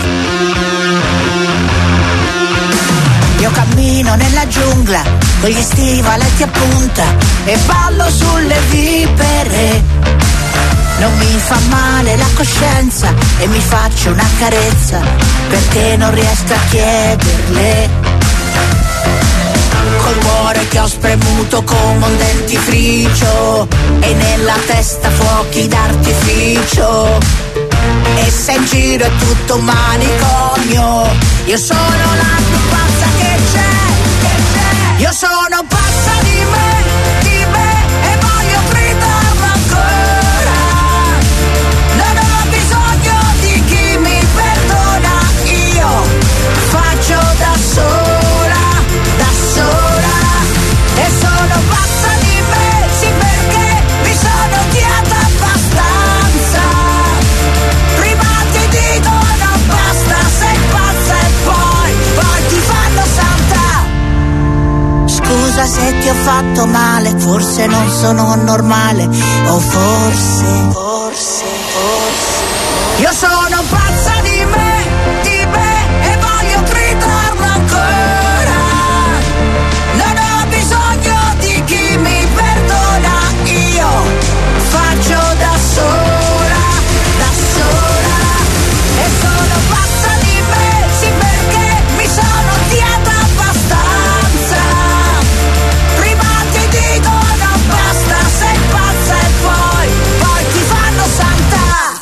Io cammino nella giungla con gli stivaletti a punta e ballo sulle vipere. Non mi fa male la coscienza e mi faccio una carezza perché non riesco a chiederle. Col cuore che ho spremuto come un dentifricio e nella testa fuochi d'artificio. E se in giro è tutto un manicomio, io sono la più pazza che c'è, che c'è. Io sono pazza di me, di me, e voglio gridarlo ancora. Non ho bisogno di chi mi perdona. Io faccio da sola, da sola. E sono pazza di me, sì, perché mi sono odiata abbastanza. Prima ti dicono basta, sei pazza, e poi, poi ti fanno santa. Scusa se ti ho fatto male, forse non sono normale, o forse, forse, forse. Io sono pazza di me, di me, e voglio gridarlo ancora. Non ho bisogno di chi mi perdona. Io faccio da sola, da sola. E sono pazza di me, sì, perché mi sono odiata abbastanza. Prima ti dicono basta, sei pazza, e poi, poi ti fanno santa.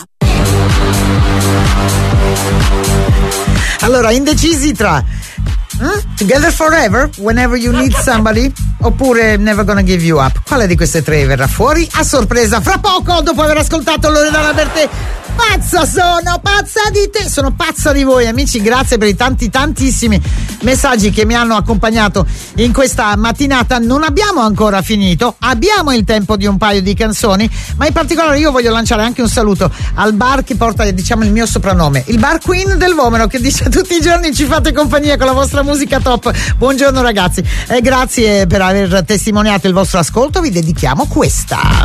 Allora, indecisi tra eh? Together Forever, Whenever You Need Somebody, oppure Never Gonna Give You Up. Quale di queste tre verrà fuori a sorpresa fra poco, dopo aver ascoltato Loredana Bertè. Pazza sono, pazza di te, sono pazza di voi amici, grazie per i tanti tantissimi messaggi che mi hanno accompagnato in questa mattinata. Non abbiamo ancora finito, abbiamo il tempo di un paio di canzoni, ma in particolare io voglio lanciare anche un saluto al bar che porta, diciamo, il mio soprannome, il Bar Queen del Vomero, che dice tutti i giorni ci fate compagnia con la vostra musica top. Buongiorno ragazzi e grazie per aver testimoniato il vostro ascolto, vi dedichiamo questa.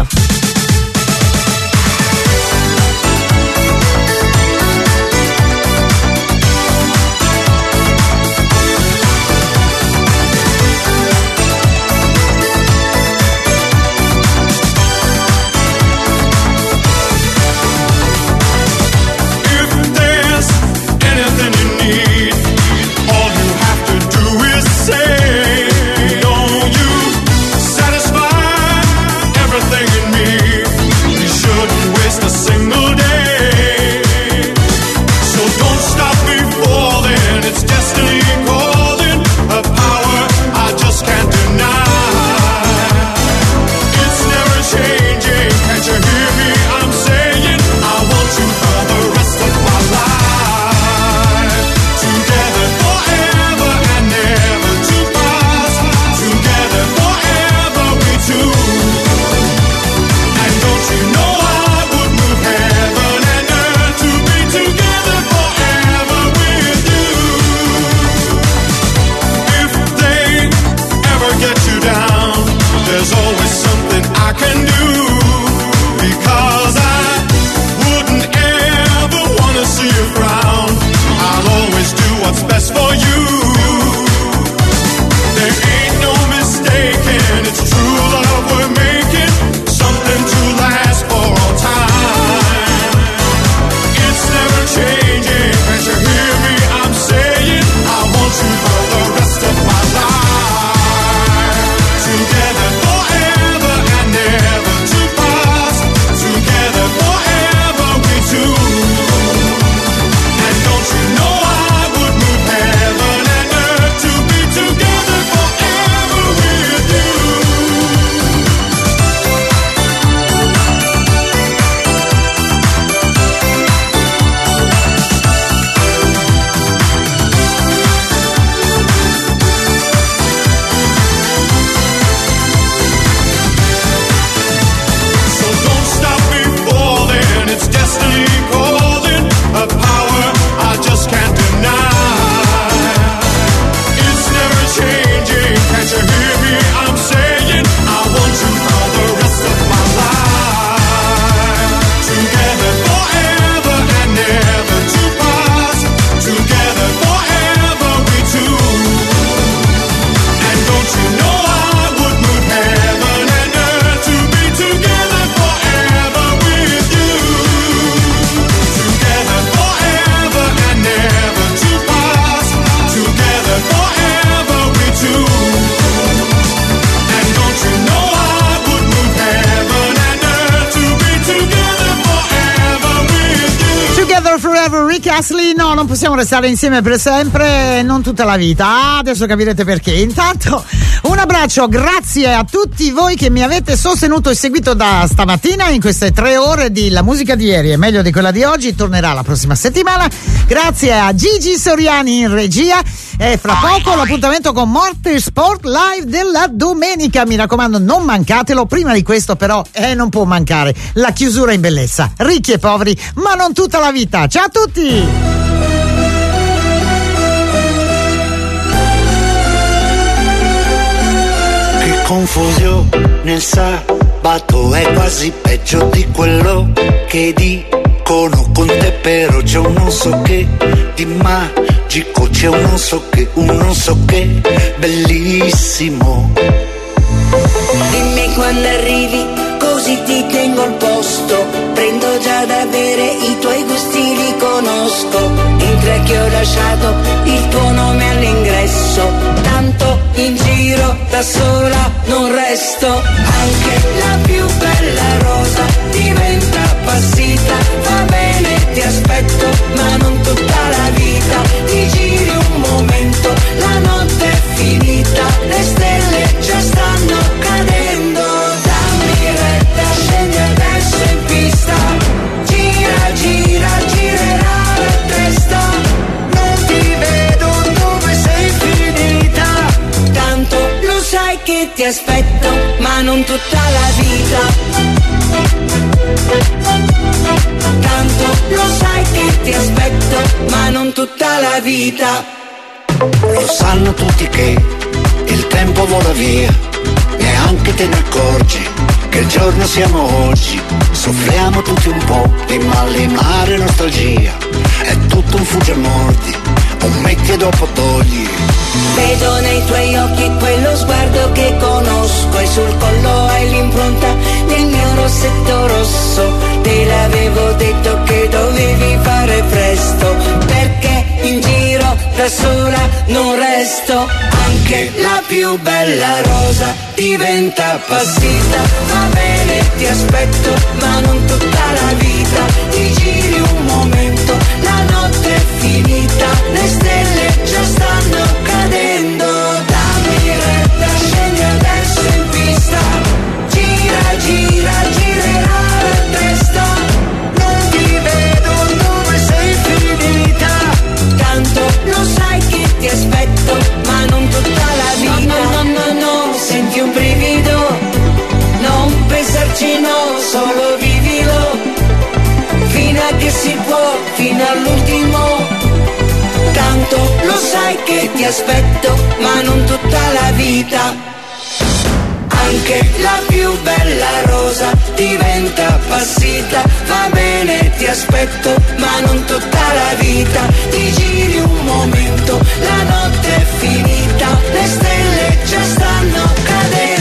Satisfy everything in me. Rick Astley, no, non possiamo restare insieme per sempre, non tutta la vita. Ah, adesso capirete perché. Intanto un abbraccio, grazie a tutti voi che mi avete sostenuto e seguito da stamattina in queste tre ore di La musica di ieri e meglio di quella di oggi. Tornerà la prossima settimana. Grazie a Gigi Soriani in regia e fra poco l'appuntamento con Morte Sport Live della domenica. Mi raccomando, non mancatelo. Prima di questo però eh, non può mancare la chiusura in bellezza. Ricchi e poveri, ma non tutta la vita. Ciao a tutti! Che confusione, il sabato è quasi peggio di quello che dicono con te, però c'è un non so che di magico, c'è un non so che, un non so che bellissimo. Dimmi quando arrivi, così ti tengo al posto. Prendo già da bere, i tuoi gusti li conosco. In tre che ho lasciato il tuo nome all'ingresso. Tanto in giro da sola non resto. Anche la più bella rosa diventa appassita. Va bene, ti aspetto, ma non tutta la vita. Ti giri un momento, la notte è finita. Le stelle già stanno cadendo. Dammi retta, scendi adesso in pista. Gira, gira, girerà la testa. Non ti vedo dove sei finita. Tanto lo sai che ti aspetto, ma non tutta la vita. Tanto lo sai che ti aspetto, ma non tutta la vita. Lo sanno tutti che il tempo vola via, neanche te ne accorgi che il giorno siamo oggi. Soffriamo tutti un po' di malinare e nostalgia. È tutto un fugge morti, un metti e dopo togli. Vedo nei tuoi occhi quello sguardo che conosco e sul collo hai l'impronta del mio rossetto rosso. Te l'avevo detto che dovevi fare presto, perché in giro da sola non resto. Anche la più bella rosa diventa appassita. Va bene, ti aspetto, ma non tutta la vita. Ti giri un momento, la notte è finita. Le stelle già stanno cadendo. Dammi retta, scendi adesso in pista. Gira, gira, girerà la testa. Non ti vedo dove sei finita. Tanto lo sai che ti aspetto, ma non tutta la vita. No, no, no, no, no, senti un brivido. Non pensarci, no, solo vivilo. Fino a che si può, fino all'ultimo. Tanto lo sai che ti aspetto, ma non tutta la vita. Anche la più bella rosa diventa appassita. Va bene, ti aspetto, ma non tutta la vita. Ti giri un momento, la notte è finita. Le stelle già stanno cadendo.